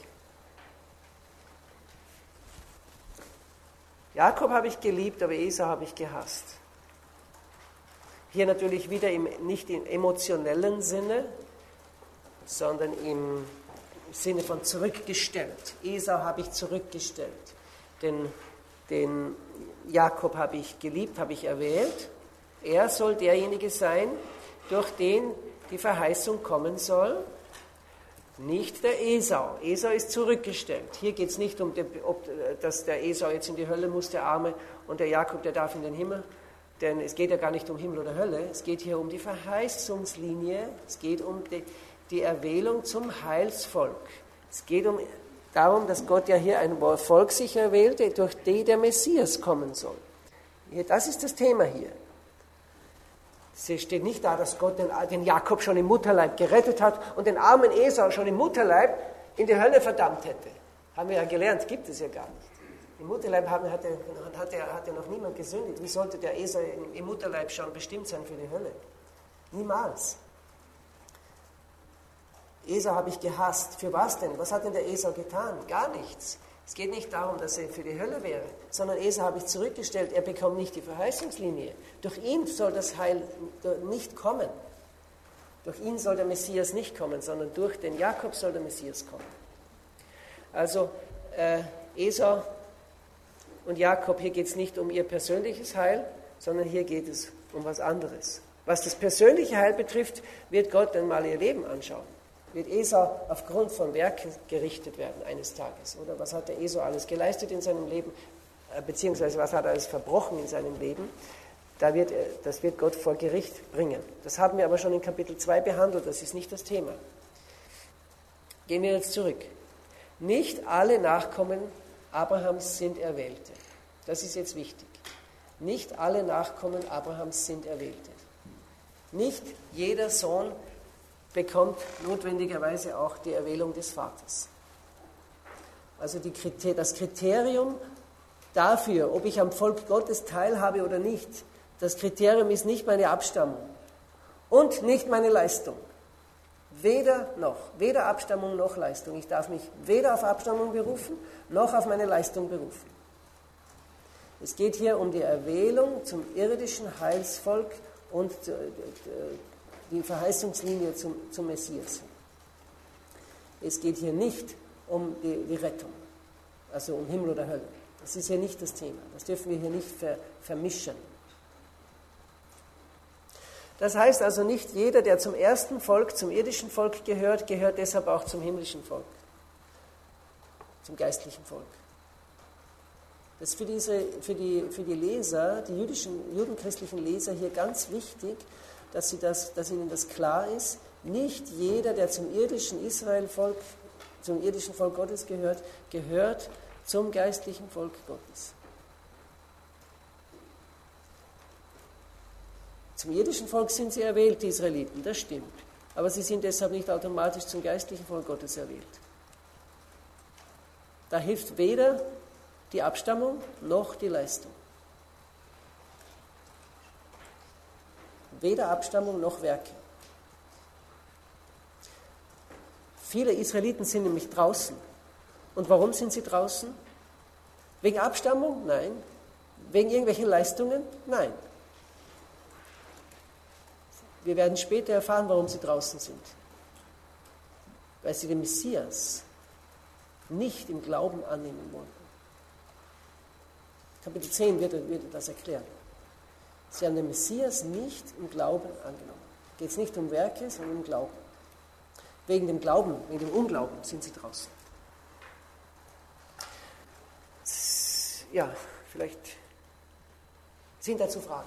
Jakob habe ich geliebt, aber Esau habe ich gehasst. Hier natürlich wieder im, nicht im emotionellen Sinne, sondern im Sinne von zurückgestellt. Esau habe ich zurückgestellt. Den, den Jakob habe ich geliebt, habe ich erwählt. Er soll derjenige sein, durch den die Verheißung kommen soll. Nicht der Esau. Esau ist zurückgestellt. Hier geht es nicht um, den, ob, dass der Esau jetzt in die Hölle muss, der Arme, und der Jakob, der darf in den Himmel. Denn es geht ja gar nicht um Himmel oder Hölle. Es geht hier um die Verheißungslinie. Es geht um die, die Erwählung zum Heilsvolk. Es geht um, darum, dass Gott ja hier ein Volk sich erwählte, durch die der Messias kommen soll. Das ist das Thema hier. Es steht nicht da, dass Gott den, den Jakob schon im Mutterleib gerettet hat und den armen Esau schon im Mutterleib in die Hölle verdammt hätte. Haben wir ja gelernt, gibt es ja gar nicht. Im Mutterleib hat, hat, hat, hat ja noch niemand gesündigt. Wie sollte der Esau im, im Mutterleib schon bestimmt sein für die Hölle? Niemals. Esau habe ich gehasst. Für was denn? Was hat denn der Esau getan? Gar nichts. Es geht nicht darum, dass er für die Hölle wäre, sondern Esau habe ich zurückgestellt. Er bekommt nicht die Verheißungslinie. Durch ihn soll das Heil nicht kommen. Durch ihn soll der Messias nicht kommen, sondern durch den Jakob soll der Messias kommen. Also äh, Esau und Jakob, hier geht es nicht um ihr persönliches Heil, sondern hier geht es um was anderes. Was das persönliche Heil betrifft, wird Gott dann mal ihr Leben anschauen. Wird Esau aufgrund von Werken gerichtet werden eines Tages? Oder was hat der Esau alles geleistet in seinem Leben, beziehungsweise was hat er alles verbrochen in seinem Leben? Da wird, das wird Gott vor Gericht bringen. Das haben wir aber schon in Kapitel zwei behandelt, das ist nicht das Thema. Gehen wir jetzt zurück. Nicht alle Nachkommen Abrahams sind Erwählte. Das ist jetzt wichtig. Nicht alle Nachkommen Abrahams sind Erwählte. Nicht jeder Sohn bekommt notwendigerweise auch die Erwählung des Vaters. Also die, das Kriterium dafür, ob ich am Volk Gottes teilhabe oder nicht, das Kriterium ist nicht meine Abstammung und nicht meine Leistung. Weder noch, weder Abstammung noch Leistung. Ich darf mich weder auf Abstammung berufen, noch auf meine Leistung berufen. Es geht hier um die Erwählung zum irdischen Heilsvolk und die Verheißungslinie zum, zum Messias. Es geht hier nicht um die, die Rettung, also um Himmel oder Hölle. Das ist hier nicht das Thema. Das dürfen wir hier nicht ver, vermischen. Das heißt also, nicht jeder, der zum ersten Volk, zum irdischen Volk gehört, gehört deshalb auch zum himmlischen Volk, zum geistlichen Volk. Das ist für, diese, für, die, für die Leser, die jüdischen, judenchristlichen Leser hier ganz wichtig, dass, sie das, dass ihnen das klar ist. Nicht jeder, der zum irdischen Israelvolk, zum irdischen Volk Gottes gehört, gehört zum geistlichen Volk Gottes. Zum irdischen Volk sind sie erwählt, die Israeliten, das stimmt. Aber sie sind deshalb nicht automatisch zum geistlichen Volk Gottes erwählt. Da hilft weder die Abstammung noch die Leistung. Weder Abstammung noch Werke. Viele Israeliten sind nämlich draußen. Und warum sind sie draußen? Wegen Abstammung? Nein. Wegen irgendwelchen Leistungen? Nein. Wir werden später erfahren, warum sie draußen sind. Weil sie den Messias nicht im Glauben annehmen wollten. Kapitel zehn wird, wird das erklären. Sie haben den Messias nicht im Glauben angenommen. Geht es nicht um Werke, sondern um Glauben. Wegen dem Glauben, wegen dem Unglauben sind sie draußen. Ja, vielleicht sind dazu Fragen.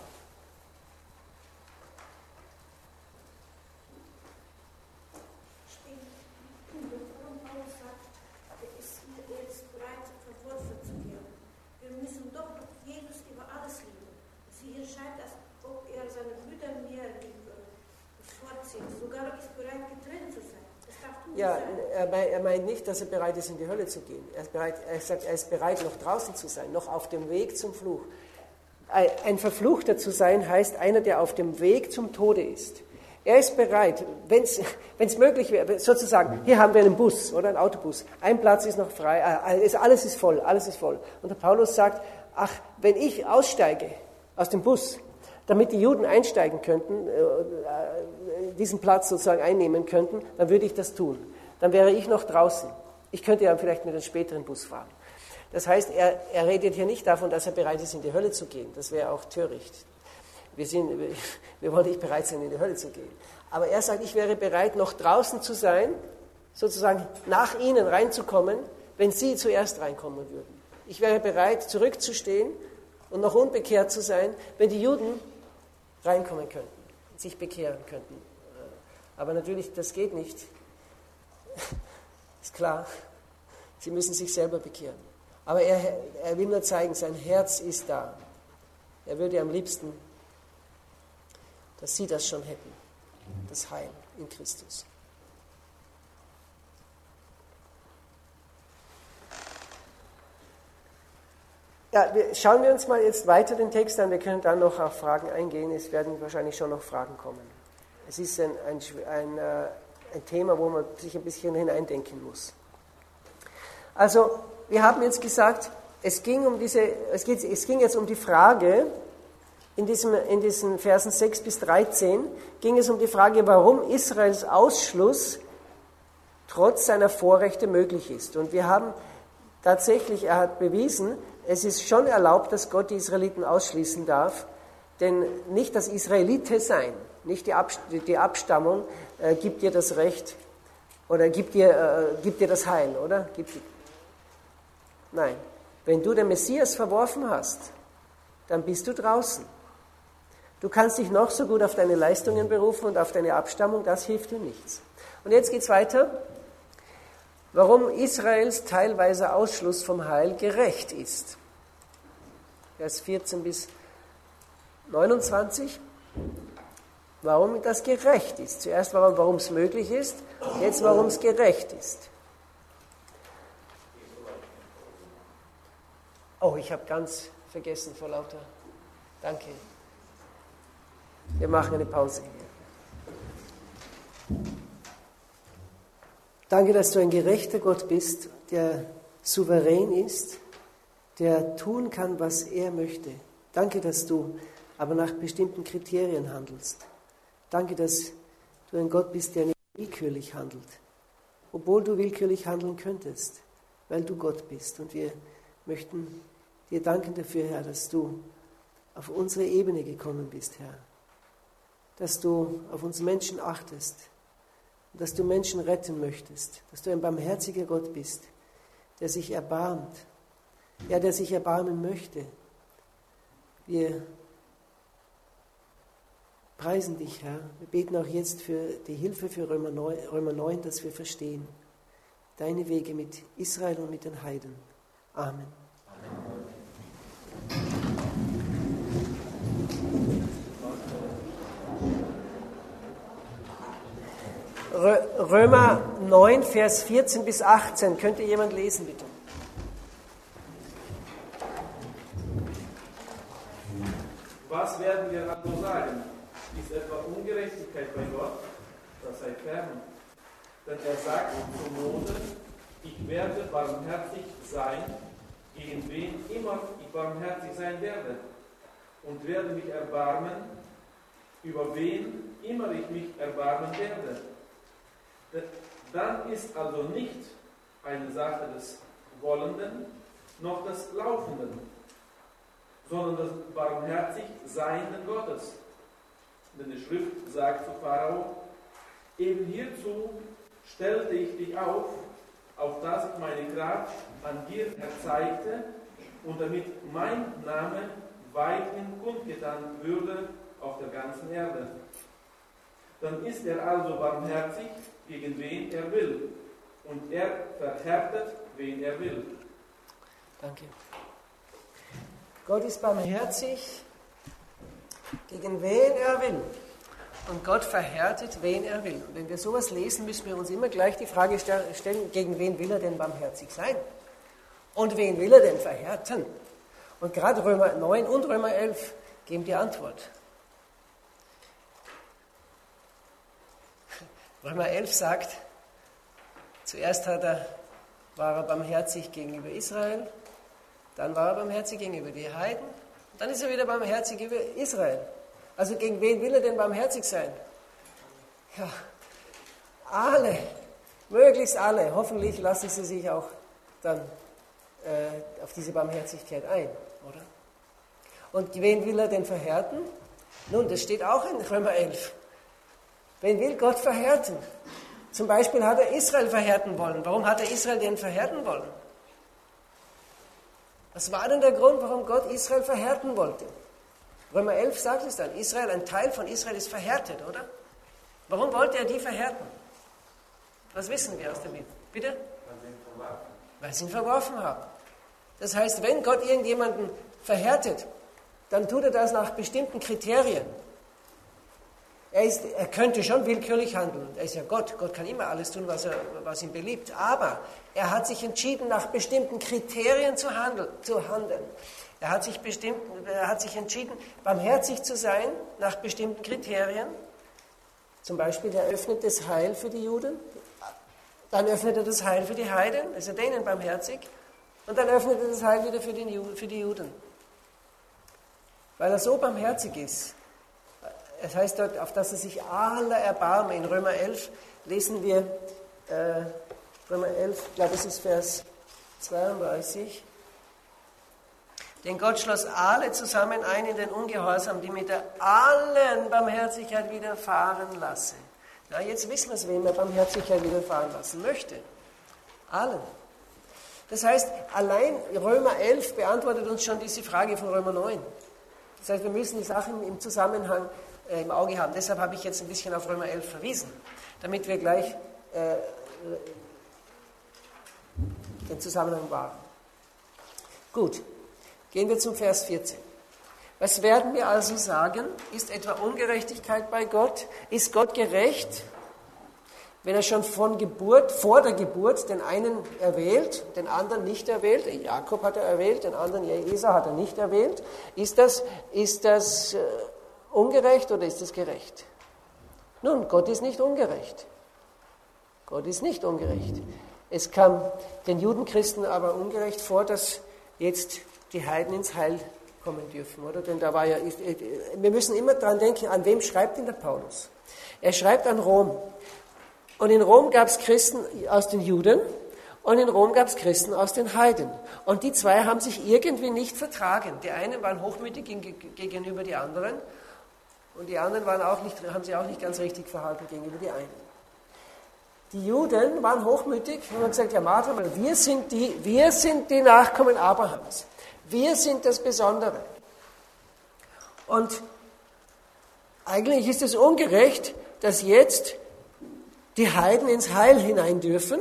Ja, er meint nicht, dass er bereit ist, in die Hölle zu gehen. Er, ist bereit, er sagt, er ist bereit, noch draußen zu sein, noch auf dem Weg zum Fluch. Ein Verfluchter zu sein heißt einer, der auf dem Weg zum Tode ist. Er ist bereit, wenn es möglich wäre, sozusagen, hier haben wir einen Bus oder einen Autobus, ein Platz ist noch frei, alles ist voll, alles ist voll. Und der Paulus sagt, ach, wenn ich aussteige aus dem Bus, damit die Juden einsteigen könnten, diesen Platz sozusagen einnehmen könnten, dann würde ich das tun. Dann wäre ich noch draußen. Ich könnte ja vielleicht mit einem späteren Bus fahren. Das heißt, er, er redet hier nicht davon, dass er bereit ist, in die Hölle zu gehen. Das wäre auch töricht. Wir, sind, wir wollen nicht bereit sein, in die Hölle zu gehen. Aber er sagt, ich wäre bereit, noch draußen zu sein, sozusagen nach ihnen reinzukommen, wenn sie zuerst reinkommen würden. Ich wäre bereit, zurückzustehen und noch unbekehrt zu sein, wenn die Juden reinkommen könnten, sich bekehren könnten. Aber natürlich, das geht nicht. Ist klar, sie müssen sich selber bekehren. Aber er, er will nur zeigen, sein Herz ist da. Er würde am liebsten, dass sie das schon hätten, das Heil in Christus. Ja, wir, schauen wir uns mal jetzt weiter den Text an. Wir können dann noch auf Fragen eingehen. Es werden wahrscheinlich schon noch Fragen kommen. Es ist ein, ein, ein, ein Thema, wo man sich ein bisschen hineindenken muss. Also, wir haben jetzt gesagt, es ging, um diese, es geht, es ging jetzt um die Frage, in, diesem, in diesen Versen sechs bis dreizehn, ging es um die Frage, warum Israels Ausschluss trotz seiner Vorrechte möglich ist. Und wir haben tatsächlich, er hat bewiesen, es ist schon erlaubt, dass Gott die Israeliten ausschließen darf, denn nicht das Israelite sein, nicht die, Ab, die Abstammung äh, gibt dir das Recht oder gibt dir, äh, gibt dir das Heil, oder? Gibt, nein, wenn du den Messias verworfen hast, dann bist du draußen. Du kannst dich noch so gut auf deine Leistungen berufen und auf deine Abstammung, das hilft dir nichts. Und jetzt geht es weiter. Warum Israels teilweise Ausschluss vom Heil gerecht ist. Vers vierzehn bis neunundzwanzig. Warum das gerecht ist. Zuerst warum es möglich ist, jetzt warum es gerecht ist. Oh, ich habe ganz vergessen vor lauter. Danke. Wir machen eine Pause hier. Danke, dass du ein gerechter Gott bist, der souverän ist, der tun kann, was er möchte. Danke, dass du aber nach bestimmten Kriterien handelst. Danke, dass du ein Gott bist, der nicht willkürlich handelt, obwohl du willkürlich handeln könntest, weil du Gott bist. Und wir möchten dir danken dafür, Herr, dass du auf unsere Ebene gekommen bist, Herr, dass du auf uns Menschen achtest und dass du Menschen retten möchtest, dass du ein barmherziger Gott bist, der sich erbarmt, ja, der sich erbarmen möchte. Wir preisen dich, Herr. Wir beten auch jetzt für die Hilfe für Römer neun, dass wir verstehen deine Wege mit Israel und mit den Heiden. Amen. Amen. Römer neun, Vers vierzehn bis achtzehn. Könnte jemand lesen, bitte? Was werden wir also sagen? Ist etwa Ungerechtigkeit bei Gott? Das sei fern. Denn er sagt zu Mose, ich werde barmherzig sein, gegen wen immer ich barmherzig sein werde, und werde mich erbarmen, über wen immer ich mich erbarmen werde. Dann ist also nicht eine Sache des Wollenden noch des Laufenden, sondern des barmherzig Seienden Gottes. Denn die Schrift sagt zu Pharao, eben hierzu stellte ich dich auf, auf dass ich meine Kraft an dir erzeigte und damit mein Name weithin kundgetan würde auf der ganzen Erde. Dann ist er also barmherzig, gegen wen er will, und er verhärtet, wen er will. Danke. Gott ist barmherzig, gegen wen er will. Und Gott verhärtet, wen er will. Und wenn wir sowas lesen, müssen wir uns immer gleich die Frage stellen, gegen wen will er denn barmherzig sein? Und wen will er denn verhärten? Und gerade Römer neun und Römer elf geben die Antwort. Römer elf sagt, zuerst hat er, war er barmherzig gegenüber Israel, dann war er barmherzig gegenüber den Heiden, dann ist er wieder barmherzig gegenüber Israel. Also gegen wen will er denn barmherzig sein? Ja, alle, möglichst alle. Hoffentlich lassen sie sich auch dann äh, auf diese Barmherzigkeit ein, oder? Und wen will er denn verhärten? Nun, das steht auch in Römer elf. Wen will Gott verhärten? Zum Beispiel hat er Israel verhärten wollen. Warum hat er Israel denn verhärten wollen? Was war denn der Grund, warum Gott Israel verhärten wollte? Römer elf sagt es dann, Israel, ein Teil von Israel ist verhärtet, oder? Warum wollte er die verhärten? Was wissen wir aus der Bibel? Bitte? Weil sie ihn verwarfen. Weil sie ihn verworfen haben. Das heißt, wenn Gott irgendjemanden verhärtet, dann tut er das nach bestimmten Kriterien. Er, ist, er könnte schon willkürlich handeln. Er ist ja Gott. Gott kann immer alles tun, was, er, was ihm beliebt. Aber er hat sich entschieden, nach bestimmten Kriterien zu handeln. Zu handeln. Er, hat sich bestimmt, er hat sich entschieden, barmherzig zu sein, nach bestimmten Kriterien. Zum Beispiel, er öffnet das Heil für die Juden. Dann öffnet er das Heil für die Heiden. Ist er denen barmherzig. Und dann öffnet er das Heil wieder für, den, für die Juden. Weil er so barmherzig ist. Es heißt dort, auf dass er sich aller erbarme. In Römer elf lesen wir, äh, Römer elf, ich glaube es ist Vers zweiunddreißig. Denn Gott schloss alle zusammen ein in den Ungehorsam, damit er allen Barmherzigkeit widerfahren lasse. Na, jetzt wissen wir es, wem er Barmherzigkeit widerfahren lassen möchte. Allen. Das heißt, allein Römer elf beantwortet uns schon diese Frage von Römer neun. Das heißt, wir müssen die Sachen im Zusammenhang äh, im Auge haben. Deshalb habe ich jetzt ein bisschen auf Römer elf verwiesen, damit wir gleich äh, den Zusammenhang wahren. Gut, gehen wir zum Vers vierzehn. Was werden wir also sagen? Ist etwa Ungerechtigkeit bei Gott? Ist Gott gerecht, wenn er schon von Geburt, vor der Geburt den einen erwählt, den anderen nicht erwählt? Jakob hat er erwählt, den anderen Esau hat er nicht erwählt. Ist das, ist das äh, ungerecht oder ist das gerecht? Nun, Gott ist nicht ungerecht. Gott ist nicht ungerecht. Es kam den Judenchristen aber ungerecht vor, dass jetzt die Heiden ins Heil kommen dürfen, oder? Denn da war ja, wir müssen immer dran denken, an wem schreibt denn der Paulus? Er schreibt an Rom. Und in Rom gab es Christen aus den Juden und in Rom gab es Christen aus den Heiden. Und die zwei haben sich irgendwie nicht vertragen. Die einen waren hochmütig gegenüber die anderen und die anderen waren auch nicht, haben sich auch nicht ganz richtig verhalten gegenüber die einen. Die Juden waren hochmütig und haben gesagt, ja, warte mal, wir sind die, wir sind die Nachkommen Abrahams. Wir sind das Besondere. Und eigentlich ist es ungerecht, dass jetzt die Heiden ins Heil hinein dürfen.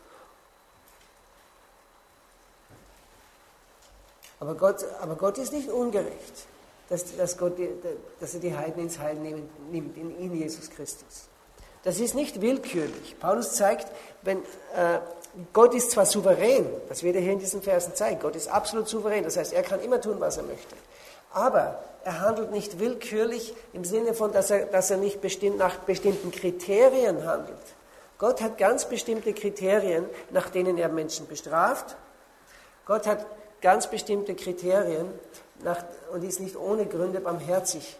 Aber Gott, aber Gott ist nicht ungerecht, dass, dass, Gott, dass er die Heiden ins Heil nehmen, nimmt, in, in Jesus Christus. Das ist nicht willkürlich. Paulus zeigt, wenn, äh, Gott ist zwar souverän, das wird er hier in diesen Versen zeigen, Gott ist absolut souverän, das heißt, er kann immer tun, was er möchte. Aber er handelt nicht willkürlich im Sinne von, dass er, dass er nicht bestimmt, nach bestimmten Kriterien handelt. Gott hat ganz bestimmte Kriterien, nach denen er Menschen bestraft. Gott hat ganz bestimmte Kriterien nach, und ist nicht ohne Gründe barmherzig.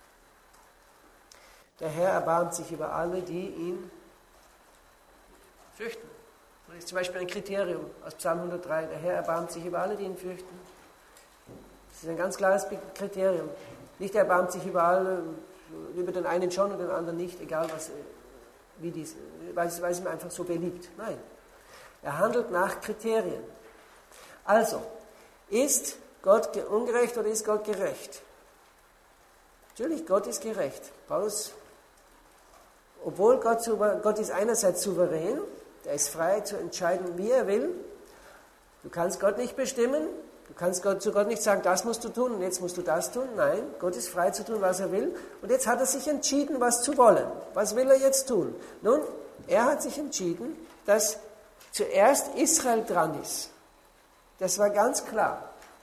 Der Herr erbarmt sich über alle, die ihn fürchten. Das ist zum Beispiel ein Kriterium aus Psalm hundertdrei. Der Herr erbarmt sich über alle, die ihn fürchten. Das ist ein ganz klares Kriterium. Nicht er erbarmt sich über alle, über den einen schon und den anderen nicht, egal was, wie dies, weil es, weil es ihm einfach so beliebt. Nein, er handelt nach Kriterien. Also, ist Gott ungerecht oder ist Gott gerecht? Natürlich, Gott ist gerecht. Paulus, obwohl Gott, Gott ist einerseits souverän, er ist frei zu entscheiden, wie er will. Du kannst Gott nicht bestimmen, du kannst Gott, zu Gott nicht sagen, das musst du tun und jetzt musst du das tun. Nein, Gott ist frei zu tun, was er will. Und jetzt hat er sich entschieden, was zu wollen. Was will er jetzt tun? Nun, er hat sich entschieden, dass zuerst Israel dran ist. Das war ganz klar.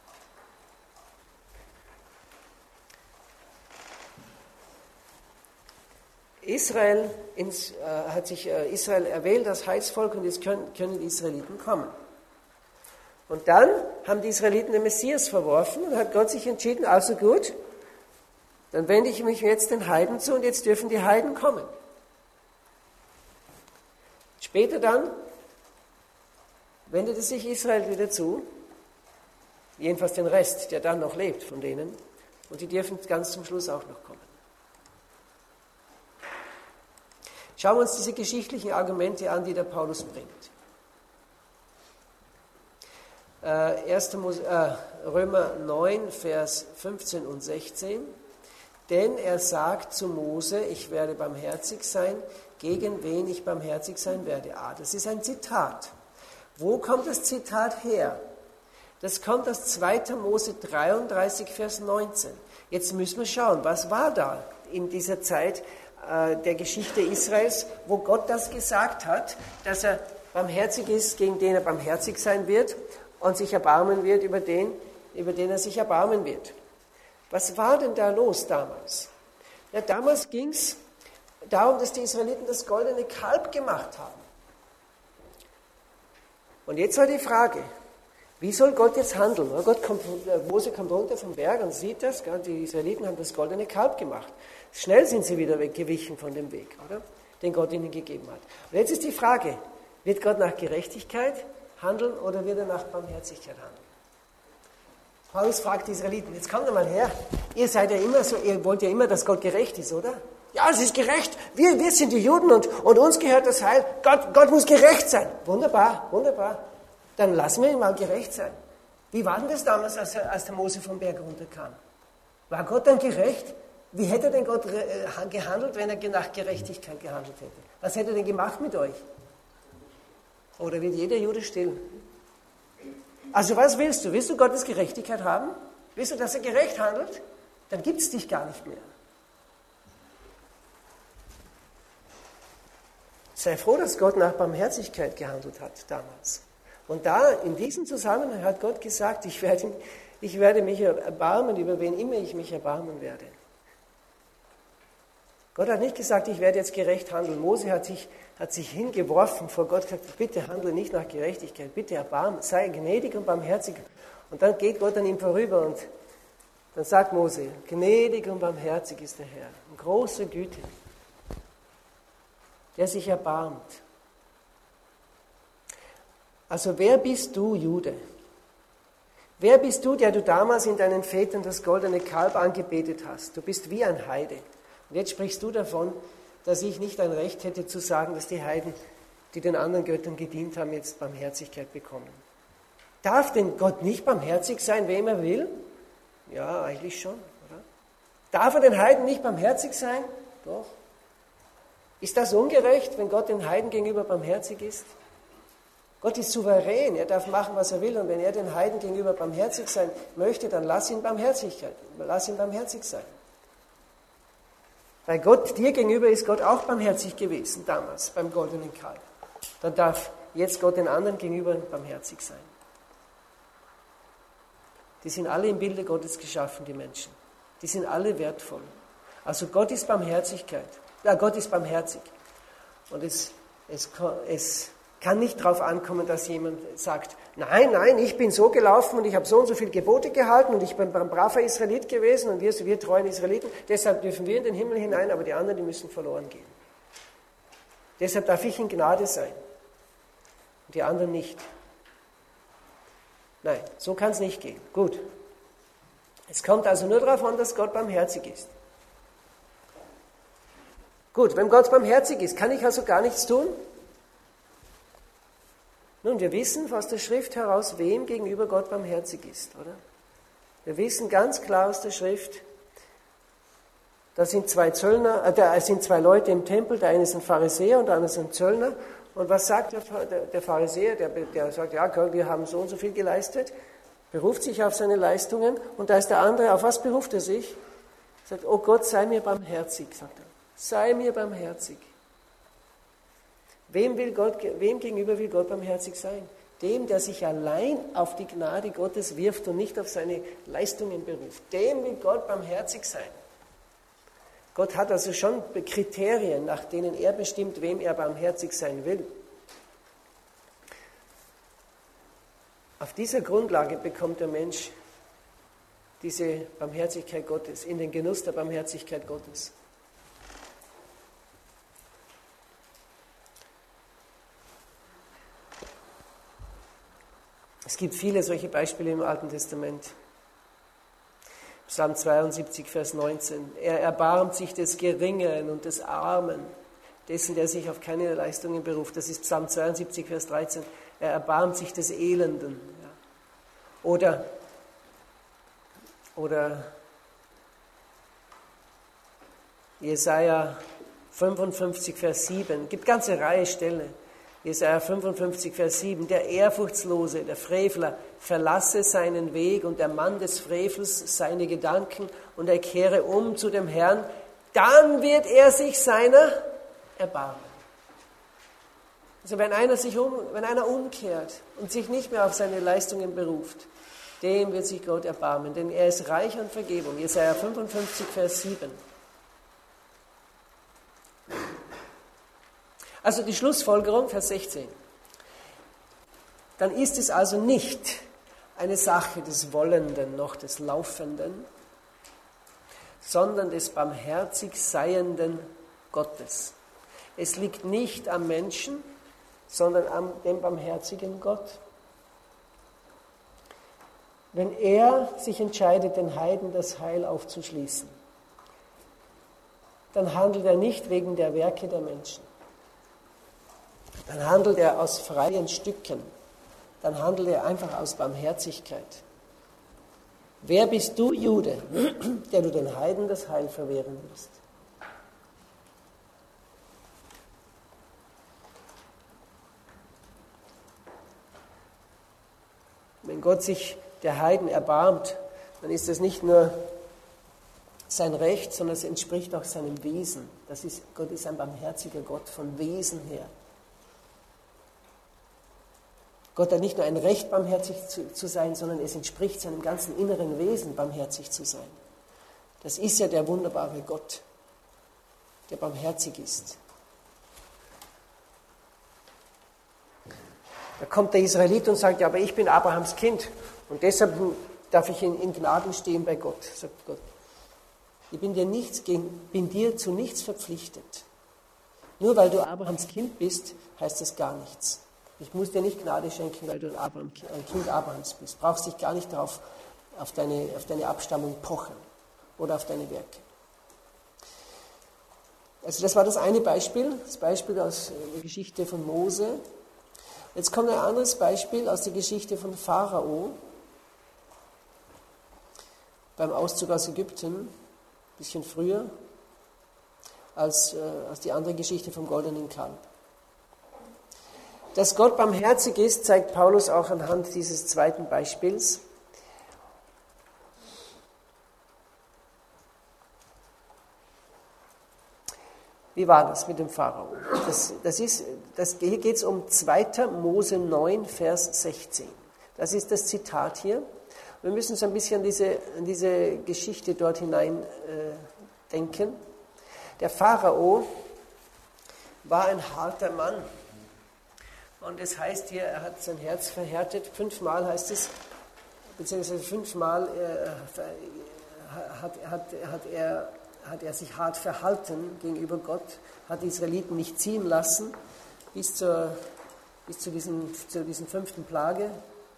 Israel ins, äh, hat sich äh, Israel erwählt als Heilsvolk und jetzt können, können die Israeliten kommen. Und dann haben die Israeliten den Messias verworfen und hat Gott sich entschieden, also gut, dann wende ich mich jetzt den Heiden zu und jetzt dürfen die Heiden kommen. Später dann wendete sich Israel wieder zu, jedenfalls den Rest, der dann noch lebt von denen, und die dürfen ganz zum Schluss auch noch kommen. Schauen wir uns diese geschichtlichen Argumente an, die der Paulus bringt. Äh, erster Mose, äh, Römer neun, Vers fünfzehn und sechzehn. Denn er sagt zu Mose, ich werde barmherzig sein, gegen wen ich barmherzig sein werde. Ah, das ist ein Zitat. Wo kommt das Zitat her? Das kommt aus zweiter Mose dreiunddreißig, Vers neunzehn. Jetzt müssen wir schauen, was war da in dieser Zeit äh, der Geschichte Israels, wo Gott das gesagt hat, dass er barmherzig ist, gegen den er barmherzig sein wird und sich erbarmen wird über den, über den er sich erbarmen wird. Was war denn da los damals? Ja, damals ging es darum, dass die Israeliten das goldene Kalb gemacht haben. Und jetzt war die Frage, wie soll Gott jetzt handeln? Gott kommt, Mose kommt runter vom Berg und sieht das, die Israeliten haben das goldene Kalb gemacht. Schnell sind sie wieder weggewichen von dem Weg, oder? Den Gott ihnen gegeben hat. Und jetzt ist die Frage, wird Gott nach Gerechtigkeit handeln oder wird er nach Barmherzigkeit handeln? Paulus fragt die Israeliten, jetzt kommt mal her, ihr seid ja immer so, ihr wollt ja immer, dass Gott gerecht ist, oder? Ja, es ist gerecht, wir, wir sind die Juden und, und uns gehört das Heil, Gott, Gott muss gerecht sein. Wunderbar, wunderbar. Dann lassen wir ihn mal gerecht sein. Wie war denn das damals, als, als der Mose vom Berg runterkam? War Gott dann gerecht? Wie hätte denn Gott gehandelt, wenn er nach Gerechtigkeit gehandelt hätte? Was hätte er denn gemacht mit euch? Oder wird jeder Jude still? Also was willst du? Willst du Gottes Gerechtigkeit haben? Willst du, dass er gerecht handelt? Dann gibt es dich gar nicht mehr. Sei froh, dass Gott nach Barmherzigkeit gehandelt hat damals. Und da, in diesem Zusammenhang hat Gott gesagt, ich werde, ich werde mich erbarmen, über wen immer ich mich erbarmen werde. Gott hat nicht gesagt, ich werde jetzt gerecht handeln. Mose hat sich, hat sich hingeworfen vor Gott und gesagt, bitte handle nicht nach Gerechtigkeit, bitte erbarmen, sei gnädig und barmherzig. Und dann geht Gott an ihm vorüber und Dann sagt Mose, gnädig und barmherzig ist der Herr, in großer Güte, der sich erbarmt. Also wer bist du, Jude? Wer bist du, der du damals in deinen Vätern das goldene Kalb angebetet hast? Du bist wie ein Heide. Und jetzt sprichst du davon, dass ich nicht ein Recht hätte zu sagen, dass die Heiden, die den anderen Göttern gedient haben, jetzt Barmherzigkeit bekommen. Darf denn Gott nicht barmherzig sein, wem er will? Ja, eigentlich schon, oder? Darf er den Heiden nicht barmherzig sein? Doch. Ist das ungerecht, wenn Gott den Heiden gegenüber barmherzig ist? Gott ist souverän, er darf machen, was er will. Und wenn er den Heiden gegenüber barmherzig sein möchte, dann lass ihn Barmherzigkeit, lass ihn barmherzig sein. Weil Gott dir gegenüber ist Gott auch barmherzig gewesen, damals beim goldenen Kalb. Dann darf jetzt Gott den anderen gegenüber barmherzig sein. Die sind alle im Bilde Gottes geschaffen, die Menschen. Die sind alle wertvoll. Also Gott ist Barmherzigkeit. Ja, Gott ist barmherzig. Und es, es, es kann nicht darauf ankommen, dass jemand sagt, nein, nein, ich bin so gelaufen und ich habe so und so viele Gebote gehalten und ich bin ein braver Israelit gewesen und wir, wir treuen Israeliten, deshalb dürfen wir in den Himmel hinein, aber die anderen, die müssen verloren gehen. Deshalb darf ich in Gnade sein und die anderen nicht. Nein, so kann es nicht gehen. Gut. Es kommt also nur darauf an, dass Gott barmherzig ist. Gut, wenn Gott barmherzig ist, kann ich also gar nichts tun? Nun, wir wissen aus der Schrift heraus, wem gegenüber Gott barmherzig ist, oder? Wir wissen ganz klar aus der Schrift, da sind zwei Zöllner, äh, da sind zwei Leute im Tempel, der eine ist ein Pharisäer und der andere ist ein Zöllner. Und was sagt der, der, der Pharisäer? Der, der sagt, ja, wir haben so und so viel geleistet, beruft sich auf seine Leistungen. Und da ist der andere, auf was beruft er sich? Er sagt, oh Gott, sei mir barmherzig, sagt er. Sei mir barmherzig. Wem, will Gott, wem gegenüber will Gott barmherzig sein? Dem, der sich allein auf die Gnade Gottes wirft und nicht auf seine Leistungen beruft. Dem will Gott barmherzig sein. Gott hat also schon Kriterien, nach denen er bestimmt, wem er barmherzig sein will. Auf dieser Grundlage bekommt der Mensch diese Barmherzigkeit Gottes, in den Genuss der Barmherzigkeit Gottes. Es gibt viele solche Beispiele im Alten Testament. Psalm zweiundsiebzig, Vers neunzehn. Er erbarmt sich des Geringen und des Armen, dessen, der sich auf keine Leistungen beruft. Das ist Psalm zweiundsiebzig, Vers dreizehn. Er erbarmt sich des Elenden. Ja. Oder, oder Jesaja fünfundfünfzig, Vers sieben. Es gibt eine ganze Reihe Stellen. Jesaja fünfundfünfzig, Vers sieben, der Ehrfurchtslose, der Frevler, verlasse seinen Weg und der Mann des Frevels seine Gedanken und er kehre um zu dem Herrn, dann wird er sich seiner erbarmen. Also wenn einer, sich um, wenn einer umkehrt und sich nicht mehr auf seine Leistungen beruft, dem wird sich Gott erbarmen, denn er ist reich an Vergebung. Jesaja fünfundfünfzig, Vers sieben. Also die Schlussfolgerung, Vers sechzehn. Dann ist es also nicht eine Sache des Wollenden noch des Laufenden, sondern des barmherzig Seienden Gottes. Es liegt nicht am Menschen, sondern an dem barmherzigen Gott. Wenn er sich entscheidet, den Heiden das Heil aufzuschließen, dann handelt er nicht wegen der Werke der Menschen. Dann handelt er aus freien Stücken. Dann handelt er einfach aus Barmherzigkeit. Wer bist du, Jude, der du den Heiden das Heil verwehren willst? Wenn Gott sich der Heiden erbarmt, dann ist das nicht nur sein Recht, sondern es entspricht auch seinem Wesen. Das ist, Gott ist ein barmherziger Gott von Wesen her. Gott hat nicht nur ein Recht, barmherzig zu, zu sein, sondern es entspricht seinem ganzen inneren Wesen, barmherzig zu sein. Das ist ja der wunderbare Gott, der barmherzig ist. Da kommt der Israelit und sagt, ja, aber ich bin Abrahams Kind und deshalb darf ich in, in Gnaden stehen bei Gott, sagt Gott. Ich bin dir, nichts, bin dir zu nichts verpflichtet. Nur weil du Abrahams Kind bist, heißt das gar nichts. Ich muss dir nicht Gnade schenken, weil du ein, Abraham, ein Kind Abrahams bist. Du brauchst dich gar nicht darauf, auf deine, auf deine Abstammung pochen oder auf deine Werke. Also das war das eine Beispiel, das Beispiel aus der Geschichte von Mose. Jetzt kommt ein anderes Beispiel aus der Geschichte von Pharao beim Auszug aus Ägypten, ein bisschen früher als, äh, als die andere Geschichte vom goldenen Kalb. Dass Gott barmherzig ist, zeigt Paulus auch anhand dieses zweiten Beispiels. Wie war das mit dem Pharao? Das, das ist, das, hier geht es um zweiter Mose neun, Vers sechzehn. Das ist das Zitat hier. Wir müssen uns ein bisschen an diese, an diese Geschichte dort hinein äh, denken. Der Pharao war ein harter Mann. Und es heißt hier, er hat sein Herz verhärtet. Fünfmal heißt es, beziehungsweise fünfmal äh, hat, hat, hat, er, hat er sich hart verhalten gegenüber Gott, hat die Israeliten nicht ziehen lassen, bis zur, bis zu, diesen, zu diesen fünften Plage,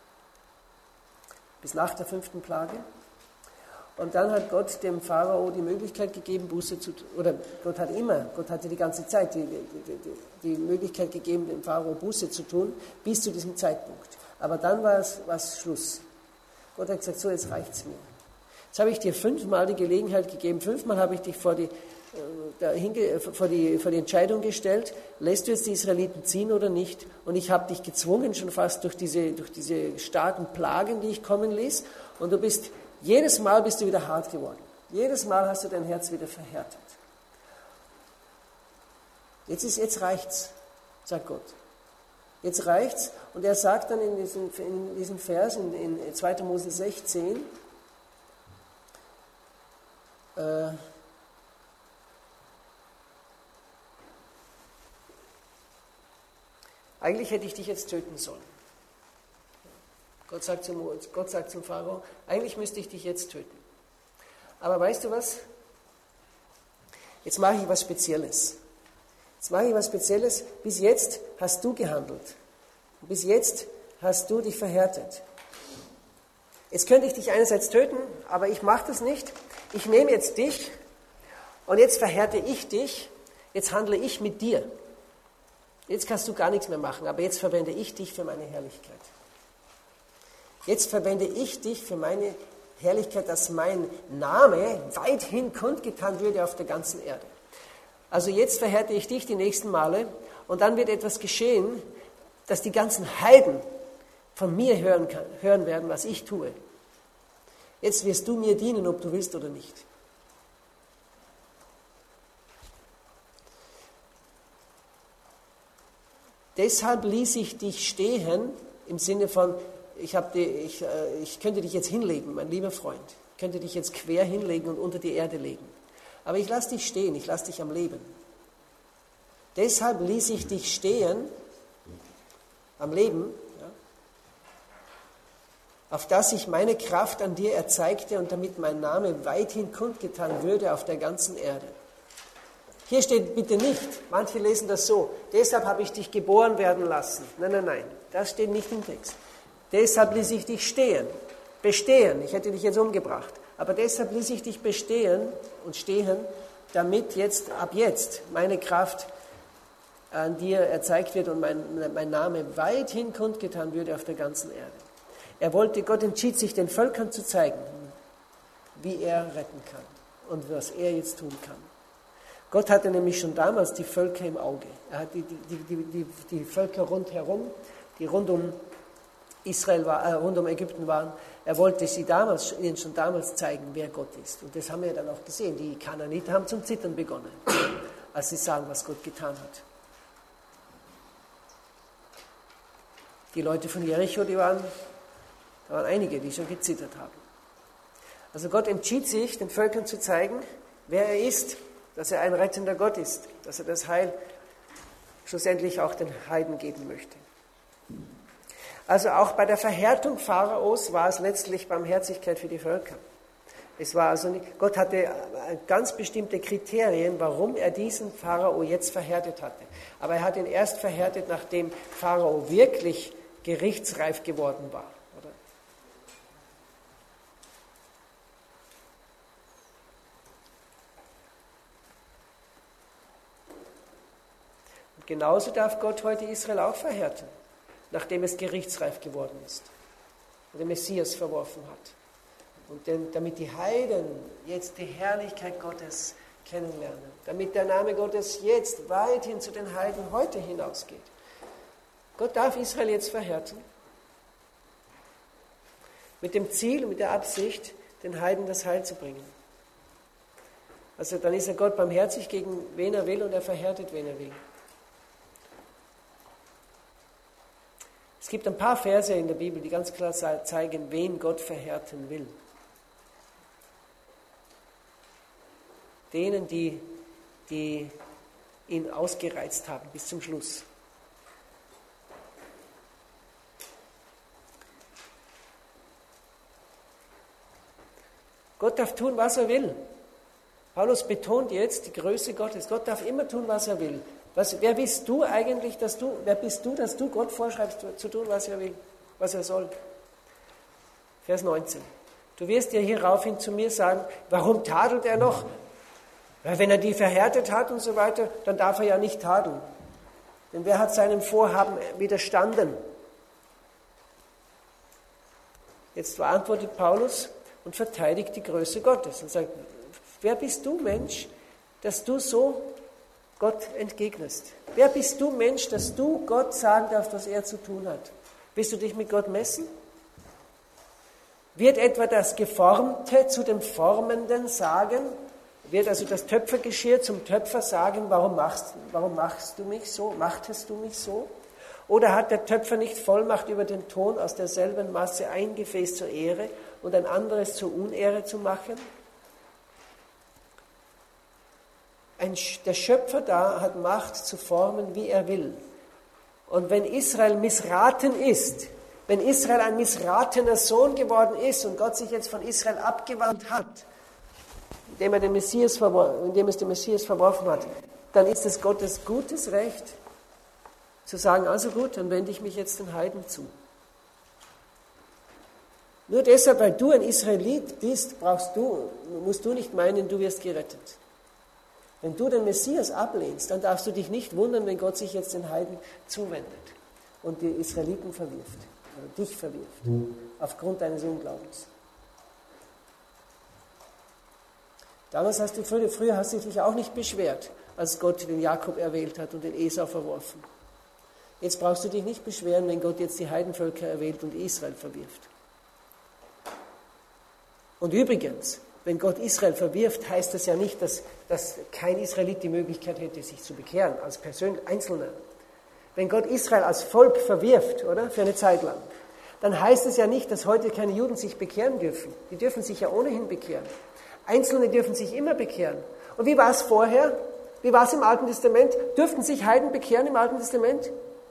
bis nach der fünften Plage. Und dann hat Gott dem Pharao die Möglichkeit gegeben, Buße zu tun. Oder Gott hat immer, Gott hatte die ganze Zeit die, die, die, die Möglichkeit gegeben, dem Pharao Buße zu tun, bis zu diesem Zeitpunkt. Aber dann war es, war es Schluss. Gott hat gesagt, so, jetzt reicht's mir. Jetzt habe ich dir fünfmal die Gelegenheit gegeben, fünfmal habe ich dich vor die, äh, vor die, vor die Entscheidung gestellt, lässt du jetzt die Israeliten ziehen oder nicht? Und ich habe dich gezwungen, schon fast durch diese, durch diese starken Plagen, die ich kommen ließ, und du bist Jedes Mal bist du wieder hart geworden. Jedes Mal hast du dein Herz wieder verhärtet. Jetzt, ist, jetzt reicht's, sagt Gott. Jetzt reicht's. Und er sagt dann in diesem, in diesem Vers, in, in zweiter Mose sechzehn, äh, eigentlich hätte ich dich jetzt töten sollen. Gott sagt, zum, Gott sagt zum Pharao, eigentlich müsste ich dich jetzt töten. Aber weißt du was? Jetzt mache ich was Spezielles. Jetzt mache ich was Spezielles. Bis jetzt hast du gehandelt. Bis jetzt hast du dich verhärtet. Jetzt könnte ich dich einerseits töten, aber ich mache das nicht. Ich nehme jetzt dich und jetzt verhärte ich dich. Jetzt handle ich mit dir. Jetzt kannst du gar nichts mehr machen, aber jetzt verwende ich dich für meine Herrlichkeit. Jetzt verwende ich dich für meine Herrlichkeit, dass mein Name weithin kundgetan würde auf der ganzen Erde. Also jetzt verhärte ich dich die nächsten Male und dann wird etwas geschehen, dass die ganzen Heiden von mir hören, kann, hören werden, was ich tue. Jetzt wirst du mir dienen, ob du willst oder nicht. Deshalb ließ ich dich stehen, im Sinne von, Ich, hab die, ich, ich könnte dich jetzt hinlegen, mein lieber Freund. Ich könnte dich jetzt quer hinlegen und unter die Erde legen. Aber ich lasse dich stehen, ich lasse dich am Leben. Deshalb ließ ich dich stehen, am Leben, ja, auf dass ich meine Kraft an dir erzeigte und damit mein Name weithin kundgetan würde auf der ganzen Erde. Hier steht bitte nicht, manche lesen das so, deshalb habe ich dich geboren werden lassen. Nein, nein, nein, das steht nicht im Text. Deshalb ließ ich dich stehen, bestehen, ich hätte dich jetzt umgebracht, aber deshalb ließ ich dich bestehen und stehen, damit jetzt, ab jetzt, meine Kraft an dir erzeigt wird und mein, mein Name weithin kundgetan würde auf der ganzen Erde. Er wollte, Gott entschied sich, den Völkern zu zeigen, wie er retten kann und was er jetzt tun kann. Gott hatte nämlich schon damals die Völker im Auge. Er hat die, die, die, die, die Völker rundherum, die rund um Israel war, äh, rund um Ägypten waren, er wollte sie damals, ihnen schon damals zeigen, wer Gott ist. Und das haben wir dann auch gesehen. Die Kanaaniter haben zum Zittern begonnen, als sie sahen, was Gott getan hat. Die Leute von Jericho, die waren, da waren einige, die schon gezittert haben. Also Gott entschied sich, den Völkern zu zeigen, wer er ist, dass er ein rettender Gott ist, dass er das Heil schlussendlich auch den Heiden geben möchte. Also auch bei der Verhärtung Pharaos war es letztlich Barmherzigkeit für die Völker. Es war also nicht, Gott hatte ganz bestimmte Kriterien, warum er diesen Pharao jetzt verhärtet hatte. Aber er hat ihn erst verhärtet, nachdem Pharao wirklich gerichtsreif geworden war. Oder? Und genauso darf Gott heute Israel auch verhärten, nachdem es gerichtsreif geworden ist und den Messias verworfen hat. Und denn, damit die Heiden jetzt die Herrlichkeit Gottes kennenlernen, damit der Name Gottes jetzt weithin zu den Heiden heute hinausgeht. Gott darf Israel jetzt verhärten, mit dem Ziel und mit der Absicht, den Heiden das Heil zu bringen. Also dann ist er Gott barmherzig gegen wen er will und er verhärtet, wen er will. Es gibt ein paar Verse in der Bibel, die ganz klar zeigen, wen Gott verhärten will. Denen, die, die ihn ausgereizt haben bis zum Schluss. Gott darf tun, was er will. Paulus betont jetzt die Größe Gottes. Gott darf immer tun, was er will. Was, wer bist du eigentlich, dass du, wer bist du, dass du Gott vorschreibst, zu tun, was er will, was er soll? Vers neunzehn. Du wirst ja hieraufhin zu mir sagen, warum tadelt er noch? Weil wenn er die verhärtet hat und so weiter, dann darf er ja nicht tadeln. Denn wer hat seinem Vorhaben widerstanden? Jetzt antwortet Paulus und verteidigt die Größe Gottes und sagt, wer bist du, Mensch, dass du so Gott entgegnest? Wer bist du, Mensch, dass du Gott sagen darfst, was er zu tun hat? Willst du dich mit Gott messen? Wird etwa das Geformte zu dem Formenden sagen? Wird also das Töpfergeschirr zum Töpfer sagen, warum machst, warum machst du mich so, machtest du mich so? Oder hat der Töpfer nicht Vollmacht über den Ton aus derselben Masse ein Gefäß zur Ehre und ein anderes zur Unehre zu machen? Ein, der Schöpfer da hat Macht zu formen, wie er will. Und wenn Israel missraten ist, wenn Israel ein missratener Sohn geworden ist und Gott sich jetzt von Israel abgewandt hat, indem er den Messias, indem es den Messias verworfen hat, dann ist es Gottes gutes Recht, zu sagen, also gut, dann wende ich mich jetzt den Heiden zu. Nur deshalb, weil du ein Israelit bist, brauchst du, musst du nicht meinen, du wirst gerettet. Wenn du den Messias ablehnst, dann darfst du dich nicht wundern, wenn Gott sich jetzt den Heiden zuwendet und die Israeliten verwirft, oder dich verwirft, aufgrund deines Unglaubens. Damals hast du, früher, früher hast du dich auch nicht beschwert, als Gott den Jakob erwählt hat und den Esau verworfen. Jetzt brauchst du dich nicht beschweren, wenn Gott jetzt die Heidenvölker erwählt und Israel verwirft. Und übrigens, wenn Gott Israel verwirft, heißt das ja nicht, dass, dass kein Israelit die Möglichkeit hätte, sich zu bekehren, als Persön- Einzelner. Wenn Gott Israel als Volk verwirft, oder, für eine Zeit lang, dann heißt es ja nicht, dass heute keine Juden sich bekehren dürfen. Die dürfen sich ja ohnehin bekehren. Einzelne dürfen sich immer bekehren. Und wie war es vorher? Wie war es im Alten Testament? Dürften sich Heiden bekehren im Alten Testament?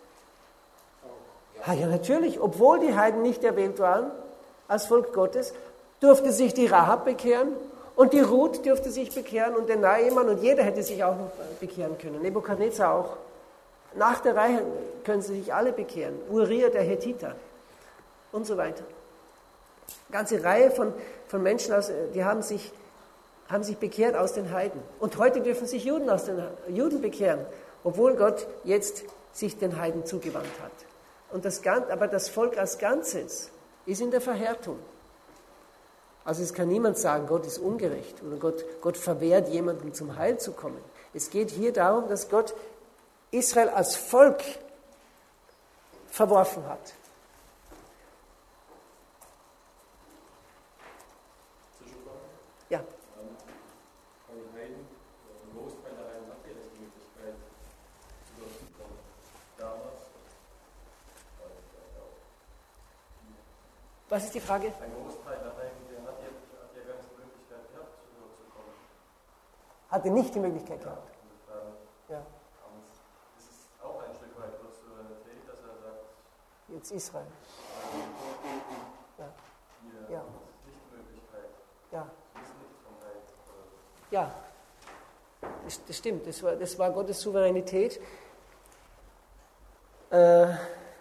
Ja, ja, natürlich. Obwohl die Heiden nicht erwähnt waren als Volk Gottes, durfte sich die Rahab bekehren und die Ruth dürfte sich bekehren und der Naaman und jeder hätte sich auch noch bekehren können. Nebukadnezar auch. Nach der Reihe können sie sich alle bekehren. Uriah der Hethiter und so weiter. Eine ganze Reihe von, von Menschen, aus, die haben sich, haben sich bekehrt aus den Heiden. Und heute dürfen sich Juden aus den Juden bekehren, obwohl Gott jetzt sich den Heiden zugewandt hat. Und das, aber das Volk als Ganzes ist in der Verhärtung. Also es kann niemand sagen, Gott ist ungerecht oder Gott, Gott verwehrt jemandem zum Heil zu kommen. Es geht hier darum, dass Gott Israel als Volk verworfen hat. Ja. Bei den Heiden, ein Großteil der Heiden hat ja die Möglichkeit, zu Gott zu kommen. Damals. Was ist die Frage? Ein Großteil der Heiden, der hat ja, hat ja gar nicht die Möglichkeit gehabt, zu Gott zu kommen. Hatte nicht die Möglichkeit gehabt. Ja. Ja. Das ist auch ein Stück weit Gottes Souveränität, dass er sagt, jetzt Israel. Ja. Ja. Ja. Ja. Das, das stimmt, das war, das war Gottes Souveränität. Äh, äh,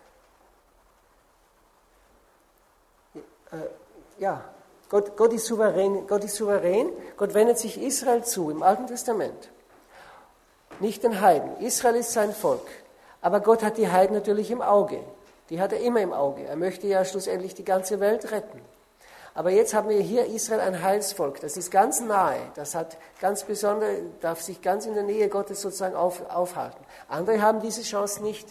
ja, Gott, Gott, ist souverän, Gott ist souverän, Gott wendet sich Israel zu im Alten Testament. Nicht den Heiden. Israel ist sein Volk. Aber Gott hat die Heiden natürlich im Auge. Die hat er immer im Auge. Er möchte ja schlussendlich die ganze Welt retten. Aber jetzt haben wir hier Israel ein Heilsvolk. Das ist ganz nahe. Das hat ganz besonders, darf sich ganz in der Nähe Gottes sozusagen auf, aufhalten. Andere haben diese Chance nicht.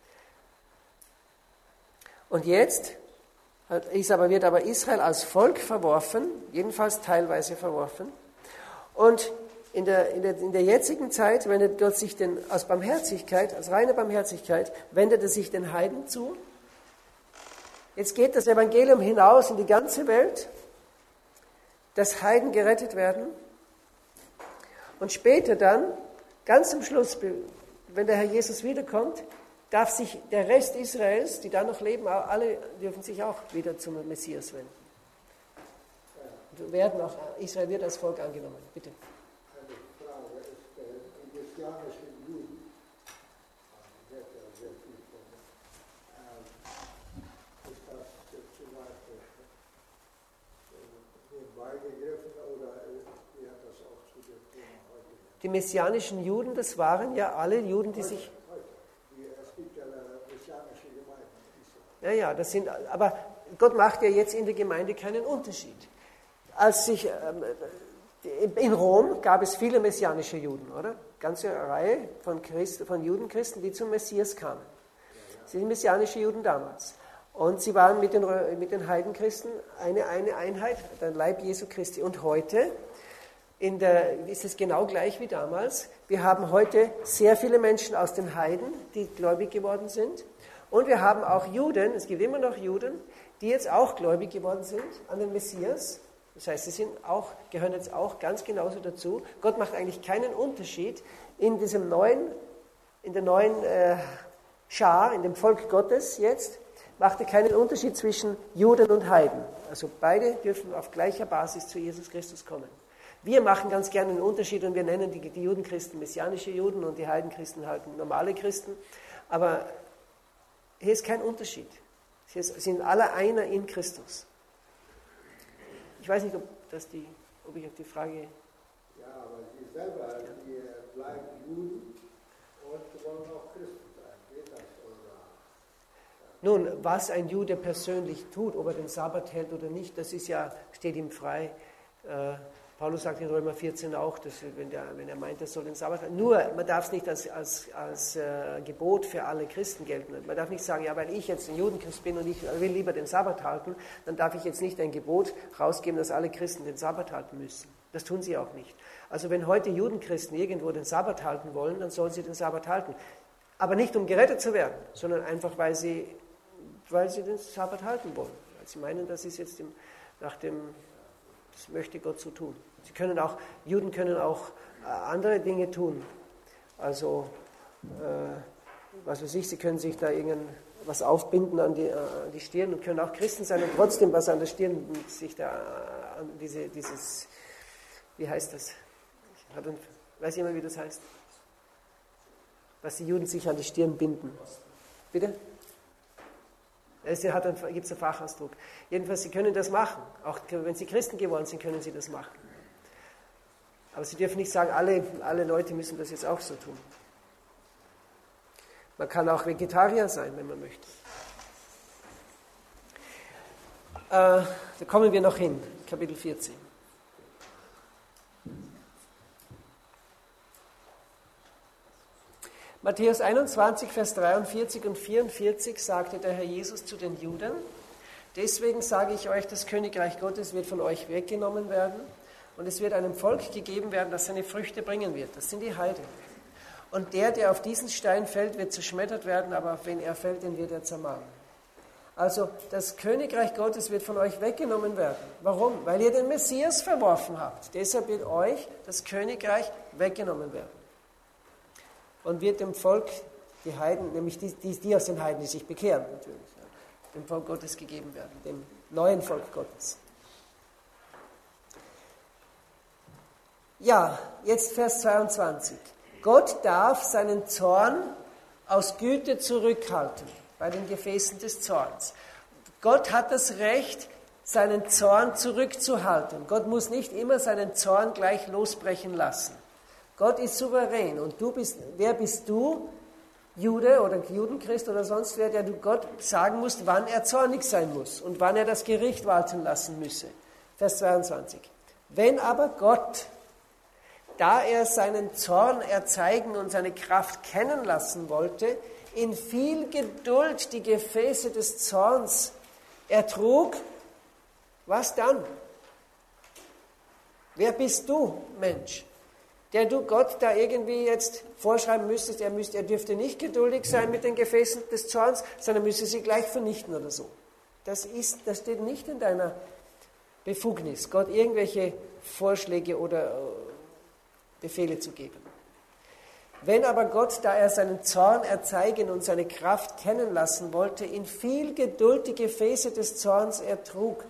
Und jetzt ist aber, wird aber Israel als Volk verworfen, jedenfalls teilweise verworfen. Und in der, in der, in der jetzigen Zeit wendet Gott sich den, aus Barmherzigkeit, aus reiner Barmherzigkeit, wendet er sich den Heiden zu. Jetzt geht das Evangelium hinaus in die ganze Welt, dass Heiden gerettet werden. Und später dann, ganz zum Schluss, wenn der Herr Jesus wiederkommt, darf sich der Rest Israels, die da noch leben, alle dürfen sich auch wieder zum Messias wenden. Und werden auch, Israel wird als Volk angenommen. Bitte. Eine Frage ist, die messianischen Juden, wird ja sehr viel von, ist das zum Beispiel nebenbei gegriffen oder wie hat das auch zu dem Thema heute? Die messianischen Juden, das waren ja alle Juden, die sich... Ja, ja, das sind, aber Gott macht ja jetzt in der Gemeinde keinen Unterschied. Als sich, ähm, in Rom gab es viele messianische Juden, oder? Ganze Reihe von, Christ, von Judenchristen, die zum Messias kamen. Sie sind messianische Juden damals. Und sie waren mit den, mit den Heidenchristen eine, eine Einheit, der Leib Jesu Christi. Und heute in der, ist es genau gleich wie damals. Wir haben heute sehr viele Menschen aus den Heiden, die gläubig geworden sind. Und wir haben auch Juden, es gibt immer noch Juden, die jetzt auch gläubig geworden sind an den Messias. Das heißt, sie sind auch, gehören jetzt auch ganz genauso dazu. Gott macht eigentlich keinen Unterschied in diesem neuen, in der neuen äh, Schar, in dem Volk Gottes jetzt, macht er keinen Unterschied zwischen Juden und Heiden. Also beide dürfen auf gleicher Basis zu Jesus Christus kommen. Wir machen ganz gerne einen Unterschied und wir nennen die, die Judenchristen messianische Juden und die Heidenchristen halt normale Christen. Aber hier ist kein Unterschied. Sie sind alle einer in Christus. Ich weiß nicht, ob, das die, ob ich auf die Frage... Ja, aber Sie selber, die bleiben Juden und wollen auch Christen sein. Geht das? Oder? Nun, was ein Jude persönlich tut, ob er den Sabbat hält oder nicht, das ist ja, steht ihm frei. Äh, Paulus sagt in Römer vierzehn auch, dass, wenn, der, wenn er meint, er soll den Sabbat halten. Nur, man darf es nicht als, als, als äh, Gebot für alle Christen gelten. Man darf nicht sagen, ja, weil ich jetzt ein Judenchrist bin und ich will lieber den Sabbat halten, dann darf ich jetzt nicht ein Gebot rausgeben, dass alle Christen den Sabbat halten müssen. Das tun sie auch nicht. Also wenn heute Judenchristen irgendwo den Sabbat halten wollen, dann sollen sie den Sabbat halten. Aber nicht, um gerettet zu werden, sondern einfach, weil sie, weil sie den Sabbat halten wollen. Weil sie meinen, das ist jetzt im, nach dem... Das möchte Gott so tun. Sie können auch, Juden können auch äh, andere Dinge tun. Also, äh, was weiß ich, sie können sich da irgendwas aufbinden an die, äh, an die Stirn und können auch Christen sein und trotzdem was an der Stirn sich da äh, an diese, dieses, wie heißt das? Ich hab ein, weiß jemand, wie das heißt? Was die Juden sich an die Stirn binden. Bitte? Es gibt einen Fachausdruck. Jedenfalls, sie können das machen. Auch wenn sie Christen geworden sind, können sie das machen. Aber sie dürfen nicht sagen, alle, alle Leute müssen das jetzt auch so tun. Man kann auch Vegetarier sein, wenn man möchte. Äh, da kommen wir noch hin, Kapitel vierzehn. Matthäus einundzwanzig, Vers dreiundvierzig und vierundvierzig sagte der Herr Jesus zu den Juden: Deswegen sage ich euch, das Königreich Gottes wird von euch weggenommen werden und es wird einem Volk gegeben werden, das seine Früchte bringen wird. Das sind die Heiden. Und der, der auf diesen Stein fällt, wird zerschmettert werden, aber auf wen er fällt, den wird er zermalmen. Also das Königreich Gottes wird von euch weggenommen werden. Warum? Weil ihr den Messias verworfen habt. Deshalb wird euch das Königreich weggenommen werden. Und wird dem Volk, die Heiden, nämlich die, die, die aus den Heiden, die sich bekehren natürlich, dem Volk Gottes gegeben werden, dem neuen Volk Gottes. Ja, jetzt Vers zweiundzwanzig. Gott darf seinen Zorn aus Güte zurückhalten bei den Gefäßen des Zorns. Gott hat das Recht, seinen Zorn zurückzuhalten. Gott muss nicht immer seinen Zorn gleich losbrechen lassen. Gott ist souverän und du bist, wer bist du, Jude oder Judenchrist oder sonst wer, der du Gott sagen musst, wann er zornig sein muss und wann er das Gericht walten lassen müsse. Vers zweiundzwanzig. Wenn aber Gott, da er seinen Zorn erzeigen und seine Kraft kennen lassen wollte, in viel Geduld die Gefäße des Zorns ertrug, was dann? Wer bist du, Mensch, der du Gott da irgendwie jetzt vorschreiben müsstest, er, müsste, er dürfte nicht geduldig sein mit den Gefäßen des Zorns, sondern müsse sie gleich vernichten oder so. Das, ist, das steht nicht in deiner Befugnis, Gott irgendwelche Vorschläge oder Befehle zu geben. Wenn aber Gott, da er seinen Zorn erzeigen und seine Kraft kennen lassen wollte, in viel Geduld die Gefäße des Zorns ertrug,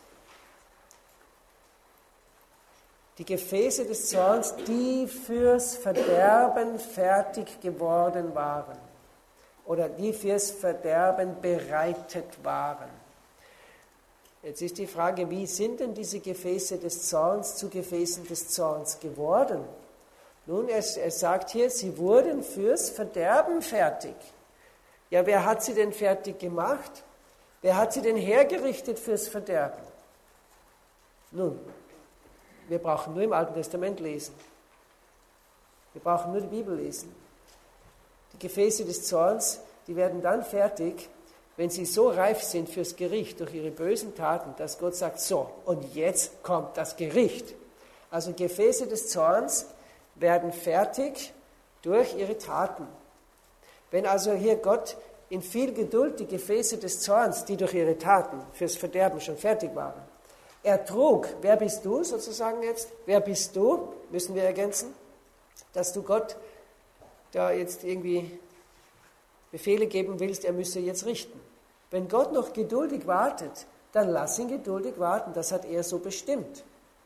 die Gefäße des Zorns, die fürs Verderben fertig geworden waren oder die fürs Verderben bereitet waren. Jetzt ist die Frage, wie sind denn diese Gefäße des Zorns zu Gefäßen des Zorns geworden? Nun, er, er sagt hier, sie wurden fürs Verderben fertig. Ja, wer hat sie denn fertig gemacht? Wer hat sie denn hergerichtet fürs Verderben? Nun, wir brauchen nur im Alten Testament lesen. Wir brauchen nur die Bibel lesen. Die Gefäße des Zorns, die werden dann fertig, wenn sie so reif sind fürs Gericht durch ihre bösen Taten, dass Gott sagt, so, und jetzt kommt das Gericht. Also Gefäße des Zorns werden fertig durch ihre Taten. Wenn also hier Gott in viel Geduld die Gefäße des Zorns, die durch ihre Taten fürs Verderben schon fertig waren, ertrug, wer bist du sozusagen jetzt? Wer bist du, müssen wir ergänzen, dass du Gott da jetzt irgendwie Befehle geben willst, er müsse jetzt richten. Wenn Gott noch geduldig wartet, dann lass ihn geduldig warten, das hat er so bestimmt.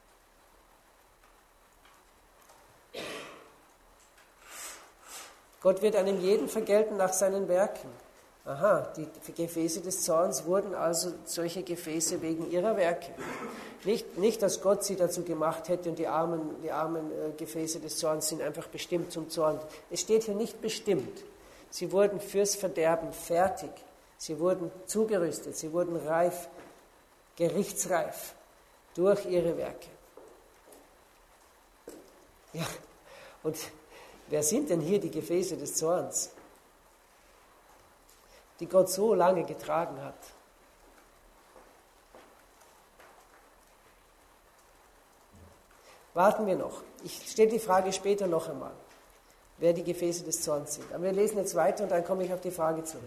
Gott wird einem jeden vergelten nach seinen Werken. Aha, die Gefäße des Zorns wurden also solche Gefäße wegen ihrer Werke. Nicht, nicht, dass Gott sie dazu gemacht hätte und die armen, die armen äh, Gefäße des Zorns sind einfach bestimmt zum Zorn. Es steht hier nicht bestimmt. Sie wurden fürs Verderben fertig. Sie wurden zugerüstet. Sie wurden reif, gerichtsreif durch ihre Werke. Ja, und wer sind denn hier die Gefäße des Zorns, die Gott so lange getragen hat? Warten wir noch. Ich stelle die Frage später noch einmal, wer die Gefäße des Zorns sind. Aber wir lesen jetzt weiter und dann komme ich auf die Frage zurück.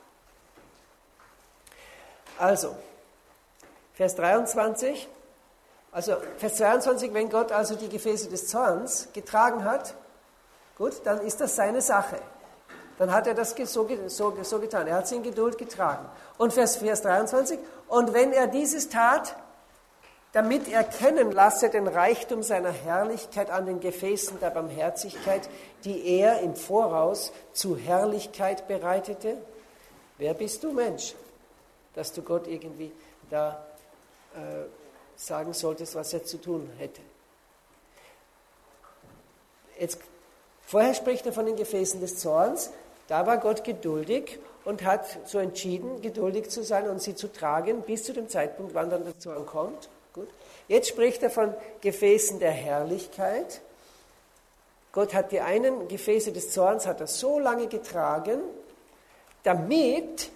Also, Vers dreiundzwanzig, also Vers zweiundzwanzig, wenn Gott also die Gefäße des Zorns getragen hat, gut, dann ist das seine Sache. Dann hat er das so, so, so getan. Er hat sie in Geduld getragen. Und Vers, Vers dreiundzwanzig, und wenn er dieses tat, damit er kennen lasse den Reichtum seiner Herrlichkeit an den Gefäßen der Barmherzigkeit, die er im Voraus zu Herrlichkeit bereitete. Wer bist du, Mensch, dass du Gott irgendwie da äh, sagen solltest, was er zu tun hätte? Jetzt, vorher spricht er von den Gefäßen des Zorns. Da war Gott geduldig und hat so entschieden, geduldig zu sein und sie zu tragen, bis zu dem Zeitpunkt, wann dann der Zorn kommt. Gut. Jetzt spricht er von Gefäßen der Herrlichkeit. Gott hat die einen Gefäße des Zorns hat er so lange getragen, damit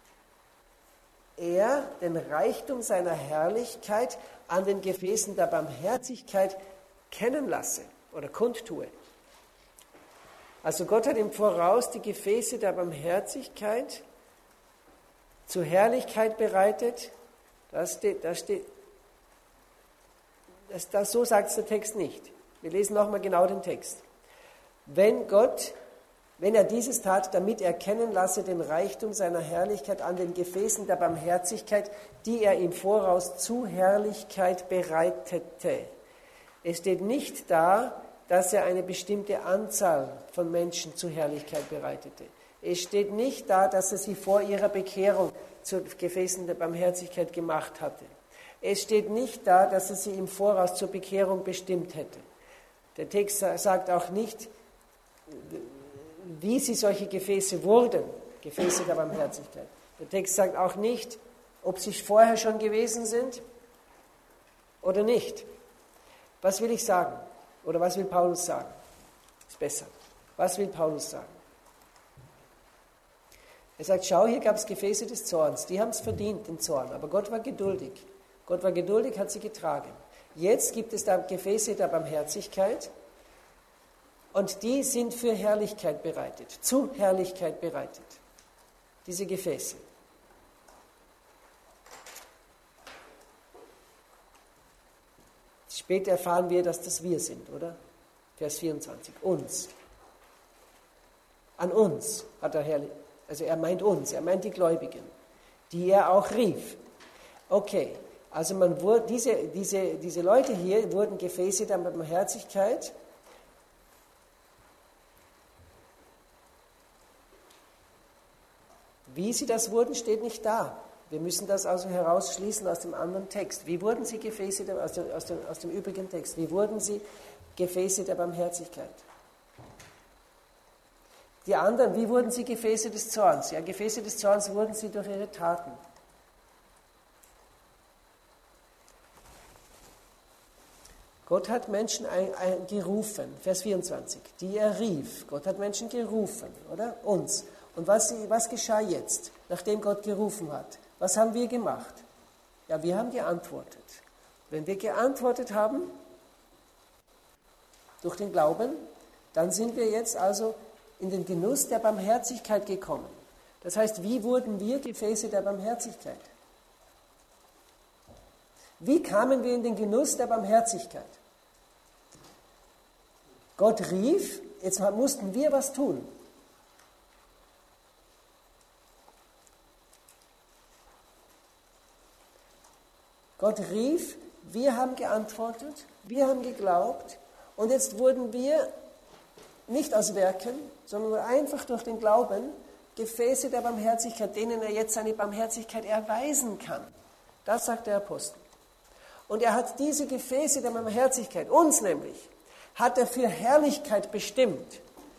er den Reichtum seiner Herrlichkeit an den Gefäßen der Barmherzigkeit kennen lasse oder kundtue. Also Gott hat im Voraus die Gefäße der Barmherzigkeit zur Herrlichkeit bereitet. Das steht, das steht, das, das, so sagt es der Text nicht. Wir lesen nochmal genau den Text. Wenn Gott, wenn er dieses tat, damit er kennen lasse den Reichtum seiner Herrlichkeit an den Gefäßen der Barmherzigkeit, die er im Voraus zu Herrlichkeit bereitete. Es steht nicht da, dass er eine bestimmte Anzahl von Menschen zu Herrlichkeit bereitete. Es steht nicht da, dass er sie vor ihrer Bekehrung zu Gefäßen der Barmherzigkeit gemacht hatte. Es steht nicht da, dass er sie im Voraus zur Bekehrung bestimmt hätte. Der Text sagt auch nicht, wie sie solche Gefäße wurden, Gefäße der Barmherzigkeit. Der Text sagt auch nicht, ob sie vorher schon gewesen sind oder nicht. Was will ich sagen? Oder was will Paulus sagen? Ist besser. Was will Paulus sagen? Er sagt, schau, hier gab es Gefäße des Zorns. Die haben es verdient, den Zorn. Aber Gott war geduldig. Gott war geduldig, hat sie getragen. Jetzt gibt es da Gefäße der Barmherzigkeit. Und die sind für Herrlichkeit bereitet, zu Herrlichkeit bereitet, diese Gefäße. Später erfahren wir, dass das wir sind, oder? Vers vierundzwanzig, uns. An uns hat er herrlich, also er meint uns, er meint die Gläubigen, die er auch rief. Okay, also man wurde, diese, diese, diese Leute hier wurden Gefäße der Barmherzigkeit. Wie sie das wurden, steht nicht da. Wir müssen das also herausschließen aus dem anderen Text. Wie wurden sie Gefäße, der, aus, dem, aus, dem, aus dem übrigen Text, wie wurden sie Gefäße der Barmherzigkeit? Die anderen, wie wurden sie Gefäße des Zorns? Ja, Gefäße des Zorns wurden sie durch ihre Taten. Gott hat Menschen ein, ein, gerufen, Vers vierundzwanzig, die er rief. Gott hat Menschen gerufen, oder? Uns. Und was, was geschah jetzt, nachdem Gott gerufen hat? Was haben wir gemacht? Ja, wir haben geantwortet. Wenn wir geantwortet haben, durch den Glauben, dann sind wir jetzt also in den Genuss der Barmherzigkeit gekommen. Das heißt, wie wurden wir Gefäße der Barmherzigkeit? Wie kamen wir in den Genuss der Barmherzigkeit? Gott rief, jetzt mussten wir was tun. Gott rief, wir haben geantwortet, wir haben geglaubt und jetzt wurden wir nicht aus Werken, sondern einfach durch den Glauben Gefäße der Barmherzigkeit, denen er jetzt seine Barmherzigkeit erweisen kann. Das sagt der Apostel. Und er hat diese Gefäße der Barmherzigkeit, uns nämlich, hat er für Herrlichkeit bestimmt.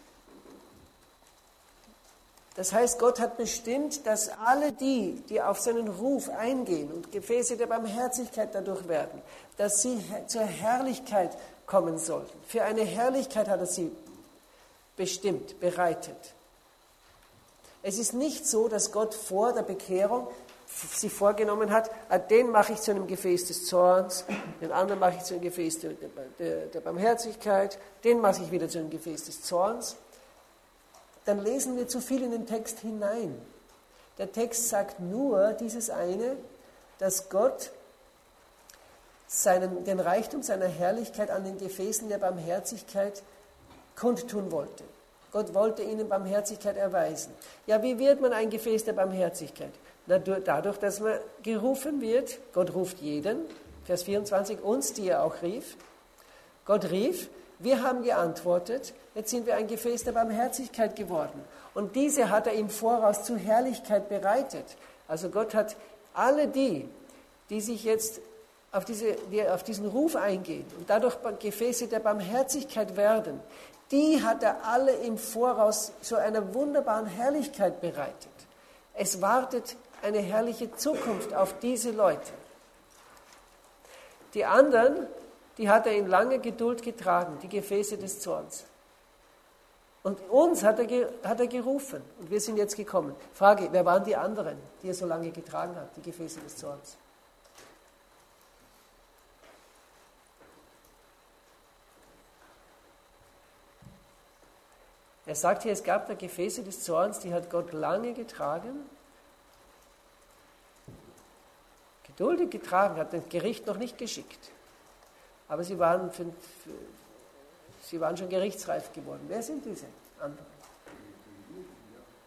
Das heißt, Gott hat bestimmt, dass alle die, die auf seinen Ruf eingehen und Gefäße der Barmherzigkeit dadurch werden, dass sie zur Herrlichkeit kommen sollten. Für eine Herrlichkeit hat er sie bestimmt, bereitet. Es ist nicht so, dass Gott vor der Bekehrung sie vorgenommen hat, den mache ich zu einem Gefäß des Zorns, den anderen mache ich zu einem Gefäß der, der, der Barmherzigkeit, den mache ich wieder zu einem Gefäß des Zorns. Dann lesen wir zu viel in den Text hinein. Der Text sagt nur dieses eine, dass Gott seinen, den Reichtum seiner Herrlichkeit an den Gefäßen der Barmherzigkeit kundtun wollte. Gott wollte ihnen Barmherzigkeit erweisen. Ja, wie wird man ein Gefäß der Barmherzigkeit? Na, dadurch, dass man gerufen wird. Gott ruft jeden, Vers vierundzwanzig, uns, die er auch rief. Gott rief, wir haben geantwortet, jetzt sind wir ein Gefäß der Barmherzigkeit geworden. Und diese hat er im Voraus zu Herrlichkeit bereitet. Also Gott hat alle die, die sich jetzt auf, diese, die auf diesen Ruf eingehen und dadurch Gefäße der Barmherzigkeit werden, die hat er alle im Voraus zu einer wunderbaren Herrlichkeit bereitet. Es wartet eine herrliche Zukunft auf diese Leute. Die anderen, die hat er in lange Geduld getragen, die Gefäße des Zorns. Und uns hat er, hat er gerufen und wir sind jetzt gekommen. Frage, wer waren die anderen, die er so lange getragen hat, die Gefäße des Zorns? Er sagt hier, es gab da Gefäße des Zorns, die hat Gott lange getragen, geduldig getragen, hat das Gericht noch nicht geschickt. Aber sie waren, für, für, sie waren schon gerichtsreif geworden. Wer sind diese anderen?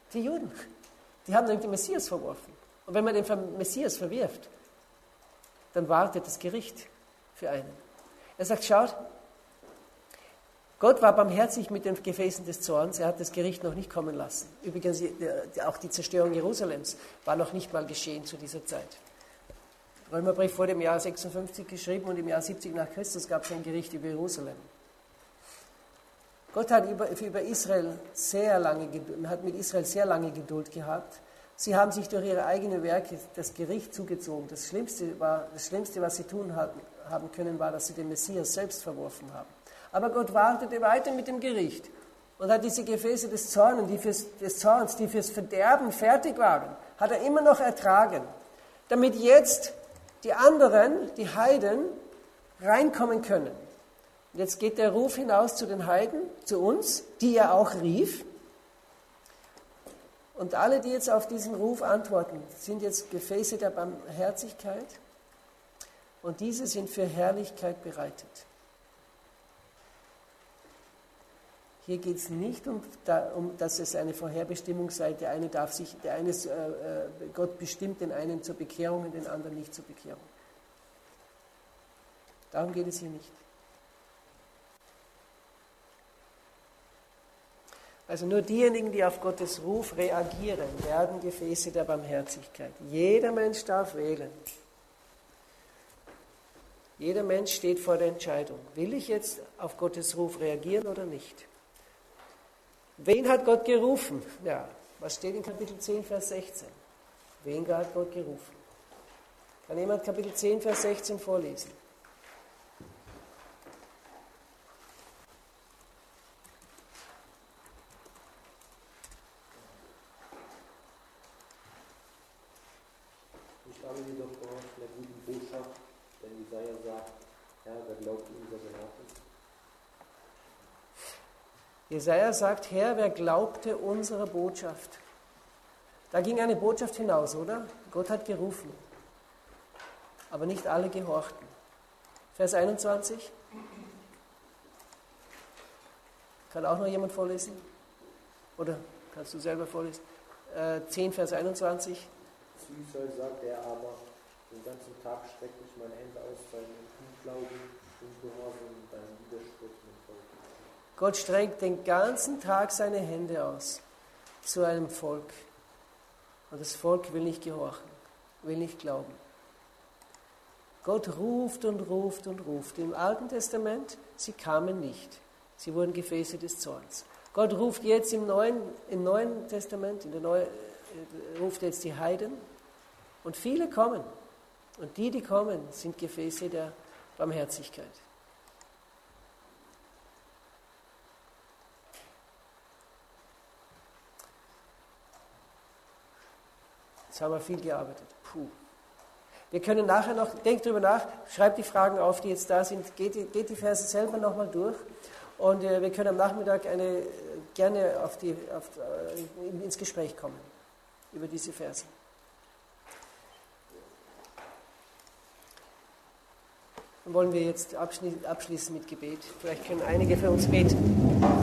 Die Juden. Die haben den Messias verworfen. Und wenn man den Messias verwirft, dann wartet das Gericht für einen. Er sagt, schaut, Gott war barmherzig mit den Gefäßen des Zorns, er hat das Gericht noch nicht kommen lassen. Übrigens, auch die Zerstörung Jerusalems war noch nicht mal geschehen zu dieser Zeit. Römerbrief wurde im Jahr sechsundfünfzig geschrieben und im Jahr siebzig nach Christus gab es ein Gericht über Jerusalem. Gott hat über, über Israel sehr lange, hat mit Israel sehr lange Geduld gehabt. Sie haben sich durch ihre eigenen Werke das Gericht zugezogen. Das Schlimmste, war, das Schlimmste, was sie tun hatten, haben können, war, dass sie den Messias selbst verworfen haben. Aber Gott wartete weiter mit dem Gericht und hat diese Gefäße des Zorns, die fürs, des Zorns, die fürs Verderben fertig waren, hat er immer noch ertragen, damit jetzt die anderen, die Heiden, reinkommen können. Und jetzt geht der Ruf hinaus zu den Heiden, zu uns, die er auch rief. Und alle, die jetzt auf diesen Ruf antworten, sind jetzt Gefäße der Barmherzigkeit und diese sind für Herrlichkeit bereitet. Hier geht es nicht um, da, um, dass es eine Vorherbestimmung sei, der eine darf sich, der eine, äh, Gott bestimmt den einen zur Bekehrung und den anderen nicht zur Bekehrung. Darum geht es hier nicht. Also nur diejenigen, die auf Gottes Ruf reagieren, werden Gefäße der Barmherzigkeit. Jeder Mensch darf wählen. Jeder Mensch steht vor der Entscheidung. Will ich jetzt auf Gottes Ruf reagieren oder nicht? Wen hat Gott gerufen? Ja, was steht in Kapitel zehn, Vers sechzehn? Wen hat Gott gerufen? Kann jemand Kapitel zehn, Vers sechzehn vorlesen? Nicht alle jedoch gehorchen der guten Botschaft, denn Jesaja sagt, Herr, wer glaubt ihm, der benannt ist? Jesaja sagt, Herr, wer glaubte unserer Botschaft? Da ging eine Botschaft hinaus, oder? Gott hat gerufen. Aber nicht alle gehorchten. Vers einundzwanzig. Kann auch noch jemand vorlesen? Oder kannst du selber vorlesen? Äh, zehn, Vers einundzwanzig. Zu Israel sagt er aber, den ganzen Tag strecke ich meine Hände aus, deinen Unglauben und Gehorsam und deinen Widerspruch mit Volk. Gott streckt den ganzen Tag seine Hände aus zu einem Volk. Und das Volk will nicht gehorchen, will nicht glauben. Gott ruft und ruft und ruft. Im Alten Testament, sie kamen nicht. Sie wurden Gefäße des Zorns. Gott ruft jetzt im Neuen, im Neuen Testament, in der Neue, ruft jetzt die Heiden. Und viele kommen. Und die, die kommen, sind Gefäße der Barmherzigkeit. Jetzt haben wir viel gearbeitet. Puh. Wir können nachher noch, denkt drüber nach, schreibt die Fragen auf, die jetzt da sind, geht die, geht die Verse selber nochmal durch und äh, wir können am Nachmittag eine, gerne auf die, auf, äh, ins Gespräch kommen über diese Verse. Dann wollen wir jetzt abschließen mit Gebet. Vielleicht können einige für uns beten.